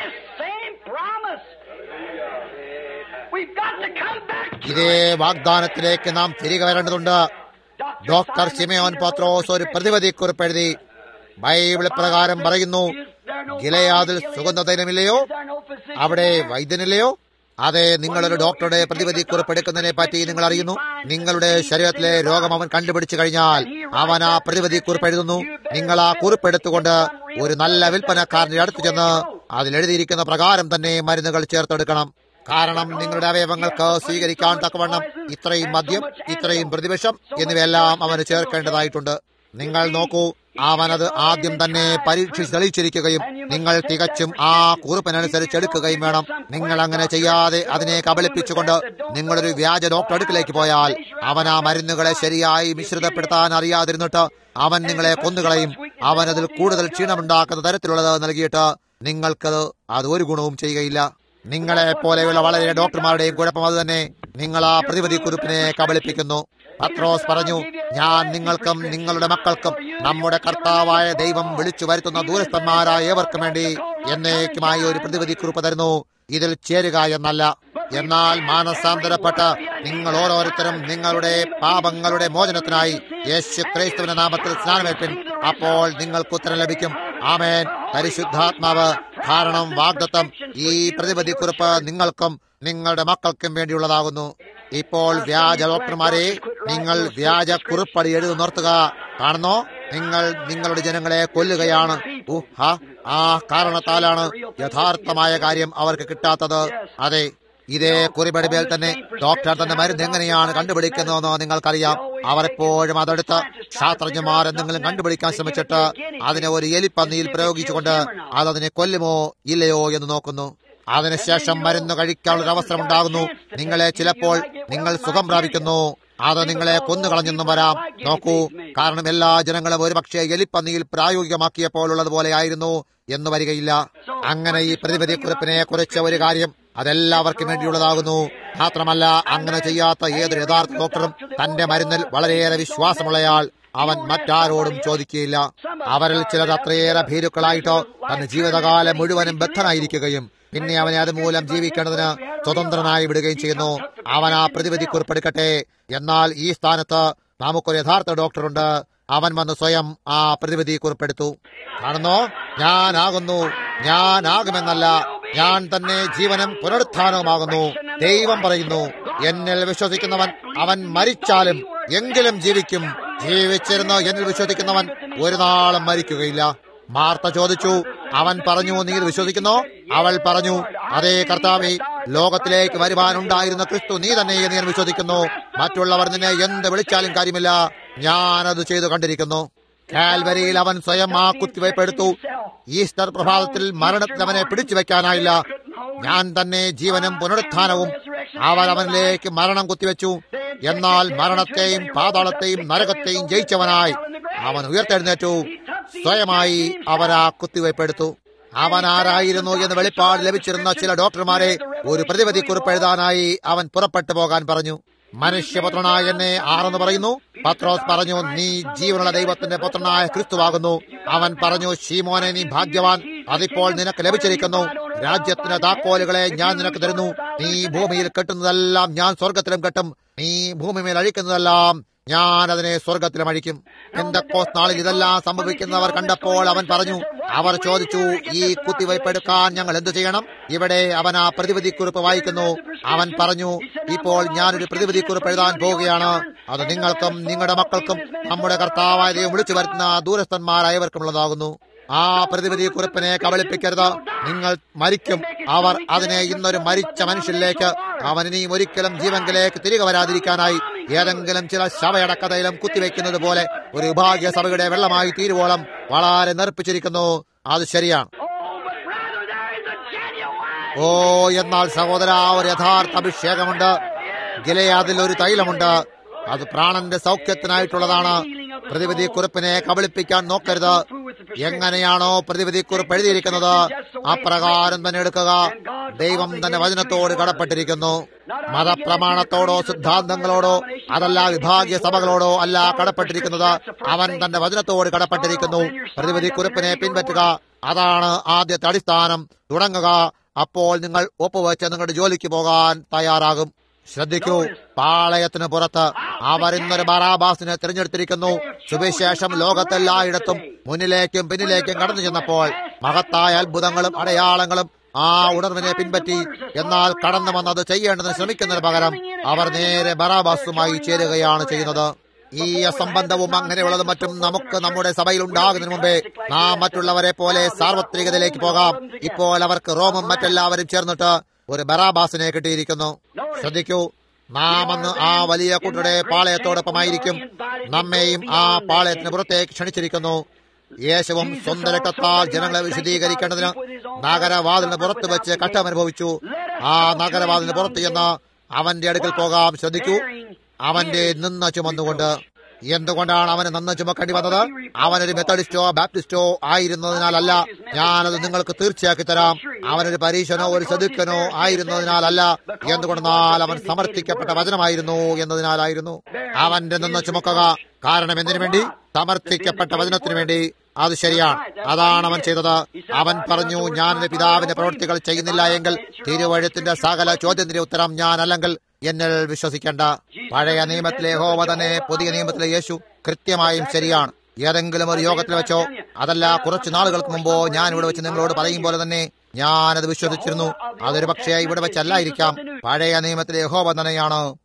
ഇതേ വാഗ്ദാനത്തിലേക്ക് നാം തിരികെ വരേണ്ടതുണ്ട്. ഡോക്ടർ ശിമയോൻ പത്രോസ് ഒരു പ്രതിവിധിക്കുറിപ്പ് എഴുതി. ബൈബിൾ പ്രകാരം പറയുന്നു, ഗിലെയാദിൽ സുഗന്ധതൈലമില്ലയോ? അവിടെ വൈദ്യനില്ലയോ? അതെ, നിങ്ങളൊരു ഡോക്ടറുടെ പ്രതിവിധിക്കുറിപ്പ് എടുക്കുന്നതിനെ പറ്റി നിങ്ങൾ അറിയുന്നു. നിങ്ങളുടെ ശരീരത്തിലെ രോഗം അവൻ കണ്ടുപിടിച്ചു കഴിഞ്ഞാൽ അവൻ ആ പ്രതിവിധിക്കുറിപ്പ് എഴുതുന്നു. നിങ്ങൾ ആ കുറിപ്പ് എടുത്തുകൊണ്ട് ഒരു നല്ല വിൽപ്പനക്കാരന്റെ അടുത്ത് ചെന്ന് അതിലെഴുതിയിരിക്കുന്ന പ്രകാരം തന്നെ മരുന്നുകൾ ചേർത്തെടുക്കണം. കാരണം നിങ്ങളുടെ അവയവങ്ങൾക്ക് സ്വീകരിക്കാൻ തക്കവണ്ണം ഇത്രയും മദ്യം, ഇത്രയും പ്രതിവിഷം എന്നിവയെല്ലാം അവന് ചേർക്കേണ്ടതായിട്ടുണ്ട്. നിങ്ങൾ നോക്കൂ, അവനത് ആദ്യം തന്നെ പരീക്ഷിച്ച് തെളിയിച്ചിരിക്കുകയും നിങ്ങൾ തികച്ചും ആ കുറിപ്പിനനുസരിച്ച് എടുക്കുകയും വേണം. നിങ്ങൾ അങ്ങനെ ചെയ്യാതെ അതിനെ കബളിപ്പിച്ചുകൊണ്ട് നിങ്ങളൊരു വ്യാജ ഡോക്ടർ അടുക്കിലേക്ക് പോയാൽ അവൻ ആ മരുന്നുകളെ ശരിയായി മിശ്രിതപ്പെടുത്താൻ അറിയാതിരുന്നിട്ട് അവൻ നിങ്ങളെ കൊന്നുകളയും. അവനതിൽ കൂടുതൽ ക്ഷീണമുണ്ടാക്കുന്ന തരത്തിലുള്ളത് നൽകിയിട്ട് നിങ്ങൾക്കത് അത് ഒരു ഗുണവും ചെയ്യുകയില്ല. നിങ്ങളെ പോലെയുള്ള വളരെ ഡോക്ടർമാരുടെയും കുഴപ്പം അത് തന്നെ. നിങ്ങൾ ആ പ്രതിവിധി കുറിപ്പിനെ കബളിപ്പിക്കുന്നു. പത്രോസ് പറഞ്ഞു, ഞാൻ നിങ്ങൾക്കും നിങ്ങളുടെ മക്കൾക്കും നമ്മുടെ കർത്താവായ ദൈവം വിളിച്ചു വരുത്തുന്ന ദൂരസ്ഥന്മാരായ ഏവർക്കും വേണ്ടി എന്നേക്കുമായി ഒരു പ്രതിവിധിക്കുറിപ്പ് തരുന്നു. ഇതിൽ ചേരുക എന്നല്ല, എന്നാൽ മാനസാന്തരപ്പെട്ട് നിങ്ങൾ ഓരോരുത്തരും നിങ്ങളുടെ പാപങ്ങളുടെ മോചനത്തിനായി യേശു ക്രിസ്തുവിന്റെ നാമത്തിൽ സ്നാനമേൽപ്പിൻ. അപ്പോൾ നിങ്ങൾക്ക് ഉത്തരം ലഭിക്കും. ആമേൻ. പരിശുദ്ധാത്മാവ്. കാരണം വാഗ്ദത്തം ഈ പ്രതിവിധിക്കുറിപ്പ് നിങ്ങൾക്കും നിങ്ങളുടെ മക്കൾക്കും വേണ്ടിയുള്ളതാകുന്നു. ഇപ്പോൾ വ്യാജ ഡോക്ടർമാരെ, നിങ്ങൾ വ്യാജ കുറിപ്പടി എഴുതി നിർത്തുക. കാണുന്നോ, നിങ്ങൾ നിങ്ങളുടെ ജനങ്ങളെ കൊല്ലുകയാണ്. ആ കാരണത്താലാണ് യഥാർത്ഥമായ കാര്യം അവർക്ക് കിട്ടാത്തത്. അതെ, ഇതേ കുറിപ്പടി മേൽ തന്നെ ഡോക്ടർ തന്റെ മരുന്ന് എങ്ങനെയാണ് കണ്ടുപിടിക്കുന്നതെന്ന് നിങ്ങൾക്കറിയാം. അവർ എപ്പോഴും അതെടുത്ത് ശാസ്ത്രജ്ഞന്മാർ എന്തെങ്കിലും കണ്ടുപിടിക്കാൻ ശ്രമിച്ചിട്ട് അതിനെ ഒരു എലിപ്പന്നിയിൽ പ്രയോഗിച്ചുകൊണ്ട് അതതിനെ കൊല്ലുമോ ഇല്ലയോ എന്ന് നോക്കുന്നു. അതിനുശേഷം മരുന്ന് കഴിക്കാനുള്ള അവസരം ഉണ്ടാകുന്നു. നിങ്ങളെ ചിലപ്പോൾ നിങ്ങൾ സുഖം പ്രാപിക്കുന്നു, അത് നിങ്ങളെ കൊന്നുകളഞ്ഞെന്നും വരാം. നോക്കൂ, കാരണം എല്ലാ ജനങ്ങളും ഒരുപക്ഷെ എലിപ്പന്നിയിൽ പ്രായോഗികമാക്കിയപ്പോഴുള്ളതുപോലെ ആയിരുന്നു എന്ന് വരികയില്ല. അങ്ങനെ ഈ പ്രതിവിധിക്കുറിപ്പിനെ കുറിച്ച് ഒരു കാര്യം, അതെല്ലാവർക്കും വേണ്ടിയുള്ളതാകുന്നു. മാത്രമല്ല, അങ്ങനെ ചെയ്യാത്ത ഏതൊരു യഥാർത്ഥ ഡോക്ടറും തന്റെ മരുന്നിൽ വളരെയേറെ വിശ്വാസമുള്ളയാൾ, അവൻ മറ്റാരോടും ചോദിക്കുകയില്ല. അവരിൽ ചിലർ അത്രയേറെ ഭീരുക്കളായിട്ടോ തന്റെ ജീവിതകാലം മുഴുവനും ബദ്ധനായിരിക്കുകയും പിന്നെ അവനെ അതുമൂലം ജീവിക്കേണ്ടതിന് സ്വതന്ത്രനായി വിടുകയും ചെയ്യുന്നു. അവൻ ആ പ്രതിവിധിക്കുറിപ്പെടുക്കട്ടെ. എന്നാൽ ഈ സ്ഥാനത്ത് നമുക്കൊരു യഥാർത്ഥ ഡോക്ടറുണ്ട്. അവൻ വന്ന് സ്വയം ആ പ്രതിവിധി കുറിപ്പെടുത്തു. കാണുന്നോ, ഞാനാകുന്നു, ഞാനാകുമെന്നല്ല, ഞാൻ തന്നെ ജീവനും പുനരുത്ഥാനവുമാകുന്നു. ദൈവം പറയുന്നു, എന്നിൽ വിശ്വസിക്കുന്നവൻ അവൻ മരിച്ചാലും എങ്കിലും ജീവിക്കും. ജീവിച്ചിരുന്ന് എന്നിൽ വിശ്വസിക്കുന്നവൻ ഒരു നാളും മരിക്കുകയില്ല. മാർത്ത ചോദിച്ചു, അവൻ പറഞ്ഞു, നീ ഇത് വിശ്വസിക്കുന്നോ? അവൾ പറഞ്ഞു, അതേ കർത്താവേ, ലോകത്തിലേക്ക് വരുവാനുണ്ടായിരുന്ന ക്രിസ്തു നീ തന്നെ എന്ന് ഞാൻ വിശ്വസിക്കുന്നു. മറ്റുള്ളവർ നിന്നെ എന്ത് വിളിച്ചാലും കാര്യമില്ല, ഞാനത് ചെയ്തു കണ്ടിരിക്കുന്നു. കാൽവരിയിൽ അവൻ സ്വയം ആ കുത്തിവയ്പ്പെടുത്തു. ഈസ്റ്റർ പ്രഭാതത്തിൽ മരണത്തിൽ അവനെ പിടിച്ചു വെക്കാനായില്ല. ഞാൻ തന്നെ ജീവനും പുനരുത്ഥാനവും. അവർ അവനിലേക്ക് മരണം കുത്തിവെച്ചു. എന്നാൽ മരണത്തെയും പാതാളത്തെയും നരകത്തെയും ജയിച്ചവനായി അവൻ ഉയർത്തെഴുന്നേറ്റു. സ്വയമായി അവരാ കുത്തിവയ്പ്പെടുത്തു. അവൻ ആരായിരുന്നു എന്ന് വെളിപ്പാട് ലഭിച്ചിരുന്ന ചില ഡോക്ടർമാരെ ഒരു പ്രതിവിധിക്കുറിപ്പ് എഴുതാനായി അവൻ പുറപ്പെട്ടു പോകാൻ പറഞ്ഞു. മനുഷ്യപുത്രനായ എന്നെ ആരെന്ന് പറയുന്നു? പത്രോസ് പറഞ്ഞു, നീ ജീവനുള്ള ദൈവത്തിന്റെ പുത്രനായ ക്രിസ്തുവാകുന്നു. അവൻ പറഞ്ഞു, ശീമോനെ, നീ ഭാഗ്യവാൻ, അതിപ്പോൾ നിനക്ക് ലഭിച്ചിരിക്കുന്നു. രാജ്യത്തിന്റെ താക്കോലുകളെ ഞാൻ നിനക്ക് തരുന്നു. നീ ഭൂമിയിൽ കെട്ടുന്നതെല്ലാം ഞാൻ സ്വർഗത്തിലും കെട്ടും. നീ ഭൂമിമേൽ അഴിക്കുന്നതെല്ലാം ഞാൻ അതിനെ സ്വർഗത്തിലും അഴിക്കും. പെന്തക്കോസ്ത് നാളിൽ ഇതെല്ലാം സംഭവിക്കുന്നവർ കണ്ടപ്പോൾ അവൻ പറഞ്ഞു, അവർ ചോദിച്ചു, ഈ കുത്തിവയ്പ്പെടുക്കാൻ ഞങ്ങൾ എന്തു ചെയ്യണം? ഇവിടെ അവൻ ആ പ്രതിവിധിക്കുറിപ്പ് വായിക്കുന്നു. അവൻ പറഞ്ഞു, ഇപ്പോൾ ഞാനൊരു പ്രതിവിധിക്കുറിപ്പ് എഴുതാൻ പോവുകയാണ്. അത് നിങ്ങൾക്കും നിങ്ങളുടെ മക്കൾക്കും നമ്മുടെ കർത്താവായ ദൈവം വിളിച്ചു വരുത്തുന്ന ദൂരസ്ഥന്മാരായവർക്കുമുള്ളതാകുന്നു. ആ പ്രതിവിധിക്കുറിപ്പിനെ കബളിപ്പിക്കരുത്. നിങ്ങൾ മരിക്കും. അവർ അതിനെ ഇന്നൊരു മരിച്ച മനുഷ്യനിലേക്ക്, അവൻ ഇനിയും ഒരിക്കലും ജീവങ്കിലേക്ക് തിരികെ വരാതിരിക്കാനായി ഏതെങ്കിലും ചില ശവയടക്കതയിലും കുത്തിവെക്കുന്നത് പോലെ ഒരു വിഭാഗീയ സഭയുടെ വെള്ളമായി തീരുവോളം വളരെ നിർപ്പിച്ചിരിക്കുന്നു. അത് ശരിയാണ്. ഓ, എന്നാൽ സഹോദര, ഒരു യഥാർത്ഥ അഭിഷേകമുണ്ട്. ഗിലെയാദിൽ ഒരു തൈലമുണ്ട്. അത് പ്രാണന്റെ സൗഖ്യത്തിനായിട്ടുള്ളതാണ്. പ്രതിവിധിക്കുറിപ്പിനെ കബളിപ്പിക്കാൻ നോക്കരുത്. എങ്ങനെയാണോ പ്രതിവിധിക്കുറിപ്പ് എഴുതിയിരിക്കുന്നത് അപ്രകാരം തന്നെ എടുക്കുക. ദൈവം തന്റെ വചനത്തോട് കടപ്പെട്ടിരിക്കുന്നു. മതപ്രമാണത്തോടോ സിദ്ധാന്തങ്ങളോടോ അതല്ല വിഭാഗീയ സഭകളോടോ അല്ല കടപ്പെട്ടിരിക്കുന്നത്. അവൻ തന്റെ വചനത്തോട് കടപ്പെട്ടിരിക്കുന്നു. പ്രതിവിധിക്കുറിപ്പിനെ പിൻപറ്റുക. അതാണ് ആദ്യത്തെ അടിസ്ഥാനം. തുടങ്ങുക. അപ്പോൾ നിങ്ങൾ ഒപ്പുവെച്ച് നിങ്ങളുടെ ജോലിക്ക് പോകാൻ തയ്യാറാകും. ശ്രദ്ധിക്കൂ, പാളയത്തിന് പുറത്ത് അവർ ഇന്നൊരു ബറാബാസിനെ തിരഞ്ഞെടുത്തിരിക്കുന്നു. സുവിശേഷം ലോകത്തെല്ലായിടത്തും മുന്നിലേക്കും പിന്നിലേക്കും കടന്നു ചെന്നപ്പോൾ മഹത്തായ അത്ഭുതങ്ങളും അടയാളങ്ങളും ആ ഉണർവിനെ പിൻപറ്റി. എന്നാൽ കടന്നു വന്നത് ചെയ്യേണ്ടതിന് ശ്രമിക്കുന്നതിന് പകരം അവർ നേരെ ബറാബാസുമായി ചേരുകയാണ് ചെയ്യുന്നത്. ഈ അസംബന്ധവും അങ്ങനെയുള്ളതും മറ്റും നമുക്ക് നമ്മുടെ സഭയിൽ ഉണ്ടാകുന്നതിന് മുമ്പേ നാം മറ്റുള്ളവരെ പോലെ സാർവത്രികതയിലേക്ക് പോകാം. ഇപ്പോൾ അവർക്ക് റോമും മറ്റെല്ലാവരും ചേർന്നിട്ട് ഒരു ബറാബാസിനെ കിട്ടിയിരിക്കുന്നു. ശ്രദ്ധിക്കൂ, നാം അന്ന് ആ വലിയ കൂട്ടരുടെ പാളയത്തോടൊപ്പമായിരിക്കും. നമ്മെയും ആ പാളയത്തിന് പുറത്തേക്ക് ക്ഷണിച്ചിരിക്കുന്നു. യേശുവും സ്വന്തം രക്തത്താൽ ജനങ്ങളെ വിശദീകരിക്കേണ്ടതിന് നഗരവാതിലിന് പുറത്ത് വെച്ച് കഷ്ടമനുഭവിച്ചു. ആ നഗരവാതിലിന് പുറത്ത് ചെന്ന് അവന്റെ അടുക്കൽ പോകാം. ശ്രദ്ധിക്കൂ, അവന്റെ നിന്ന് ചുമന്നുകൊണ്ട്. എന്തുകൊണ്ടാണ് അവന് നന്ന് ചുമക്കേണ്ടി വന്നത്? അവനൊരു മെത്തഡിസ്റ്റോ ബാപ്റ്റിസ്റ്റോ ആയിരുന്നതിനാലല്ല. ഞാനത് നിങ്ങൾക്ക് തീർച്ചയാക്കി തരാം. അവനൊരു പരീശനോ ഒരു സദുക്കനോ ആയിരുന്നതിനാലല്ല. എന്തുകൊണ്ടെന്നാൽ അവൻ സമർത്ഥിക്കപ്പെട്ട വചനമായിരുന്നു എന്നതിനാലായിരുന്നു. അവന്റെ നിന്ന് ചുമക്കുക. കാരണം എന്തിനു വേണ്ടി? സമർത്ഥിക്കപ്പെട്ട വചനത്തിനു വേണ്ടി. അത് ശരിയാണ്. അതാണ് അവൻ ചെയ്തത്. അവൻ പറഞ്ഞു, ഞാൻ എന്റെ പിതാവിന്റെ പ്രവൃത്തികൾ ചെയ്യുന്നില്ല എങ്കിൽ തിരുവഴുത്തിന്റെ സകല ചോദ്യത്തിന്റെ ഉത്തരം ഞാൻ അല്ലെങ്കിൽ എന്നിൽ വിശ്വസിക്കേണ്ട. പഴയ നിയമത്തിലെ യഹോവ തന്നെ പുതിയ നിയമത്തിലെ യേശു കൃത്യമായും ശരിയാണ്. ഏതെങ്കിലും ഒരു യോഗത്തിൽ വെച്ചോ അതല്ല കുറച്ചു നാളുകൾക്ക് മുമ്പോ ഞാൻ ഇവിടെ വെച്ച് നിങ്ങളോട് പറയും പോലെ തന്നെ ഞാനത് വിശ്വസിച്ചിരുന്നു. അതൊരു പക്ഷേ ഇവിടെ വെച്ചല്ലായിരിക്കാം. പഴയ നിയമത്തിലെ യഹോവ തന്നെയാണ്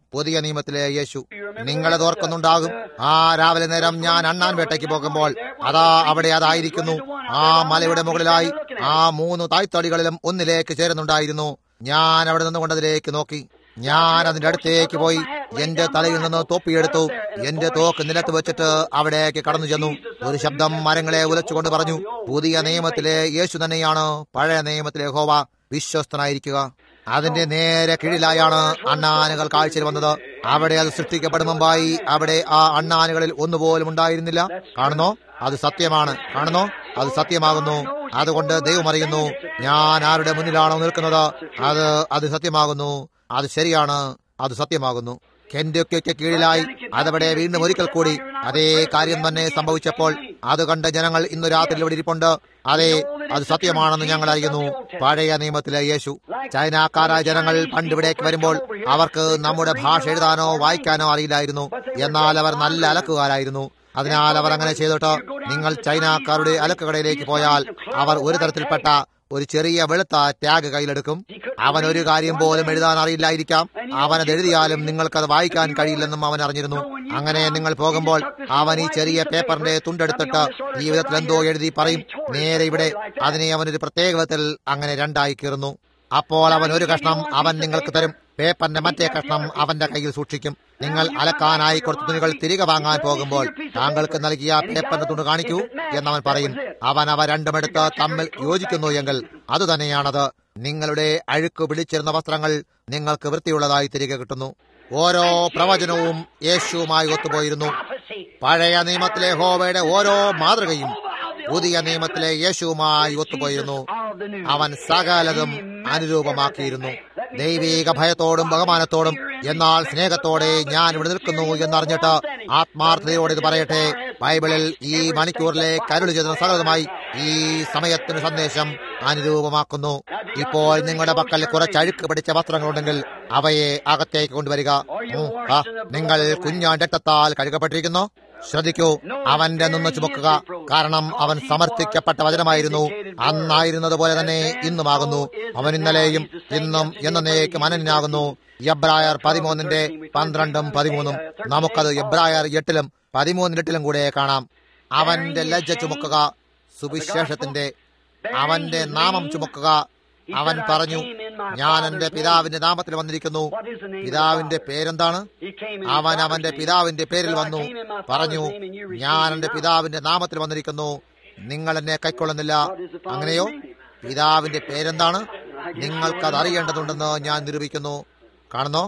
പുതിയ നിയമത്തിലെ യേശു. നിങ്ങളത് ഓർക്കുന്നുണ്ടാകും. ആ രാവിലെ നേരം ഞാൻ അണ്ണാൻ വേട്ടയ്ക്ക് പോകുമ്പോൾ അതാ അവിടെ അതായിരിക്കുന്നു. ആ മലയുടെ മുകളിലായി ആ 3 തായ്തടികളിലും ഒന്നിലേക്ക് ചേരുന്നുണ്ടായിരുന്നു. ഞാൻ അവിടെ നിന്നുകൊണ്ടതിലേക്ക് നോക്കി. ഞാൻ അതിന്റെ അടുത്തേക്ക് പോയി എന്റെ തലയിൽ നിന്ന് തൊപ്പിയെടുത്തു. എന്റെ തോക്ക് നിലത്ത് വെച്ചിട്ട് അവിടേക്ക് കടന്നു ചെന്നു. ഒരു ശബ്ദം മരങ്ങളെ ഉലച്ചുകൊണ്ട് പറഞ്ഞു, പുതിയ നിയമത്തിലെ യേശു തന്നെയാണ് പഴയ നിയമത്തിലെ യഹോവ, വിശ്വസ്തനായിരിക്കുക. അതിന്റെ നേരെ കീഴിലായാണ് അണ്ണാനുകൾ കാഴ്ചയിൽ വന്നത്. അവിടെ അത് സൃഷ്ടിക്കപ്പെടും മുമ്പായി അവിടെ ആ അണ്ണാനുകളിൽ ഒന്നുപോലും ഉണ്ടായിരുന്നില്ല. കാണുന്നോ? അത് സത്യമാണ്. കാണുന്നോ? അത് സത്യമാകുന്നു. അതുകൊണ്ട് ദൈവം അറിയുന്നു ഞാൻ ആരുടെ മുന്നിലാണോ നിൽക്കുന്നത്. അത് സത്യമാകുന്നു. അത് ശരിയാണ്. അത് സത്യമാകുന്നു. കെന്റക്കിക്ക് കീഴിലായി അതവിടെ വീണ്ടും ഒരിക്കൽ കൂടി അതേ കാര്യം തന്നെ സംഭവിച്ചപ്പോൾ അത് കണ്ട ജനങ്ങൾ ഇന്നു രാത്രി ഇവിടെ ഇരിപ്പുണ്ട്. അതെ, അത് സത്യമാണെന്ന് ഞങ്ങൾ അറിയുന്നു. പഴയ നിയമത്തിലെ യേശു. ചൈനക്കാരായ ജനങ്ങൾ പണ്ടിവിടേക്ക് വരുമ്പോൾ അവർക്ക് നമ്മുടെ ഭാഷ എഴുതാനോ വായിക്കാനോ അറിയില്ലായിരുന്നു. എന്നാൽ അവർ നല്ല അലക്കുകാരായിരുന്നു. അതിനാൽ അവർ അങ്ങനെ ചെയ്തിട്ട് നിങ്ങൾ ചൈനക്കാരുടെ അലക്കുകടയിലേക്ക് പോയാൽ അവർ ഒരു തരത്തിൽപ്പെട്ട ഒരു ചെറിയ വെളുത്ത ടാഗ് കയ്യിലെടുക്കും. അവൻ ഒരു കാര്യം പോലും എഴുതാൻ അറിയില്ലായിരിക്കാം. അവനത് എഴുതിയാലും നിങ്ങൾക്കത് വായിക്കാൻ കഴിയില്ലെന്നും അവൻ അറിഞ്ഞിരുന്നു. അങ്ങനെ നിങ്ങൾ പോകുമ്പോൾ അവൻ ഈ ചെറിയ പേപ്പറിന്റെ തുണ്ടെടുത്തിട്ട് ഈ വിധത്തിൽ എന്തോ എഴുതി പറയും. നേരെ ഇവിടെ അതിനെ അവനൊരു പ്രത്യേക വിധത്തിൽ അങ്ങനെ രണ്ടായി കീറുന്നു. അപ്പോൾ അവൻ ഒരു കഷ്ണം അവൻ നിങ്ങൾക്ക് തരും. പേപ്പറിന്റെ മറ്റേ കഷ്ണം അവന്റെ കയ്യിൽ സൂക്ഷിക്കും. നിങ്ങൾ അലക്കാനായി കൊടുത്ത തുണികൾ തിരികെ വാങ്ങാൻ പോകുമ്പോൾ താങ്കൾക്ക് നൽകിയ പേപ്പറിന്റെ തുണ്ട് കാണിക്കൂ എന്നവൻ പറയും. അവൻ അവ രണ്ടുമെടുത്ത് തമ്മിൽ യോജിക്കുന്നു എങ്കിൽ അതുതന്നെയാണത്. നിങ്ങളുടെ അഴുക്ക് പിടിച്ചിരുന്ന വസ്ത്രങ്ങൾ നിങ്ങൾക്ക് വൃത്തിയുള്ളതായി തിരികെ കിട്ടുന്നു. ഓരോ പ്രവചനവും യേശുവുമായി ഒത്തുപോയിരുന്നു. പഴയ നിയമത്തിലെ യഹോവയുടെ ഓരോ മാതൃകയും പുതിയ നിയമത്തിലെ യേശുവുമായി ഒത്തുപോയിരുന്നു. അവൻ സകലതും അനുരൂപമാക്കിയിരുന്നു. ദൈവീക ഭയത്തോടും ബഹുമാനത്തോടും എന്നാൽ സ്നേഹത്തോടെ ഞാൻ ഇവിടെ നിൽക്കുന്നു എന്നറിഞ്ഞിട്ട് ആത്മാർത്ഥതയോടെ ഇത് പറയട്ടെ. ബൈബിളിൽ ഈ മണിക്കൂറിലെ കരുളി ചെയ്ത സകലതുമായി ഈ സമയത്തിന് സന്ദേശം അനുരൂപമാക്കുന്നു. ഇപ്പോൾ നിങ്ങളുടെ പക്കൽ കുറച്ച് അഴുക്ക് പിടിച്ച വസ്ത്രങ്ങളുണ്ടെങ്കിൽ അവയെ അകത്തേക്ക് കൊണ്ടുവരിക. നിങ്ങൾ കുഞ്ഞാൻ രക്തത്താൽ കഴുകപ്പെട്ടിരിക്കുന്നു. ശ്രദ്ധിക്കൂ, അവന്റെ നിന്ന് ചുമക്കുക. കാരണം അവൻ സമർത്ഥിക്കപ്പെട്ട വചനമായിരുന്നു. അന്നായിരുന്നത് പോലെ തന്നെ ഇന്നുമാകുന്നു. അവൻ ഇന്നലെയും ഇന്നും എന്നേക്കും അനന്യനാകുന്നു. എബ്രായർ 13:12-13. നമുക്കത് എബ്രായർ 8-13 കൂടെ കാണാം. അവന്റെ ലജ്ജ ചുമക്കുക, സുവിശേഷത്തിന്റെ അവന്റെ നാമം ചുമക്കുക. അവൻ പറഞ്ഞു, ഞാൻ എന്റെ പിതാവിന്റെ നാമത്തിൽ വന്നിരിക്കുന്നു. പിതാവിന്റെ പേരെന്താണ്? അവൻ അവന്റെ പിതാവിന്റെ പേരിൽ വന്നു പറഞ്ഞു, ഞാൻ എന്റെ പിതാവിന്റെ നാമത്തിൽ വന്നിരിക്കുന്നു, നിങ്ങൾ എന്നെ കൈക്കൊള്ളുന്നില്ല. അങ്ങനെയോ? പിതാവിന്റെ പേരെന്താണ്? നിങ്ങൾക്കത് അറിയേണ്ടതുണ്ടെന്ന് ഞാൻ നിരൂപിക്കുന്നു. കാണുന്നോ?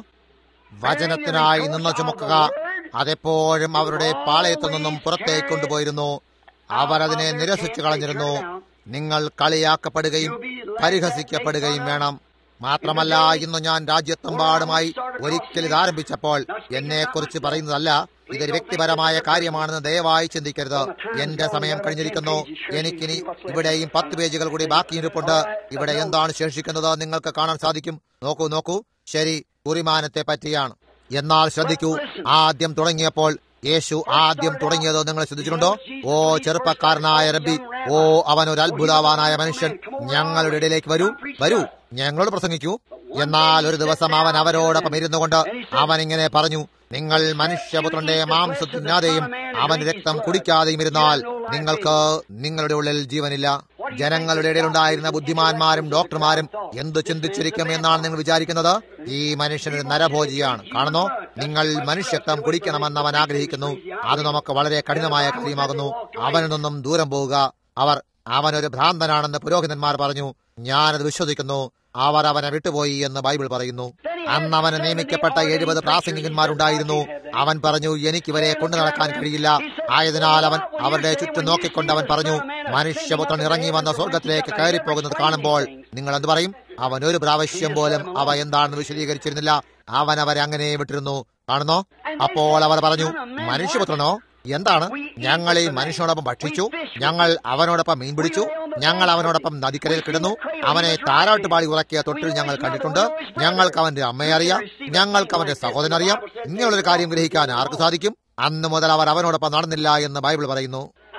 വചനത്തിനായി നിന്ന് ചുമക്കുക. അതെപ്പോഴും അവരുടെ പാളയത്തു നിന്നും പുറത്തേക്ക് കൊണ്ടുപോയിരുന്നു. അവർ അതിനെ നിരസിച്ചു കളഞ്ഞിരുന്നു. നിങ്ങൾ കളിയാക്കപ്പെടുകയും പരിഹസിക്കപ്പെടുകയും വേണം. മാത്രമല്ല, ഇന്ന് ഞാൻ രാജ്യത്തെമ്പാടുമായി ഒരിക്കൽ ഇത് ആരംഭിച്ചപ്പോൾ എന്നെക്കുറിച്ച് പറയുന്നതല്ല, ഇതൊരു വ്യക്തിപരമായ കാര്യമാണെന്ന് ദയവായി ചിന്തിക്കരുത്. എന്റെ സമയം കഴിഞ്ഞിരിക്കുന്നു. എനിക്കിനി ഇവിടെയും 10 പേജുകൾ കൂടി ബാക്കിയിരിപ്പുണ്ട്. ഇവിടെ എന്താണ് ശേഷിക്കുന്നത് നിങ്ങൾക്ക് കാണാൻ സാധിക്കും. നോക്കൂ. ശരി, കുറിമാനത്തെ പറ്റിയാണ്. എന്നാൽ ശ്രദ്ധിക്കൂ, ആദ്യം തുടങ്ങിയപ്പോൾ യേശു ആദ്യം തുടങ്ങിയത് നിങ്ങൾ ശ്രദ്ധിച്ചിട്ടുണ്ടോ? ഓ ചെറുപ്പക്കാരനായ റബ്ബി, ഓ അവൻ ഒരു അത്ഭുതവാനായ മനുഷ്യൻ, ഞങ്ങളുടെ ഇടയിലേക്ക് വരൂ, ഞങ്ങളോട് പ്രസംഗിക്കൂ. എന്നാൽ ഒരു ദിവസം അവൻ അവരോടൊപ്പം ഇരുന്നു കൊണ്ട് അവൻ ഇങ്ങനെ പറഞ്ഞു, നിങ്ങൾ മനുഷ്യപുത്രന്റെ മാംസം തിന്നാതെയും അവന്റെ രക്തം കുടിക്കാതെയും ഇരുന്നാൽ നിങ്ങൾക്ക് നിങ്ങളുടെ ഉള്ളിൽ ജീവനില്ല. ജനങ്ങളുടെ ഇടയിലുണ്ടായിരുന്ന ബുദ്ധിമാന്മാരും ഡോക്ടർമാരും എന്തു ചിന്തിച്ചിരിക്കും എന്നാണ് നിങ്ങൾ വിചാരിക്കുന്നത്? ഈ മനുഷ്യനൊരു നരഭോജിയാണ്. കാണുന്നോ? നിങ്ങൾ മനുഷ്യത്വം കുടിക്കണമെന്ന് അവൻ ആഗ്രഹിക്കുന്നു. അത് നമുക്ക് വളരെ കഠിനമായ കാര്യമാകുന്നു. അവനിൽ നിന്നും ദൂരം പോവുക. അവനൊരു ഭ്രാന്തനാണെന്ന് പുരോഹിതന്മാർ പറഞ്ഞു. ഞാനത് വിശ്വസിക്കുന്നു. അവർ അവനെ വിട്ടുപോയി എന്ന് ബൈബിൾ പറയുന്നു. അന്ന് അവന് നിയമിക്കപ്പെട്ട 70 പ്രാസംഗികന്മാരുണ്ടായിരുന്നു. അവൻ പറഞ്ഞു, എനിക്കിവരെ കൊണ്ടു നടക്കാൻ കഴിയില്ല. ആയതിനാൽ അവൻ അവരുടെ ചുറ്റും നോക്കിക്കൊണ്ട് അവൻ പറഞ്ഞു, മനുഷ്യപുത്രൻ ഇറങ്ങി വന്ന സ്വർഗത്തിലേക്ക് കയറിപ്പോകുന്നത് കാണുമ്പോൾ നിങ്ങൾ എന്ത് പറയും? അവൻ ഒരു പ്രാവശ്യം പോലും അവ എന്താണെന്ന് വിശദീകരിച്ചിരുന്നില്ല. അവൻ അവരെ അങ്ങനെ വിട്ടിരുന്നു. കാണുന്നോ? അപ്പോൾ അവർ പറഞ്ഞു, മനുഷ്യപുത്രനോ? എന്താണ്? ഞങ്ങൾ ഈ മനുഷ്യനോടൊപ്പം ഭക്ഷിച്ചു, ഞങ്ങൾ അവനോടൊപ്പം മീൻ പിടിച്ചു, ഞങ്ങൾ അവനോടൊപ്പം നദിക്കരയിൽ കിടന്നു, അവനെ താരാട്ടുപാടി ഉറക്കിയ തൊട്ടിൽ ഞങ്ങൾ കണ്ടിട്ടുണ്ട്, ഞങ്ങൾക്ക് അവന്റെ അമ്മയെ അറിയാം, ഞങ്ങൾക്ക് അവന്റെ സഹോദരൻ അറിയാം. ഇങ്ങനെയുള്ളൊരു കാര്യം ഗ്രഹിക്കാൻ ആർക്ക് സാധിക്കും? അന്ന് മുതൽ അവർ അവനോടൊപ്പം നടന്നില്ല എന്ന് ബൈബിൾ പറയുന്നു.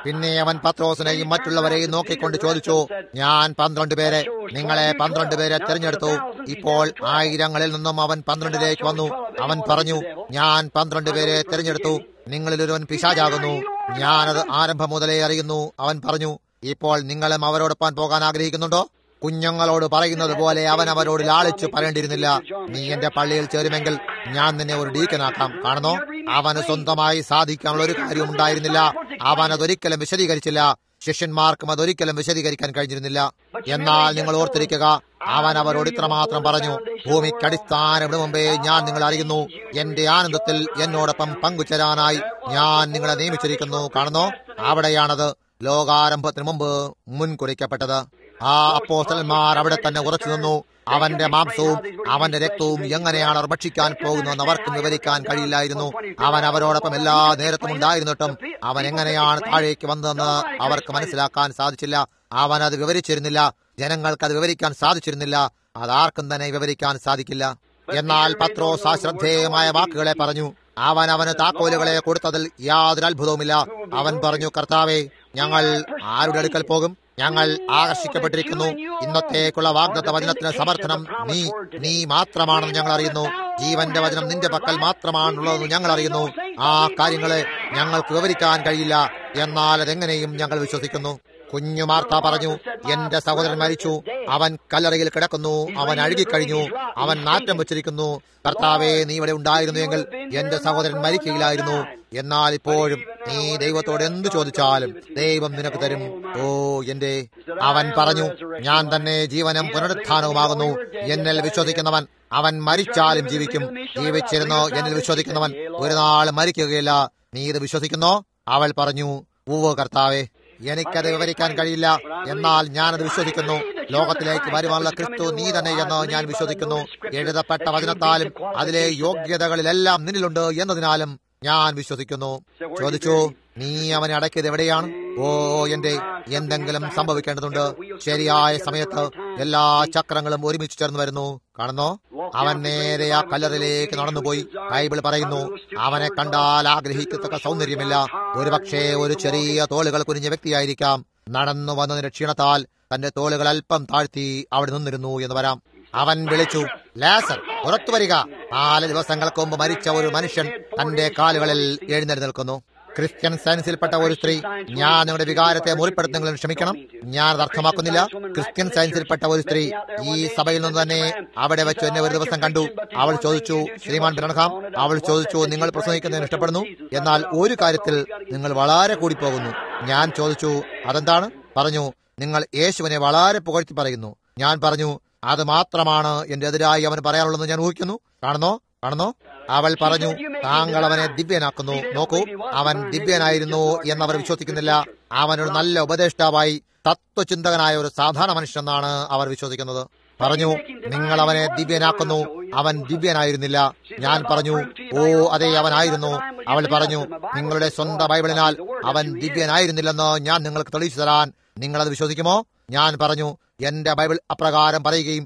പിന്നെ അവൻ പത്രോസിനെയും മറ്റുള്ളവരെയും നോക്കിക്കൊണ്ട് ചോദിച്ചു, ഞാൻ 12 പേരെ, നിങ്ങളെ 12 പേരെ തിരഞ്ഞെടുത്തു. ഇപ്പോൾ 1000ങ്ങളിൽ നിന്നും അവൻ 12ലേക്ക് വന്നു. അവൻ പറഞ്ഞു, ഞാൻ 12 പേരെ തിരഞ്ഞെടുത്തു. നിങ്ങളിൽ ഒരുവൻ പിശാചാകുന്നു. ഞാനത് ആരംഭം മുതലേ അറിയുന്നു. അവൻ പറഞ്ഞു, ഇപ്പോൾ നിങ്ങളും അവരോടൊപ്പം പോകാൻ ആഗ്രഹിക്കുന്നുണ്ടോ? കുഞ്ഞുങ്ങളോട് പറയുന്നത് പോലെ അവൻ അവരോട് ലാളിച്ചു പറയേണ്ടിയിരുന്നില്ല, നീ എന്റെ പള്ളിയിൽ ചേരുമെങ്കിൽ ഞാൻ നിന്നെ ഒരു ഡീക്കനാക്കാം. കാണുന്നോ, അവന് സ്വന്തമായി സാധിക്കാനുള്ള ഒരു കാര്യവും ഉണ്ടായിരുന്നില്ല. അവൻ അതൊരിക്കലും വിശദീകരിച്ചില്ല. ശിഷ്യന്മാർക്കും അതൊരിക്കലും വിശദീകരിക്കാൻ കഴിഞ്ഞിരുന്നില്ല. എന്നാൽ നിങ്ങൾ ഓർത്തിരിക്കുക, അവൻ അവരോട് ഇത്രമാത്രം പറഞ്ഞു, ഭൂമിക്കടിസ്ഥാനത്തിന് മുമ്പേ ഞാൻ നിങ്ങളെ അറിയുന്നു. എന്റെ ആനന്ദത്തിൽ എന്നോടൊപ്പം പങ്കുചേരാനായി ഞാൻ നിങ്ങളെ നിയമിച്ചിരിക്കുന്നു. കാണുന്നോ, അവിടെയാണത് ലോകാരംഭത്തിന് മുമ്പ് മുൻകുറിക്കപ്പെട്ടത്. ആ അപ്പോസ്തലന്മാർ അവിടെ തന്നെ ഉറച്ചു നിന്നു. അവന്റെ മാംസവും അവന്റെ രക്തവും എങ്ങനെയാണ് അവർ ഭക്ഷിക്കാൻ പോകുന്നതെന്ന് അവർക്കും വിവരിക്കാൻ കഴിയില്ലായിരുന്നു. അവൻ അവരോടൊപ്പം എല്ലാ നേരത്തും ഉണ്ടായിരുന്നിട്ടും അവൻ എങ്ങനെയാണ് താഴേക്ക് വന്നതെന്ന് അവർക്ക് മനസ്സിലാക്കാൻ സാധിച്ചില്ല. അവൻ അത് വിവരിച്ചിരുന്നില്ല. ജനങ്ങൾക്ക് അത് വിവരിക്കാൻ സാധിച്ചിരുന്നില്ല. അതാർക്കും തന്നെ വിവരിക്കാൻ സാധിക്കില്ല. എന്നാൽ പത്രോസ് ആ ശ്രദ്ധേയമായ വാക്കുകളെ പറഞ്ഞു. അവൻ അവന് താക്കോലുകളെ കൊടുത്തതിൽ യാതൊരു അത്ഭുതവുമില്ല. അവൻ പറഞ്ഞു, കർത്താവേ, ഞങ്ങൾ ആരുടെ അടുക്കൽ പോകും? ഞങ്ങൾ ആകർഷിക്കപ്പെട്ടിരിക്കുന്നു. ഇന്നത്തേക്കുള്ള വാഗ്ദത്ത വചനത്തിന് സമർത്ഥനം നീ മാത്രമാണെന്ന് ഞങ്ങൾ അറിയുന്നു. ജീവന്റെ വചനം നിന്റെ പക്കൽ മാത്രമാണുള്ളതെന്ന് ഞങ്ങൾ അറിയുന്നു. ആ കാര്യങ്ങളെ ഞങ്ങൾക്ക് വിവരിക്കാൻ കഴിയില്ല. എന്നാൽ അതെങ്ങനെയും ഞങ്ങൾ വിശ്വസിക്കുന്നു. കുഞ്ഞു മാർത്ത പറഞ്ഞു, എന്റെ സഹോദരൻ മരിച്ചു. അവൻ കല്ലറയിൽ കിടക്കുന്നു. അവൻ അഴുകിക്കഴിഞ്ഞു. അവൻ നാറ്റം വെച്ചിരിക്കുന്നു. കർത്താവേ, നീ ഇവിടെ ഉണ്ടായിരുന്നുവെങ്കിൽ എന്റെ സഹോദരൻ മരിക്കുകയില്ലായിരുന്നു. എന്നാൽ ഇപ്പോഴും നീ ദൈവത്തോട് എന്തു ചോദിച്ചാലും ദൈവം നിനക്ക് തരും. ഓ എന്റെ, അവൻ പറഞ്ഞു, ഞാൻ തന്നെ ജീവനും പുനരുത്ഥാനവുമാകുന്നു. എന്നിൽ വിശ്വസിക്കുന്നവൻ അവൻ മരിച്ചാലും ജീവിക്കും. ജീവിച്ചിരുന്നോ എന്നിൽ വിശ്വസിക്കുന്നവൻ ഒരു നാൾ മരിക്കുകയില്ല. നീ ഇത് വിശ്വസിക്കുന്നോ? അവൾ പറഞ്ഞു, ഉവ്വ് കർത്താവേ, എനിക്കത് വിവരിക്കാൻ കഴിയില്ല. എന്നാൽ ഞാനത് വിശ്വസിക്കുന്നു. ലോകത്തിലേക്ക് വരുവാനുള്ള ക്രിസ്തു നീ തന്നെ എന്ന് ഞാൻ വിശ്വസിക്കുന്നു. എഴുതപ്പെട്ട വചനത്താലും അതിലെ യോഗ്യതകളിലെല്ലാം നിന്നിലുണ്ട് എന്നതിനാലും ഞാൻ വിശ്വസിക്കുന്നു. ചോദിച്ചു, നീ അവനെ അടക്കിയത് എവിടെയാണ്? ഓ എന്റെ, എന്തെങ്കിലും സംഭവിക്കേണ്ടതുണ്ട്. ശരിയായ സമയത്ത് എല്ലാ ചക്രങ്ങളും ഒരുമിച്ച് ചേർന്ന് വരുന്നു. കാണുന്നോ, അവൻ നേരെ ആ കല്ലറിലേക്ക് നടന്നുപോയി. ബൈബിൾ പറയുന്നു, അവനെ കണ്ടാൽ ആഗ്രഹിക്കത്തക്ക സൗന്ദര്യമില്ല. ഒരുപക്ഷെ ഒരു ചെറിയ തോളുകൾ കുനിഞ്ഞ വ്യക്തിയായിരിക്കാം. നടന്നു വന്നതിന്റെ ക്ഷീണത്താൽ തന്റെ തോളുകൾ അല്പം താഴ്ത്തി അവിടെ നിന്നിരുന്നു എന്ന് വരാം. അവൻ വിളിച്ചു, ലാസർ, പുറത്തു വരിക. 4 ദിവസങ്ങൾക്ക് മുമ്പ് മരിച്ച ഒരു മനുഷ്യൻ തന്റെ കാലുകളിൽ എഴുന്നേറ്റ് നിൽക്കുന്നു. ക്രിസ്ത്യൻ സയൻസിൽപ്പെട്ട ഒരു സ്ത്രീ, ഞാൻ നിങ്ങളുടെ വികാരത്തെ മുറിപ്പെടുത്തുന്നതിലും ക്ഷമിക്കണം, ഞാൻ അത് അർത്ഥമാക്കുന്നില്ല. ക്രിസ്ത്യൻ സയൻസിൽപ്പെട്ട ഒരു സ്ത്രീ ഈ സഭയിൽ നിന്ന് തന്നെ അവിടെ വെച്ച് എന്നെ ഒരു ദിവസം കണ്ടു. അവൾ ചോദിച്ചു, ശ്രീമാൻ ബ്രൺഹാം, അവൾ ചോദിച്ചു, നിങ്ങൾ പ്രസംഗിക്കുന്നതിന് ഇഷ്ടപ്പെടുന്നു, എന്നാൽ ഒരു കാര്യത്തിൽ നിങ്ങൾ വളരെ കൂടിപ്പോകുന്നു. ഞാൻ ചോദിച്ചു, അതെന്താണ്? പറഞ്ഞു, നിങ്ങൾ യേശുവിനെ വളരെ പുകഴ്ത്തി പറയുന്നു. ഞാൻ പറഞ്ഞു, അത് മാത്രമാണ് എന്റെ എതിരായി അവന് പറയാനുള്ളതെന്ന് ഞാൻ ഊഹിക്കുന്നു. കാണുന്നോ? അവൾ പറഞ്ഞു, താങ്കൾ അവനെ ദിവ്യനാക്കുന്നു. നോക്കൂ, അവൻ ദിവ്യനായിരുന്നു എന്നവർ വിശ്വസിക്കുന്നില്ല. അവനൊരു നല്ല ഉപദേഷ്ടാവായി തത്വചിന്തകനായ ഒരു സാധാരണ മനുഷ്യനെന്നാണ് അവർ വിശ്വസിക്കുന്നത്. പറഞ്ഞു, നിങ്ങൾ അവനെ ദിവ്യനാക്കുന്നു. അവൻ ദിവ്യനായിരുന്നില്ല. ഞാൻ പറഞ്ഞു, ഓ അതെ, അവനായിരുന്നു. അവൾ പറഞ്ഞു, നിങ്ങളുടെ സ്വന്തം ബൈബിളിനാൽ അവൻ ദിവ്യനായിരുന്നില്ലെന്ന് ഞാൻ നിങ്ങൾക്ക് തെളിയിച്ചു തരാൻ നിങ്ങളത് വിശ്വസിക്കുമോ? ഞാൻ പറഞ്ഞു, എന്റെ ബൈബിൾ അപ്രകാരം പറയുകയും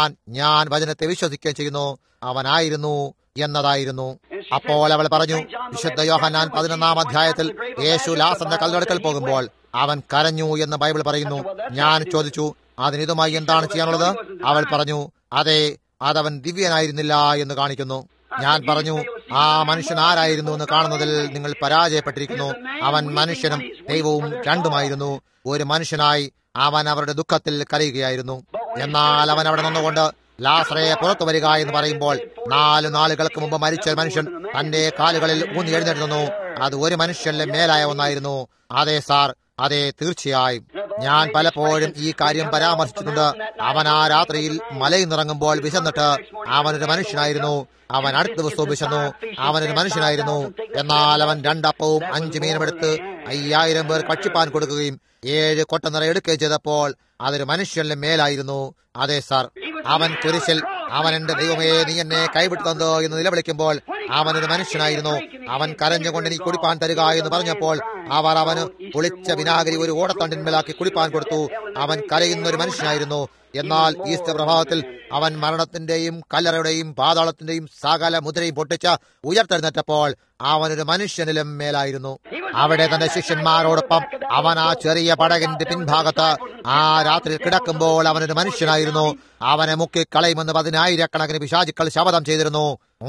ഞാൻ വചനത്തെ വിശ്വസിക്കുകയും ചെയ്യുന്നു. അവനായിരുന്നു എന്നതായിരുന്നു. അപ്പോൾ അവൾ പറഞ്ഞു, വിശുദ്ധ യോഹന്നാൻ 11-ാം അധ്യായത്തിൽ യേശു ലാസറിന്റെ കല്ലെടുക്കൽ പോകുമ്പോൾ അവൻ കരഞ്ഞു എന്ന് ബൈബിൾ പറയുന്നു. ഞാൻ ചോദിച്ചു, അതിനിതുമായി എന്താണ് ചെയ്യാനുള്ളത്? അവൾ പറഞ്ഞു, അതെ, അതവൻ ദിവ്യനായിരുന്നില്ല എന്ന് കാണിക്കുന്നു. ഞാൻ പറഞ്ഞു, ആ മനുഷ്യൻ ആരായിരുന്നു എന്ന് കാണുന്നതിൽ നിങ്ങൾ പരാജയപ്പെട്ടിരിക്കുന്നു. അവൻ മനുഷ്യനും ദൈവവും രണ്ടുമായിരുന്നു. ഒരു മനുഷ്യനായി അവൻ അവരുടെ ദുഃഖത്തിൽ കരയുകയായിരുന്നു. എന്നാൽ അവൻ അവിടെ നിന്നുകൊണ്ട് ലാസറേ പുറത്തു വരിക എന്ന് പറയുമ്പോൾ 4 നാളുകൾക്ക് മുമ്പ് മരിച്ച മനുഷ്യൻ തന്റെ കാലുകളിൽ ഊന്നി എഴുന്നേറ്റുന്നു. അത് ഒരു മനുഷ്യന്റെ മേലായ ഒന്നായിരുന്നു. അതെ സാർ, അതെ, തീർച്ചയായും. ഞാൻ പലപ്പോഴും ഈ കാര്യം പരാമർശിച്ചിട്ടുണ്ട്. അവൻ ആ രാത്രിയിൽ മലയിൽ നിറങ്ങുമ്പോൾ വിശന്നിട്ട് അവനൊരു മനുഷ്യനായിരുന്നു. അവൻ അടുത്ത ദിവസവും വിശന്നു. അവനൊരു മനുഷ്യനായിരുന്നു. എന്നാൽ അവൻ 2 അപ്പവും 5 മീനും എടുത്ത് 5000 പേർ ഭക്ഷിപ്പാൻ കൊടുക്കുകയും 7 കൊട്ട നിറയെ എടുക്കുകയും ചെയ്തപ്പോൾ അതൊരു മനുഷ്യന്റെ മേലായിരുന്നു. അതെ സാർ, അവൻ കുരിശിൽ അവൻ എന്റെ ദൈവമേ നീ എന്നെ കൈവിട്ടു തന്നോ എന്ന് നിലവിളിക്കുമ്പോൾ അവനൊരു മനുഷ്യനായിരുന്നു. അവൻ കരഞ്ഞുകൊണ്ട് എനിക്ക് കുടിപ്പാൻ തരിക എന്ന് പറഞ്ഞപ്പോൾ അവർ അവന് പുളിച്ച വിനാഗിരി ഒരു ഓടത്തണ്ടിന്മേലാക്കി കുടിപ്പാൻ കൊടുത്തു. അവൻ കരയുന്ന ഒരു മനുഷ്യനായിരുന്നു. എന്നാൽ ഈസ്റ്റർ പ്രഭാതത്തിൽ അവൻ മരണത്തിന്റെയും കല്ലറയുടെയും പാതാളത്തിന്റെയും സകല മുദ്രയും പൊട്ടിച്ച് ഉയർത്തെഴുന്നേറ്റപ്പോൾ അവനൊരു മനുഷ്യനിലും മേലായിരുന്നു. അവിടെ തന്റെ ശിഷ്യന്മാരോടൊപ്പം അവൻ ആ ചെറിയ പടകിന്റെ പിൻഭാഗത്ത് ആ രാത്രി കിടക്കുമ്പോൾ അവനൊരു മനുഷ്യനായിരുന്നു. അവനെ മുക്കിക്കളയുമെന്ന് 10,000 പിശാചുക്കൾ ശപഥം ചെയ്തിരുന്നു.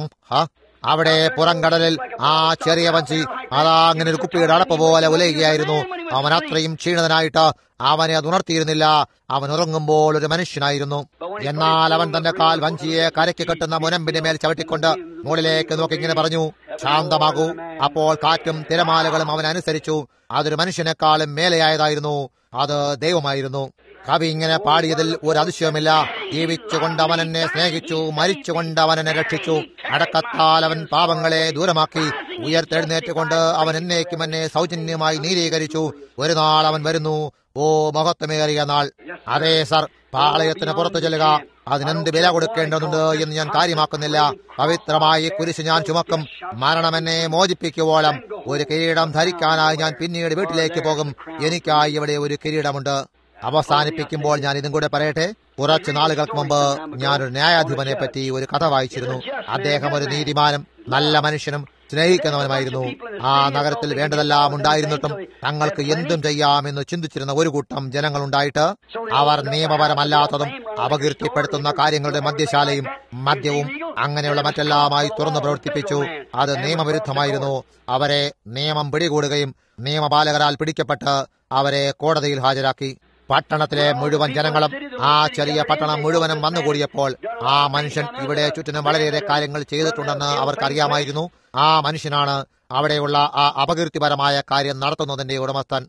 അവിടെ പുറംകടലിൽ ആ ചെറിയ വഞ്ചി അതാ അങ്ങനെ ഒരു കുപ്പിയുടെ അടപ്പ് പോലെ ഉലയുകയായിരുന്നു. അവൻ അത്രയും ക്ഷീണിതനായിട്ട് അവനെ അത് ഉണർത്തിയിരുന്നില്ല. അവൻ ഉറങ്ങുമ്പോൾ ഒരു മനുഷ്യനായിരുന്നു. എന്നാൽ അവൻ തന്റെ കാൽ വഞ്ചിയെ കരയ്ക്ക് കെട്ടുന്ന മുനമ്പിന്റെ മേൽ ചവിട്ടിക്കൊണ്ട് മുകളിലേക്ക് നോക്കി ഇങ്ങനെ പറഞ്ഞു, ശാന്തമാകൂ. അപ്പോൾ കാറ്റും തിരമാലകളും അവനനുസരിച്ചു. അതൊരു മനുഷ്യനേക്കാളും മേലെയായതായിരുന്നു. അത് ദൈവമായിരുന്നു. കവി ഇങ്ങനെ പാടിയതിൽ ഒരു അതിശയമില്ല. ജീവിച്ചുകൊണ്ട് അവൻ എന്നെ സ്നേഹിച്ചു, മരിച്ചുകൊണ്ട് അവൻ എന്നെ രക്ഷിച്ചു. അടക്കത്താൽ അവൻ പാപങ്ങളെ ദൂരമാക്കി, ഉയർത്തെഴുന്നേറ്റുകൊണ്ട് അവൻ എന്നേക്കും എന്നെ സൗജന്യമായി നീരീകരിച്ചു. ഒരു നാൾ അവൻ വരുന്നു, ഓ മഹത്വമേറിയ നാൾ. അതെ സർ, പാളയത്തിന് പുറത്തു ചെല്ലുക. അതിനെന്ത് വില കൊടുക്കേണ്ടതുണ്ട് എന്ന് ഞാൻ കാര്യമാക്കുന്നില്ല. പവിത്രമായി കുരിശ് ഞാൻ ചുമക്കും. മരണം എന്നെ മോചിപ്പിക്കുവോളം ഒരു കിരീടം ധരിക്കാനായി ഞാൻ പിന്നീട് വീട്ടിലേക്ക് പോകും. എനിക്കായി ഇവിടെ ഒരു കിരീടമുണ്ട്. അവസാനിപ്പിക്കുമ്പോൾ ഞാൻ ഇതും കൂടെ പറയട്ടെ. കുറച്ചു നാളുകൾക്ക് മുമ്പ് ഞാനൊരു ന്യായാധിപനെ പറ്റി ഒരു കഥ വായിച്ചിരുന്നു. അദ്ദേഹം ഒരു നീതിമാനും നല്ല മനുഷ്യനും സ്നേഹിക്കുന്നവനുമായിരുന്നു. ആ നഗരത്തിൽ വേണ്ടതെല്ലാം ഉണ്ടായിരുന്നിട്ടും തങ്ങൾക്ക് എന്തും ചെയ്യാമെന്ന് ചിന്തിച്ചിരുന്ന ഒരു കൂട്ടം ജനങ്ങളുണ്ടായിട്ട് അവർ നിയമപരമല്ലാത്തതും അപകീർത്തിപ്പെടുത്തുന്ന കാര്യങ്ങളുടെ മദ്യശാലയും മദ്യവും അങ്ങനെയുള്ള മറ്റെല്ലാമായി തുറന്നു പ്രവർത്തിപ്പിച്ചു. അത് നിയമവിരുദ്ധമായിരുന്നു. അവരെ നിയമം പിടികൂടുകയും നിയമപാലകരാൽ പിടിക്കപ്പെട്ട് അവരെ കോടതിയിൽ ഹാജരാക്കി. പട്ടണത്തിലെ മുഴുവൻ ജനങ്ങളും ആ ചെറിയ പട്ടണം മുഴുവനും വന്നുകൂടിയപ്പോൾ ആ മനുഷ്യൻ ഇവിടെ ചുറ്റിനും വളരെയേറെ കാര്യങ്ങൾ ചെയ്തിട്ടുണ്ടെന്ന് അവർക്കറിയാമായിരുന്നു. ആ മനുഷ്യനാണ് അവിടെയുള്ള ആ അപകീർത്തിപരമായ കാര്യം നടത്തുന്നതിന്റെ ഉടമസ്ഥൻ.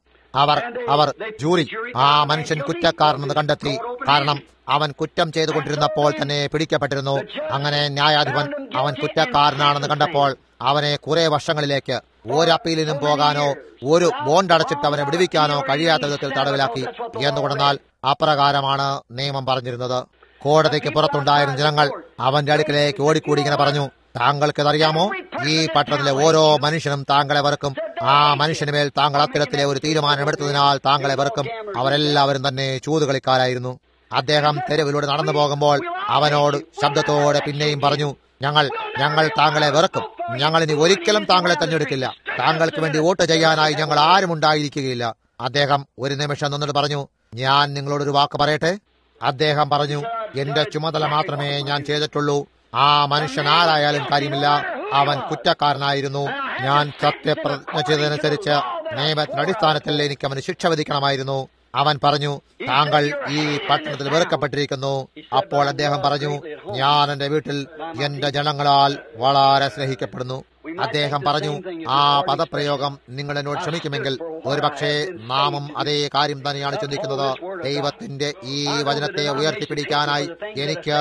അവർ ജൂറി ആ മനുഷ്യൻ കുറ്റക്കാരനെന്ന് കണ്ടെത്തി. കാരണം അവൻ കുറ്റം ചെയ്തുകൊണ്ടിരുന്നപ്പോൾ തന്നെ പിടിക്കപ്പെട്ടിരുന്നു. അങ്ങനെ ന്യായാധിപൻ അവൻ കുറ്റക്കാരനാണെന്ന് കണ്ടപ്പോൾ അവനെ കുറെ വർഷങ്ങളിലേക്ക് ഒരു അപ്പീലിനും പോകാനോ ഒരു ബോണ്ട് അടച്ചിട്ട് അവനെ വിടുവിക്കാനോ കഴിയാത്ത വിധത്തിൽ തടവിലാക്കി. എന്നുകൊണ്ടെന്നാൽ അപ്രകാരമാണ് നിയമം പറഞ്ഞിരുന്നത്. കോടതിക്ക് പുറത്തുണ്ടായിരുന്ന ജനങ്ങൾ അവന്റെ അടുക്കലേക്ക് ഓടിക്കൂടി ഇങ്ങനെ പറഞ്ഞു, താങ്കൾക്കിതറിയാമോ, ഈ പട്ടണത്തിലെ ഓരോ മനുഷ്യനും താങ്കളെ വെറുക്കും. ആ മനുഷ്യന് മേൽ താങ്കൾ അത്തരത്തിലെ ഒരു തീരുമാനമെടുത്തതിനാൽ താങ്കളെ വെറുക്കും. അവരെല്ലാവരും തന്നെ ചൂതുകളിക്കാരായിരുന്നു. അദ്ദേഹം തെരുവിലൂടെ നടന്നു പോകുമ്പോൾ അവനോട് ശബ്ദത്തോടെ പിന്നെയും പറഞ്ഞു, ഞങ്ങൾ താങ്കളെ വെറുക്കും. ഞങ്ങൾ ഇനി ഒരിക്കലും താങ്കളെ തെരഞ്ഞെടുക്കില്ല. താങ്കൾക്ക് വേണ്ടി വോട്ട് ചെയ്യാനായി ഞങ്ങൾ ആരും ഉണ്ടായിരിക്കുകയില്ല. അദ്ദേഹം ഒരു നിമിഷം നിന്നിട്ട് പറഞ്ഞു, ഞാൻ നിങ്ങളോടൊരു വാക്ക് പറയട്ടെ. അദ്ദേഹം പറഞ്ഞു, എന്റെ ചുമതല മാത്രമേ ഞാൻ ചെയ്തിട്ടുള്ളൂ. ആ മനുഷ്യൻ ആരായാലും കാര്യമില്ല, അവൻ കുറ്റക്കാരനായിരുന്നു. ഞാൻ സത്യപ്രതിജ്ഞ ചെയ്തതനുസരിച്ച് നിയമത്തിന്റെ അടിസ്ഥാനത്തിൽ എനിക്ക് അവന് ശിക്ഷ വിധിക്കണമായിരുന്നു. അവൻ പറഞ്ഞു, താങ്കൾ ഈ പട്ടണത്തിൽ വെറുക്കപ്പെട്ടിരിക്കുന്നു. അപ്പോൾ അദ്ദേഹം പറഞ്ഞു, ഞാൻ എന്റെ വീട്ടിൽ എന്റെ ജനങ്ങളാൽ വളരെ സ്നേഹിക്കപ്പെടുന്നു. അദ്ദേഹം പറഞ്ഞു, ആ പദപ്രയോഗം നിങ്ങൾ എന്നോട് ക്ഷമിക്കുമെങ്കിൽ ഒരുപക്ഷെ നാമും അതേ കാര്യം തന്നെയാണ് ചിന്തിക്കുന്നത്. ദൈവത്തിന്റെ ഈ വചനത്തെ ഉയർത്തിപ്പിടിക്കാനായി എനിക്ക്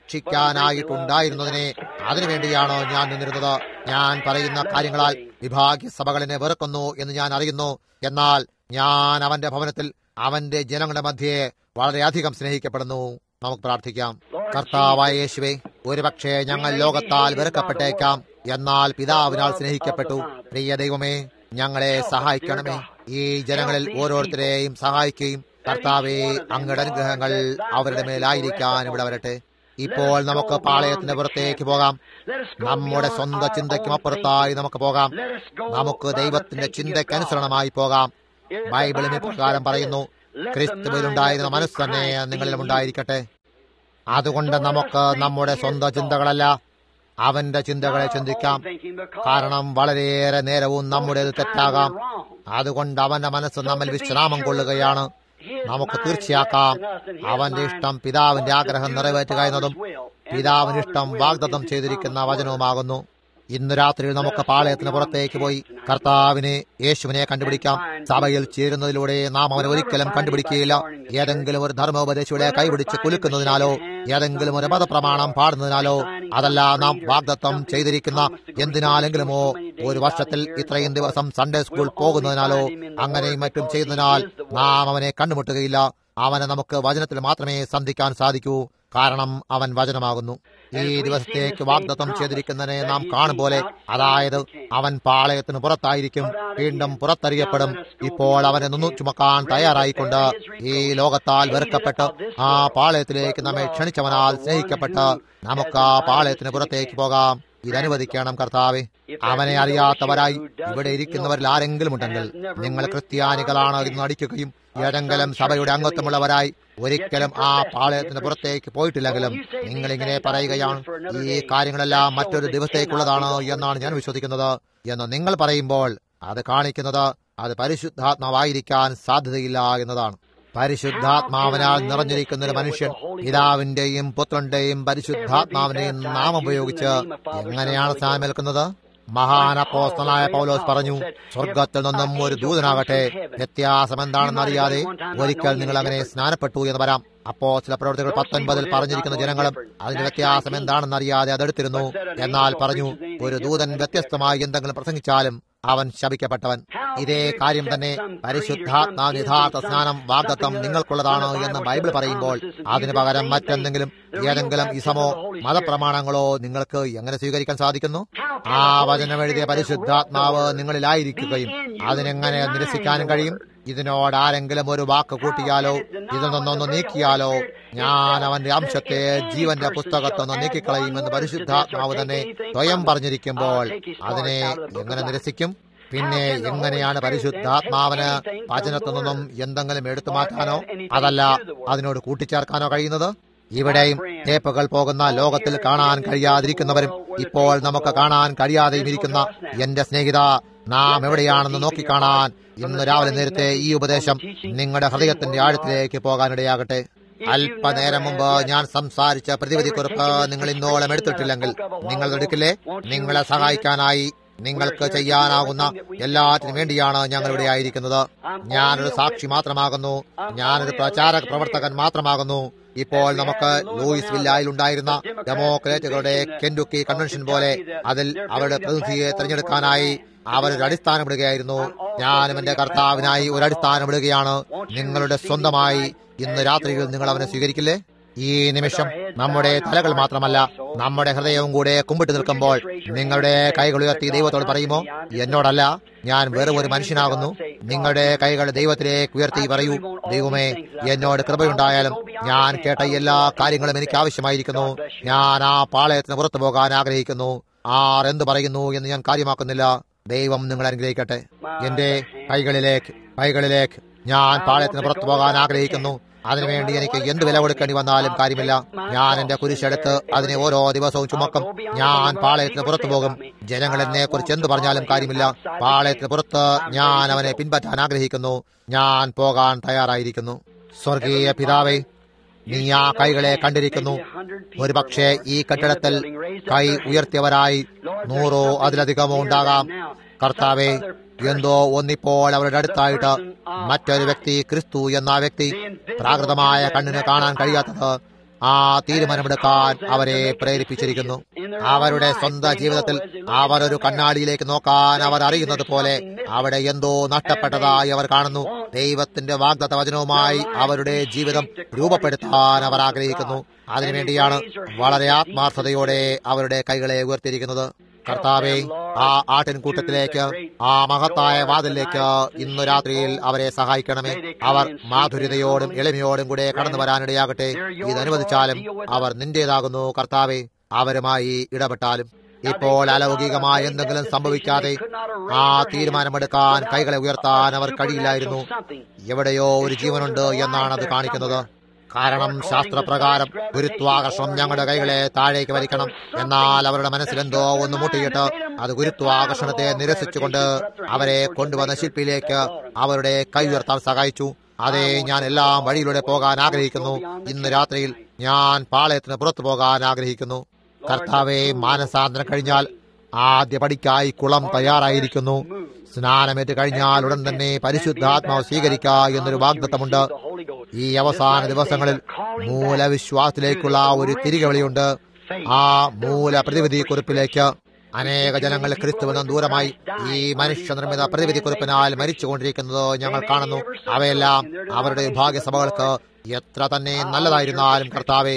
രക്ഷിക്കാനായിട്ടുണ്ടായിരുന്നതിനെ അതിനുവേണ്ടിയാണോ ഞാൻ നിന്നിരുന്നത്? ഞാൻ പറയുന്ന കാര്യങ്ങളാൽ വിഭാഗീയ സഭകളിനെ വെറുക്കുന്നു എന്ന് ഞാൻ അറിയുന്നു. എന്നാൽ ഞാൻ അവന്റെ ഭവനത്തിൽ അവന്റെ ജനങ്ങളുടെ മധ്യേ വളരെയധികം സ്നേഹിക്കപ്പെടുന്നു. നമുക്ക് പ്രാർത്ഥിക്കാം. കർത്താവായ യേശുവേ, ഒരുപക്ഷെ ഞങ്ങൾ ലോകത്താൽ വെറുക്കപ്പെട്ടേക്കാം, എന്നാൽ പിതാവിനാൽ സ്നേഹിക്കപ്പെട്ടു. പ്രിയ ദൈവമേ, ഞങ്ങളെ സഹായിക്കണമേ. ഈ ജനങ്ങളിൽ ഓരോരുത്തരെയും സഹായിക്കുകയും കർത്താവേ, അങ്ങയുടെ അനുഗ്രഹങ്ങൾ അവരുടെ മേലായിരിക്കാൻ ഇവിടെ വരട്ടെ. ഇപ്പോൾ നമുക്ക് പാളയത്തിന്റെ പുറത്തേക്ക് പോകാം. നമ്മുടെ സ്വന്തം ചിന്തയ്ക്കും അപ്പുറത്തായി നമുക്ക് പോകാം. നമുക്ക് ദൈവത്തിന്റെ ചിന്തയ്ക്കനുസരണമായി പോകാം. ബൈബിളിന് പ്രകാരം പറയുന്നു, ക്രിസ്തുവിലുണ്ടായിരുന്ന മനസ്സ് തന്നെ നിങ്ങളിലും ഉണ്ടായിരിക്കട്ടെ. അതുകൊണ്ട് നമുക്ക് നമ്മുടെ സ്വന്തം ചിന്തകളല്ല, അവന്റെ ചിന്തകളെ ചിന്തിക്കാം. കാരണം വളരെയേറെ നേരവും നമ്മുടേത് തെറ്റാകാം. അതുകൊണ്ട് അവന്റെ മനസ്സ് നമ്മിൽ വിശ്രാമം കൊള്ളുകയാണ്. നമുക്ക് തീർച്ചയാക്കാം അവന്റെ ഇഷ്ടം പിതാവിന്റെ ആഗ്രഹം നിറവേറ്റുക എന്നതും പിതാവിനിഷ്ടം വാഗ്ദത്തം ചെയ്തിരിക്കുന്ന വചനവുമാകുന്നു. ഇന്ന് രാത്രിയിൽ നമുക്ക് പാളയത്തിന് പുറത്തേക്ക് പോയി കർത്താവിനെ, യേശുവിനെ കണ്ടുപിടിക്കാം. സഭയിൽ ചേരുന്നതിലൂടെ നാം അവനെ ഒരിക്കലും കണ്ടുപിടിക്കുകയില്ല. ഏതെങ്കിലും ഒരു ധർമ്മോപദേശിയുടെ കൈപിടിച്ച് കുലുക്കുന്നതിനാലോ ഏതെങ്കിലും ഒരു മതപ്രമാണം പാടുന്നതിനാലോ അതല്ല, നാം വാഗ്ദത്തം ചെയ്തിരിക്കുന്ന എന്തിനാലെങ്കിലുമോ ഒരു വർഷത്തിൽ ഇത്രയും ദിവസം സൺഡേ സ്കൂൾ പോകുന്നതിനാലോ അങ്ങനെയും മറ്റും ചെയ്യുന്നതിനാൽ നാം അവനെ കണ്ടുമുട്ടുകയില്ല. അവനെ നമുക്ക് വചനത്തിൽ മാത്രമേ സന്ധിക്കാൻ സാധിക്കൂ. കാരണം അവൻ വചനമാകുന്നു. ഈ ദിവസത്തേക്ക് വാഗ്ദത്തം ചെയ്തിരിക്കുന്നതിനെ നാം കാണും പോലെ, അതായത് അവൻ പാളയത്തിന് പുറത്തായിരിക്കും, വീണ്ടും പുറത്തറിയപ്പെടും. ഇപ്പോൾ അവനെ നിന്നു ചുമക്കാൻ തയ്യാറായിക്കൊണ്ട് ഈ ലോകത്താൽ വെറുക്കപ്പെട്ട് ആ പാളയത്തിലേക്ക് നമ്മെ ക്ഷണിച്ചവനാൽ സ്നേഹിക്കപ്പെട്ട് നമുക്ക് ആ പാളയത്തിന് പുറത്തേക്ക് പോകാം. ഇതനുവദിക്കണം കർത്താവെ. അവനെ അറിയാത്തവരായി ഇവിടെ ഇരിക്കുന്നവരിൽ ആരെങ്കിലും ഉണ്ടെങ്കിൽ, നിങ്ങൾ ക്രിസ്ത്യാനികളാണ് എന്ന് നടിക്കുകയും ഏതെങ്കിലും സഭയുടെ അംഗത്വമുള്ളവരായി ഒരിക്കലും ആ പാളയത്തിന് പുറത്തേക്ക് പോയിട്ടില്ലെങ്കിലും നിങ്ങളിങ്ങനെ പറയുകയാണ്, ഈ കാര്യങ്ങളെല്ലാം മറ്റൊരു ദിവസത്തേക്കുള്ളതാണ് എന്നാണ് ഞാൻ വിശ്വസിക്കുന്നത് എന്ന് നിങ്ങൾ പറയുമ്പോൾ അത് കാണിക്കുന്നത് അത് പരിശുദ്ധാത്മാവായിരിക്കാൻ സാധ്യതയില്ല എന്നതാണ്. പരിശുദ്ധാത്മാവിനാൽ നിറഞ്ഞിരിക്കുന്ന ഒരു മനുഷ്യൻ പിതാവിന്റെയും പുത്രന്റെയും പരിശുദ്ധാത്മാവിന്റെയും നാമം ഉപയോഗിച്ച് എങ്ങനെയാണ് സ്ഥാനമേൽക്കുന്നത്? മഹാൻ അപ്പോസ്തലനായ പൗലോസ് പറഞ്ഞു, സ്വർഗത്തിൽ നിന്നും ഒരു ദൂതനാകട്ടെ, വ്യത്യാസം എന്താണെന്ന് അറിയാതെ ഒരിക്കൽ നിങ്ങൾ അങ്ങനെ സ്നാനപ്പെട്ടു എന്ന് വരാം. അപ്പോസ്തല പ്രവൃത്തികൾ 19 പറഞ്ഞിരിക്കുന്ന ജനങ്ങളും അതിന്റെ വ്യത്യാസം എന്താണെന്ന് അറിയാതെ അതെടുത്തിരുന്നു. എന്നാൽ പറഞ്ഞു, ഒരു ദൂതൻ വ്യത്യസ്തമായി എന്തെങ്കിലും പ്രസംഗിച്ചാലും അവൻ ശപിക്കപ്പെട്ടവൻ. ഇതേ കാര്യം തന്നെ പരിശുദ്ധാത്മാവിന്റെ യഥാർത്ഥ സ്നാനം വാഗ്ദത്തം നിങ്ങൾക്കുള്ളതാണ് എന്ന് ബൈബിൾ പറയുമ്പോൾ അതിനു പകരം മറ്റെന്തെങ്കിലും ഏതെങ്കിലും ഇസമോ മതപ്രമാണങ്ങളോ നിങ്ങൾക്ക് എങ്ങനെ സ്വീകരിക്കാൻ സാധിക്കുന്നു? ആ വചനം എഴുതിയ പരിശുദ്ധാത്മാവ് നിങ്ങളിലായിരിക്കുകയും അതിനെങ്ങനെ നിരസിക്കാനും കഴിയും? ഇതിനോട് ആരെങ്കിലും ഒരു വാക്ക് കൂട്ടിയാലോ ഇതിൽ നിന്നൊന്ന് നീക്കിയാലോ ഞാൻ അവന്റെ അംശത്തെ ജീവന്റെ പുസ്തകത്തൊന്ന് നീക്കിക്കളയുമെന്ന് പരിശുദ്ധാത്മാവ് തന്നെ സ്വയം പറഞ്ഞിരിക്കുമ്പോൾ അതിനെ എങ്ങനെ നിരസിക്കും? പിന്നെ എങ്ങനെയാണ് പരിശുദ്ധാത്മാവിന് വചനത്തിൽ നിന്നും എന്തെങ്കിലും എടുത്തു മാറ്റാനോ അതല്ല അതിനോട് കൂട്ടിച്ചേർക്കാനോ കഴിയുന്നത്? ഇവിടെയും ടേപ്പുകൾ പോകുന്ന ലോകത്തിൽ കാണാൻ കഴിയാതിരിക്കുന്നവരും ഇപ്പോൾ നമുക്ക് കാണാൻ കഴിയാതെയും ഇരിക്കുന്ന എന്റെ സ്നേഹിത, നാം എവിടെയാണെന്ന് നോക്കിക്കാണാൻ ഇന്ന് രാവിലെ നേരത്തെ ഈ ഉപദേശം നിങ്ങളുടെ ഹൃദയത്തിന്റെ ആഴത്തിലേക്ക് പോകാനിടയാകട്ടെ. അല്പനേരം മുമ്പ് ഞാൻ സംസാരിച്ച പ്രതിവിധിക്കുറിപ്പ് നിങ്ങൾ ഇന്നോളം എടുത്തിട്ടില്ലെങ്കിൽ നിങ്ങൾ എടുക്കില്ലേ? നിങ്ങളെ സഹായിക്കാനായി നിങ്ങൾക്ക് ചെയ്യാനാകുന്ന എല്ലാറ്റിനും വേണ്ടിയാണ് ഞങ്ങൾ ഇവിടെ ആയിരിക്കുന്നത്. ഞാനൊരു സാക്ഷി മാത്രമാകുന്നു, ഞാനൊരു പ്രചാരക പ്രവർത്തകൻ മാത്രമാകുന്നു. ഇപ്പോൾ നമുക്ക് ലൂയിസ് വില്ലായിൽ ഉണ്ടായിരുന്ന ഡെമോക്രാറ്റുകളുടെ കെന്റുക്കി കൺവെൻഷൻ പോലെ അതിൽ അവരുടെ പ്രതിനിധിയെ തിരഞ്ഞെടുക്കാനായി അവരൊരു അടിസ്ഥാനമിടുകയായിരുന്നു. ഞാനും എന്റെ കർത്താവിനായി ഒരു അടിസ്ഥാനമിടുകയാണ്. നിങ്ങളുടെ സ്വന്തമായി ഇന്ന് രാത്രിയിൽ നിങ്ങൾ അവനെ സ്വീകരിക്കില്ലേ? ഈ നിമിഷം നമ്മുടെ തലകൾ മാത്രമല്ല നമ്മുടെ ഹൃദയവും കൂടെ കുമ്പിട്ട് നിൽക്കുമ്പോൾ നിങ്ങളുടെ കൈകൾ ഉയർത്തി ദൈവത്തോട് പറയുമോ, എന്നോടല്ല, ഞാൻ വെറും ഒരു മനുഷ്യനാകുന്നു. നിങ്ങളുടെ കൈകൾ ദൈവത്തിലേക്ക് ഉയർത്തി പറയൂ, ദൈവമേ, എന്നോട് കൃപയുണ്ടായാലും ഞാൻ കേട്ട എല്ലാ കാര്യങ്ങളും എനിക്ക് ആവശ്യമായിരിക്കുന്നു. ഞാൻ ആ പാളയത്തിന് പുറത്തു പോകാൻ ആഗ്രഹിക്കുന്നു. ആർ എന്ത് പറയുന്നു എന്ന് ഞാൻ കാര്യമാക്കുന്നില്ല. ദൈവം നിങ്ങൾ അനുഗ്രഹിക്കട്ടെ. എന്റെ കൈകളിലേക്ക് ഞാൻ പാളയത്തിന് പുറത്തു പോകാൻ ആഗ്രഹിക്കുന്നു. അതിനുവേണ്ടി എനിക്ക് എന്ത് വില കൊടുക്കേണ്ടി വന്നാലും കാര്യമില്ല. ഞാൻ എന്റെ കുരിശെടുത്ത് അതിനെ ഓരോ ദിവസവും ചുമക്കും. ഞാൻ പാളയത്തിന് പുറത്തു പോകും. ജനങ്ങൾ എന്നെ കുറിച്ച് എന്ത് പറഞ്ഞാലും കാര്യമില്ല. പാളയത്തിന് പുറത്ത് ഞാൻ അവനെ പിൻപറ്റാൻ ആഗ്രഹിക്കുന്നു. ഞാൻ പോകാൻ തയ്യാറായിരിക്കുന്നു. സ്വർഗീയ പിതാവേ, നീ ആ കൈകളെ കണ്ടിരിക്കുന്നു. ഒരുപക്ഷെ ഈ കെട്ടിടത്തിൽ കൈ ഉയർത്തിയവരായി 100 അതിലധികമോ ഉണ്ടാകാം. കർത്താവേ, എന്തോ ഒന്നിപ്പോൾ അവരുടെ അടുത്തായിട്ട് മറ്റൊരു വ്യക്തി, ക്രിസ്തു എന്ന വ്യക്തി, പ്രാകൃതമായ കണ്ണിന് കാണാൻ കഴിയാത്തത് ആ തീരുമാനമെടുക്കാൻ അവരെ പ്രേരിപ്പിച്ചിരിക്കുന്നു. അവരുടെ സ്വന്തം ജീവിതത്തിൽ അവർ ഒരു കണ്ണാടിയിലേക്ക് നോക്കാൻ അവർ അറിയുന്നത് പോലെ അവിടെ എന്തോ നഷ്ടപ്പെട്ടതായി അവർ കാണുന്നു. ദൈവത്തിന്റെ വാഗ്ദത്ത വചനവുമായി അവരുടെ ജീവിതം രൂപപ്പെടുത്താൻ അവർ ആഗ്രഹിക്കുന്നു. അതിനുവേണ്ടിയാണ് വളരെ ആത്മാർത്ഥതയോടെ അവരുടെ കൈകളെ ഉയർത്തിയിരിക്കുന്നത്. കർത്താവേ, ആ ആട്ടിൻകൂട്ടത്തിലേക്ക്, ആ മഹത്തായ വാതിലേക്ക് ഇന്നു രാത്രിയിൽ അവരെ സഹായിക്കണമേ. അവർ മാധുര്യതയോടും എളിമയോടും കൂടെ കടന്നു വരാനിടയാകട്ടെ. ഇതനുവദിച്ചാലും അവർ നിന്റേതാകുന്നു. കർത്താവേ, അവരുമായി ഇടപെട്ടാലും ഇപ്പോൾ അലൗകികമായ എന്തെങ്കിലും സംഭവിക്കാതെ ആ തീരുമാനമെടുക്കാൻ കൈകളെ ഉയർത്താൻ അവർ കഴിയില്ലായിരുന്നു. എവിടെയോ ഒരു ജീവനുണ്ട് എന്നാണ് അത് കാണിക്കുന്നത്. കാരണം ശാസ്ത്രപ്രകാരം ഗുരുത്വാകർഷണം ഞങ്ങളുടെ കൈകളെ താഴേക്ക് വലിക്കണം. എന്നാൽ അവരുടെ മനസ്സിലെന്തോ ഒന്ന് മുട്ടിയിട്ട് അത് ഗുരുത്വാകർഷണത്തെ നിരസിച്ചുകൊണ്ട് അവരെ കൊണ്ടുവന്ന ശില്പിയിലേക്ക് അവരുടെ കൈ ഉയർത്താൻ സഹായിച്ചു. അതെ, ഞാൻ എല്ലാം വഴിയിലൂടെ പോകാൻ ആഗ്രഹിക്കുന്നു. ഇന്ന് രാത്രിയിൽ ഞാൻ പാളയത്തിന് പുറത്തു പോകാൻ ആഗ്രഹിക്കുന്നു. കർത്താവെ, മാനസാന്തരം കഴിഞ്ഞാൽ ആദ്യ പടിക്കായി കുളം തയ്യാറായിരിക്കുന്നു. സ്നാനമേറ്റ് കഴിഞ്ഞാൽ ഉടൻ തന്നെ പരിശുദ്ധാത്മാവ് സ്വീകരിക്കുക എന്നൊരു വാഗ്ദത്തമുണ്ട്. ഈ അവസാന ദിവസങ്ങളിൽ മൂലവിശ്വാസത്തിലേക്കുള്ള ഒരു തിരികെവിളിയുണ്ട്. ആ മൂല പ്രതിവിധി കുറിപ്പിലേക്ക് അനേക ജനങ്ങൾ ക്രിസ്തുവിനും ദൂരമായി ഈ മനുഷ്യനിർമ്മിത പ്രതിവിധി കുറിപ്പിനാൽ മരിച്ചുകൊണ്ടിരിക്കുന്നത് ഞങ്ങൾ കാണുന്നു. അവയെല്ലാം അവരുടെ വിഭാഗ്യസഭകൾക്ക് എത്ര തന്നെ നല്ലതായിരുന്നാലും കർത്താവെ,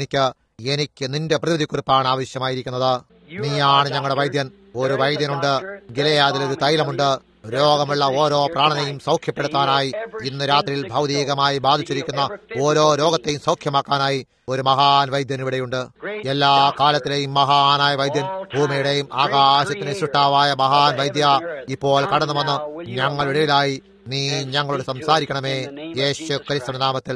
എനിക്ക് നിന്റെ പ്രതിനിധിക്കുറിപ്പാണ് ആവശ്യമായിരിക്കുന്നത്. നീയാണ് ഞങ്ങളുടെ വൈദ്യൻ. ഒരു വൈദ്യനുണ്ട്, ഗിലെയാദിലൊരു തൈലമുണ്ട്. രോഗമുള്ള ഓരോ പ്രാണനെയും സൗഖ്യപ്പെടുത്താനായി, ഇന്ന് രാത്രിയിൽ ഭൗതികമായി ബാധിച്ചിരിക്കുന്ന ഓരോ രോഗത്തെയും സൗഖ്യമാക്കാനായി ഒരു മഹാൻ വൈദ്യൻ ഇവിടെയുണ്ട്. എല്ലാ കാലത്തിലെയും മഹാനായ വൈദ്യൻ, ഭൂമിയുടെയും ആകാശത്തിന് സൃഷ്ടാവായ മഹാൻ വൈദ്യ, ഇപ്പോൾ കടന്നു വന്ന് ഞങ്ങളുടെ ഇടയിലായി നീ ഞങ്ങളോട് സംസാരിക്കണമേ, യേശു ക്രിസ്തുവിന്റെ നാമത്തിൽ.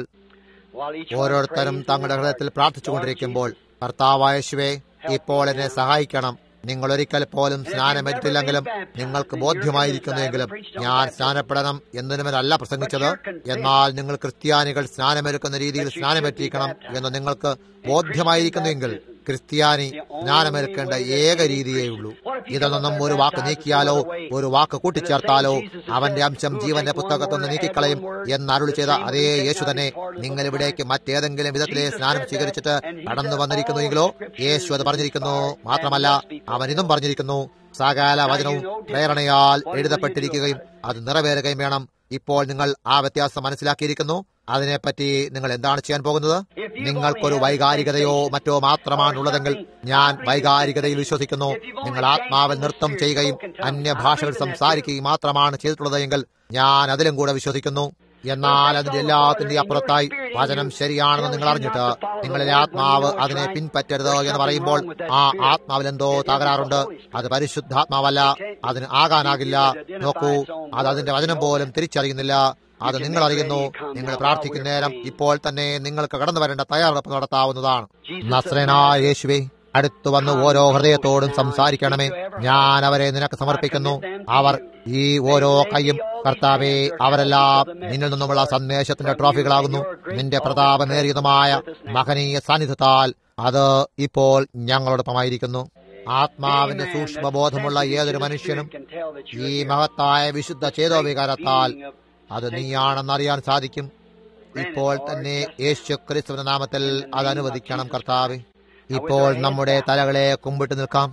ഓരോരുത്തരും തങ്ങളുടെ ഹൃദയത്തിൽ പ്രാർത്ഥിച്ചുകൊണ്ടിരിക്കുമ്പോൾ, കർത്താവായ യേശുവേ, ഇപ്പോൾ എന്നെ സഹായിക്കണം. നിങ്ങൾ ഒരിക്കൽ പോലും സ്നാനമേറ്റില്ലെങ്കിലും നിങ്ങൾക്ക് ബോധ്യമായിരിക്കുന്നുവെങ്കിലും ഞാൻ സ്നാനപ്പെടണം എന്നതിനുമല്ല പ്രസംഗിച്ചത്. എന്നാൽ നിങ്ങൾ ക്രിസ്ത്യാനികൾ സ്നാനമേൽക്കുന്ന രീതിയിൽ സ്നാനമേറ്റിരിക്കണം എന്ന് നിങ്ങൾക്ക് ബോധ്യമായിരിക്കുന്നുവെങ്കിൽ ക്രിസ്ത്യാനി സ്നാനമേൽക്കേണ്ട ഏക രീതിയേ ഉള്ളൂ. ഇതൊന്നും ഒരു വാക്ക് നീക്കിയാലോ ഒരു വാക്ക് കൂട്ടിച്ചേർത്താലോ അവന്റെ അംശം ജീവന്റെ പുസ്തകത്തുനിന്ന് നീക്കിക്കളയും എന്നരുളി ചെയ്ത അതേ യേശു തന്നെ നിങ്ങൾ ഇവിടേക്ക് മറ്റേതെങ്കിലും വിധത്തിലെ സ്നാനം സ്വീകരിച്ചിട്ട് കടന്നു വന്നിരിക്കുന്നുവെങ്കിലോ യേശു അത് പറഞ്ഞിരിക്കുന്നു. മാത്രമല്ല, അവൻ ഇതും പറഞ്ഞിരിക്കുന്നു, സകല വചനവും പ്രേരണയാൽ എഴുതപ്പെട്ടിരിക്കുകയും അത് നിറവേറുകയും വേണം. ഇപ്പോൾ നിങ്ങൾ ആ വ്യത്യാസം മനസ്സിലാക്കിയിരിക്കുന്നു. അതിനെപ്പറ്റി നിങ്ങൾ എന്താണ് ചെയ്യാൻ പോകുന്നത്? നിങ്ങൾക്കൊരു വൈകാരികതയോ മറ്റോ മാത്രമാണുള്ളതെങ്കിൽ ഞാൻ വൈകാരികതയിൽ വിശ്വസിക്കുന്നു. നിങ്ങൾ ആത്മാവിൽ നൃത്തം ചെയ്യുകയും അന്യഭാഷകൾ സംസാരിക്കുകയും മാത്രമാണ് ചെയ്തിട്ടുള്ളത് എങ്കിൽ ഞാൻ അതിലും കൂടെ വിശ്വസിക്കുന്നു. എന്നാൽ അതിന്റെ എല്ലാത്തിന്റെ അപ്പുറത്തായി വചനം ശരിയാണെന്ന് നിങ്ങൾ അറിഞ്ഞിട്ട് നിങ്ങളിലെ ആത്മാവ് അതിനെ പിൻപറ്റരുത് എന്ന് പറയുമ്പോൾ ആ ആത്മാവിൽ എന്തോ തകരാറുണ്ട്. അത് പരിശുദ്ധാത്മാവല്ല, അതിന് ആകാനാകില്ല. നോക്കൂ, അത് അതിന്റെ വചനം പോലും തിരിച്ചറിയുന്നില്ല. അത് നിങ്ങൾ അറിയുന്നു. നിങ്ങൾ പ്രാർത്ഥിക്കുന്ന നേരം ഇപ്പോൾ തന്നെ നിങ്ങൾക്ക് കടന്നു വരേണ്ട തയ്യാറെടുപ്പ് നടത്താവുന്നതാണ്. നസ്രേനായ യേശുവേ, അടുത്തു വന്ന് ഓരോ ഹൃദയത്തോടും സംസാരിക്കണമേ. ഞാൻ അവരെ നിനക്ക് സമർപ്പിക്കുന്നു. അവർ ഈ ഓരോ കൈയും കർത്താവേ, അവരെല്ലാം നിന്നിൽ നിന്നുമുള്ള സന്ദേശത്തിന്റെ ട്രോഫികളാകുന്നു. നിന്റെ പ്രതാപമേറിയതുമായ മഹനീയ സാന്നിധ്യത്താൽ അത് ഇപ്പോൾ ഞങ്ങളോടൊപ്പമായിരിക്കുന്നു. ആത്മാവിന്റെ സൂക്ഷ്മബോധമുള്ള ഏതൊരു മനുഷ്യനും ഈ മഹത്തായ വിശുദ്ധ ചേതോവികാരത്താൽ അത് നീയാണെന്നറിയാൻ സാധിക്കും. ഇപ്പോൾ തന്നെ യേശു ക്രിസ്തുവിന്റെ നാമത്തിൽ അത് അനുവദിക്കണം കർത്താവേ. ഇപ്പോൾ നമ്മുടെ തലകളെ കുമ്പിട്ട് നിൽക്കാം.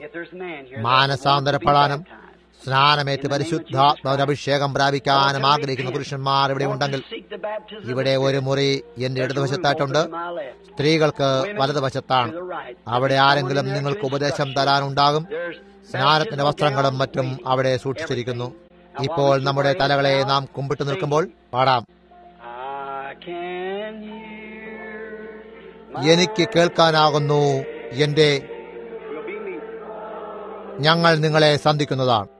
മാനസാന്തരപ്പെടാനും സ്നാനമേറ്റ് പരിശുദ്ധാത്മാവിനഭിഷേകം പ്രാപിക്കാനും ആഗ്രഹിക്കുന്ന പുരുഷന്മാർ ഇവിടെ ഉണ്ടെങ്കിൽ ഇവിടെ ഒരു മുറി എന്റെ ഇടതുവശത്തായിട്ടുണ്ട്, സ്ത്രീകൾക്ക് വലതുവശത്താണ്. അവിടെ ആരെങ്കിലും നിങ്ങൾക്ക് ഉപദേശം തരാനുണ്ടാകും. സ്നാനത്തിന്റെ വസ്ത്രങ്ങളും മറ്റും അവിടെ സൂക്ഷിച്ചിരിക്കുന്നു. ഇപ്പോൾ നമ്മുടെ തലകളെ നാം കുമ്പിട്ട് നിൽക്കുമ്പോൾ പാടാം. എനിക്ക് കേൾക്കാനാകുന്നു ഞങ്ങൾ നിങ്ങളെ സന്ധിക്കുന്നതാണ്.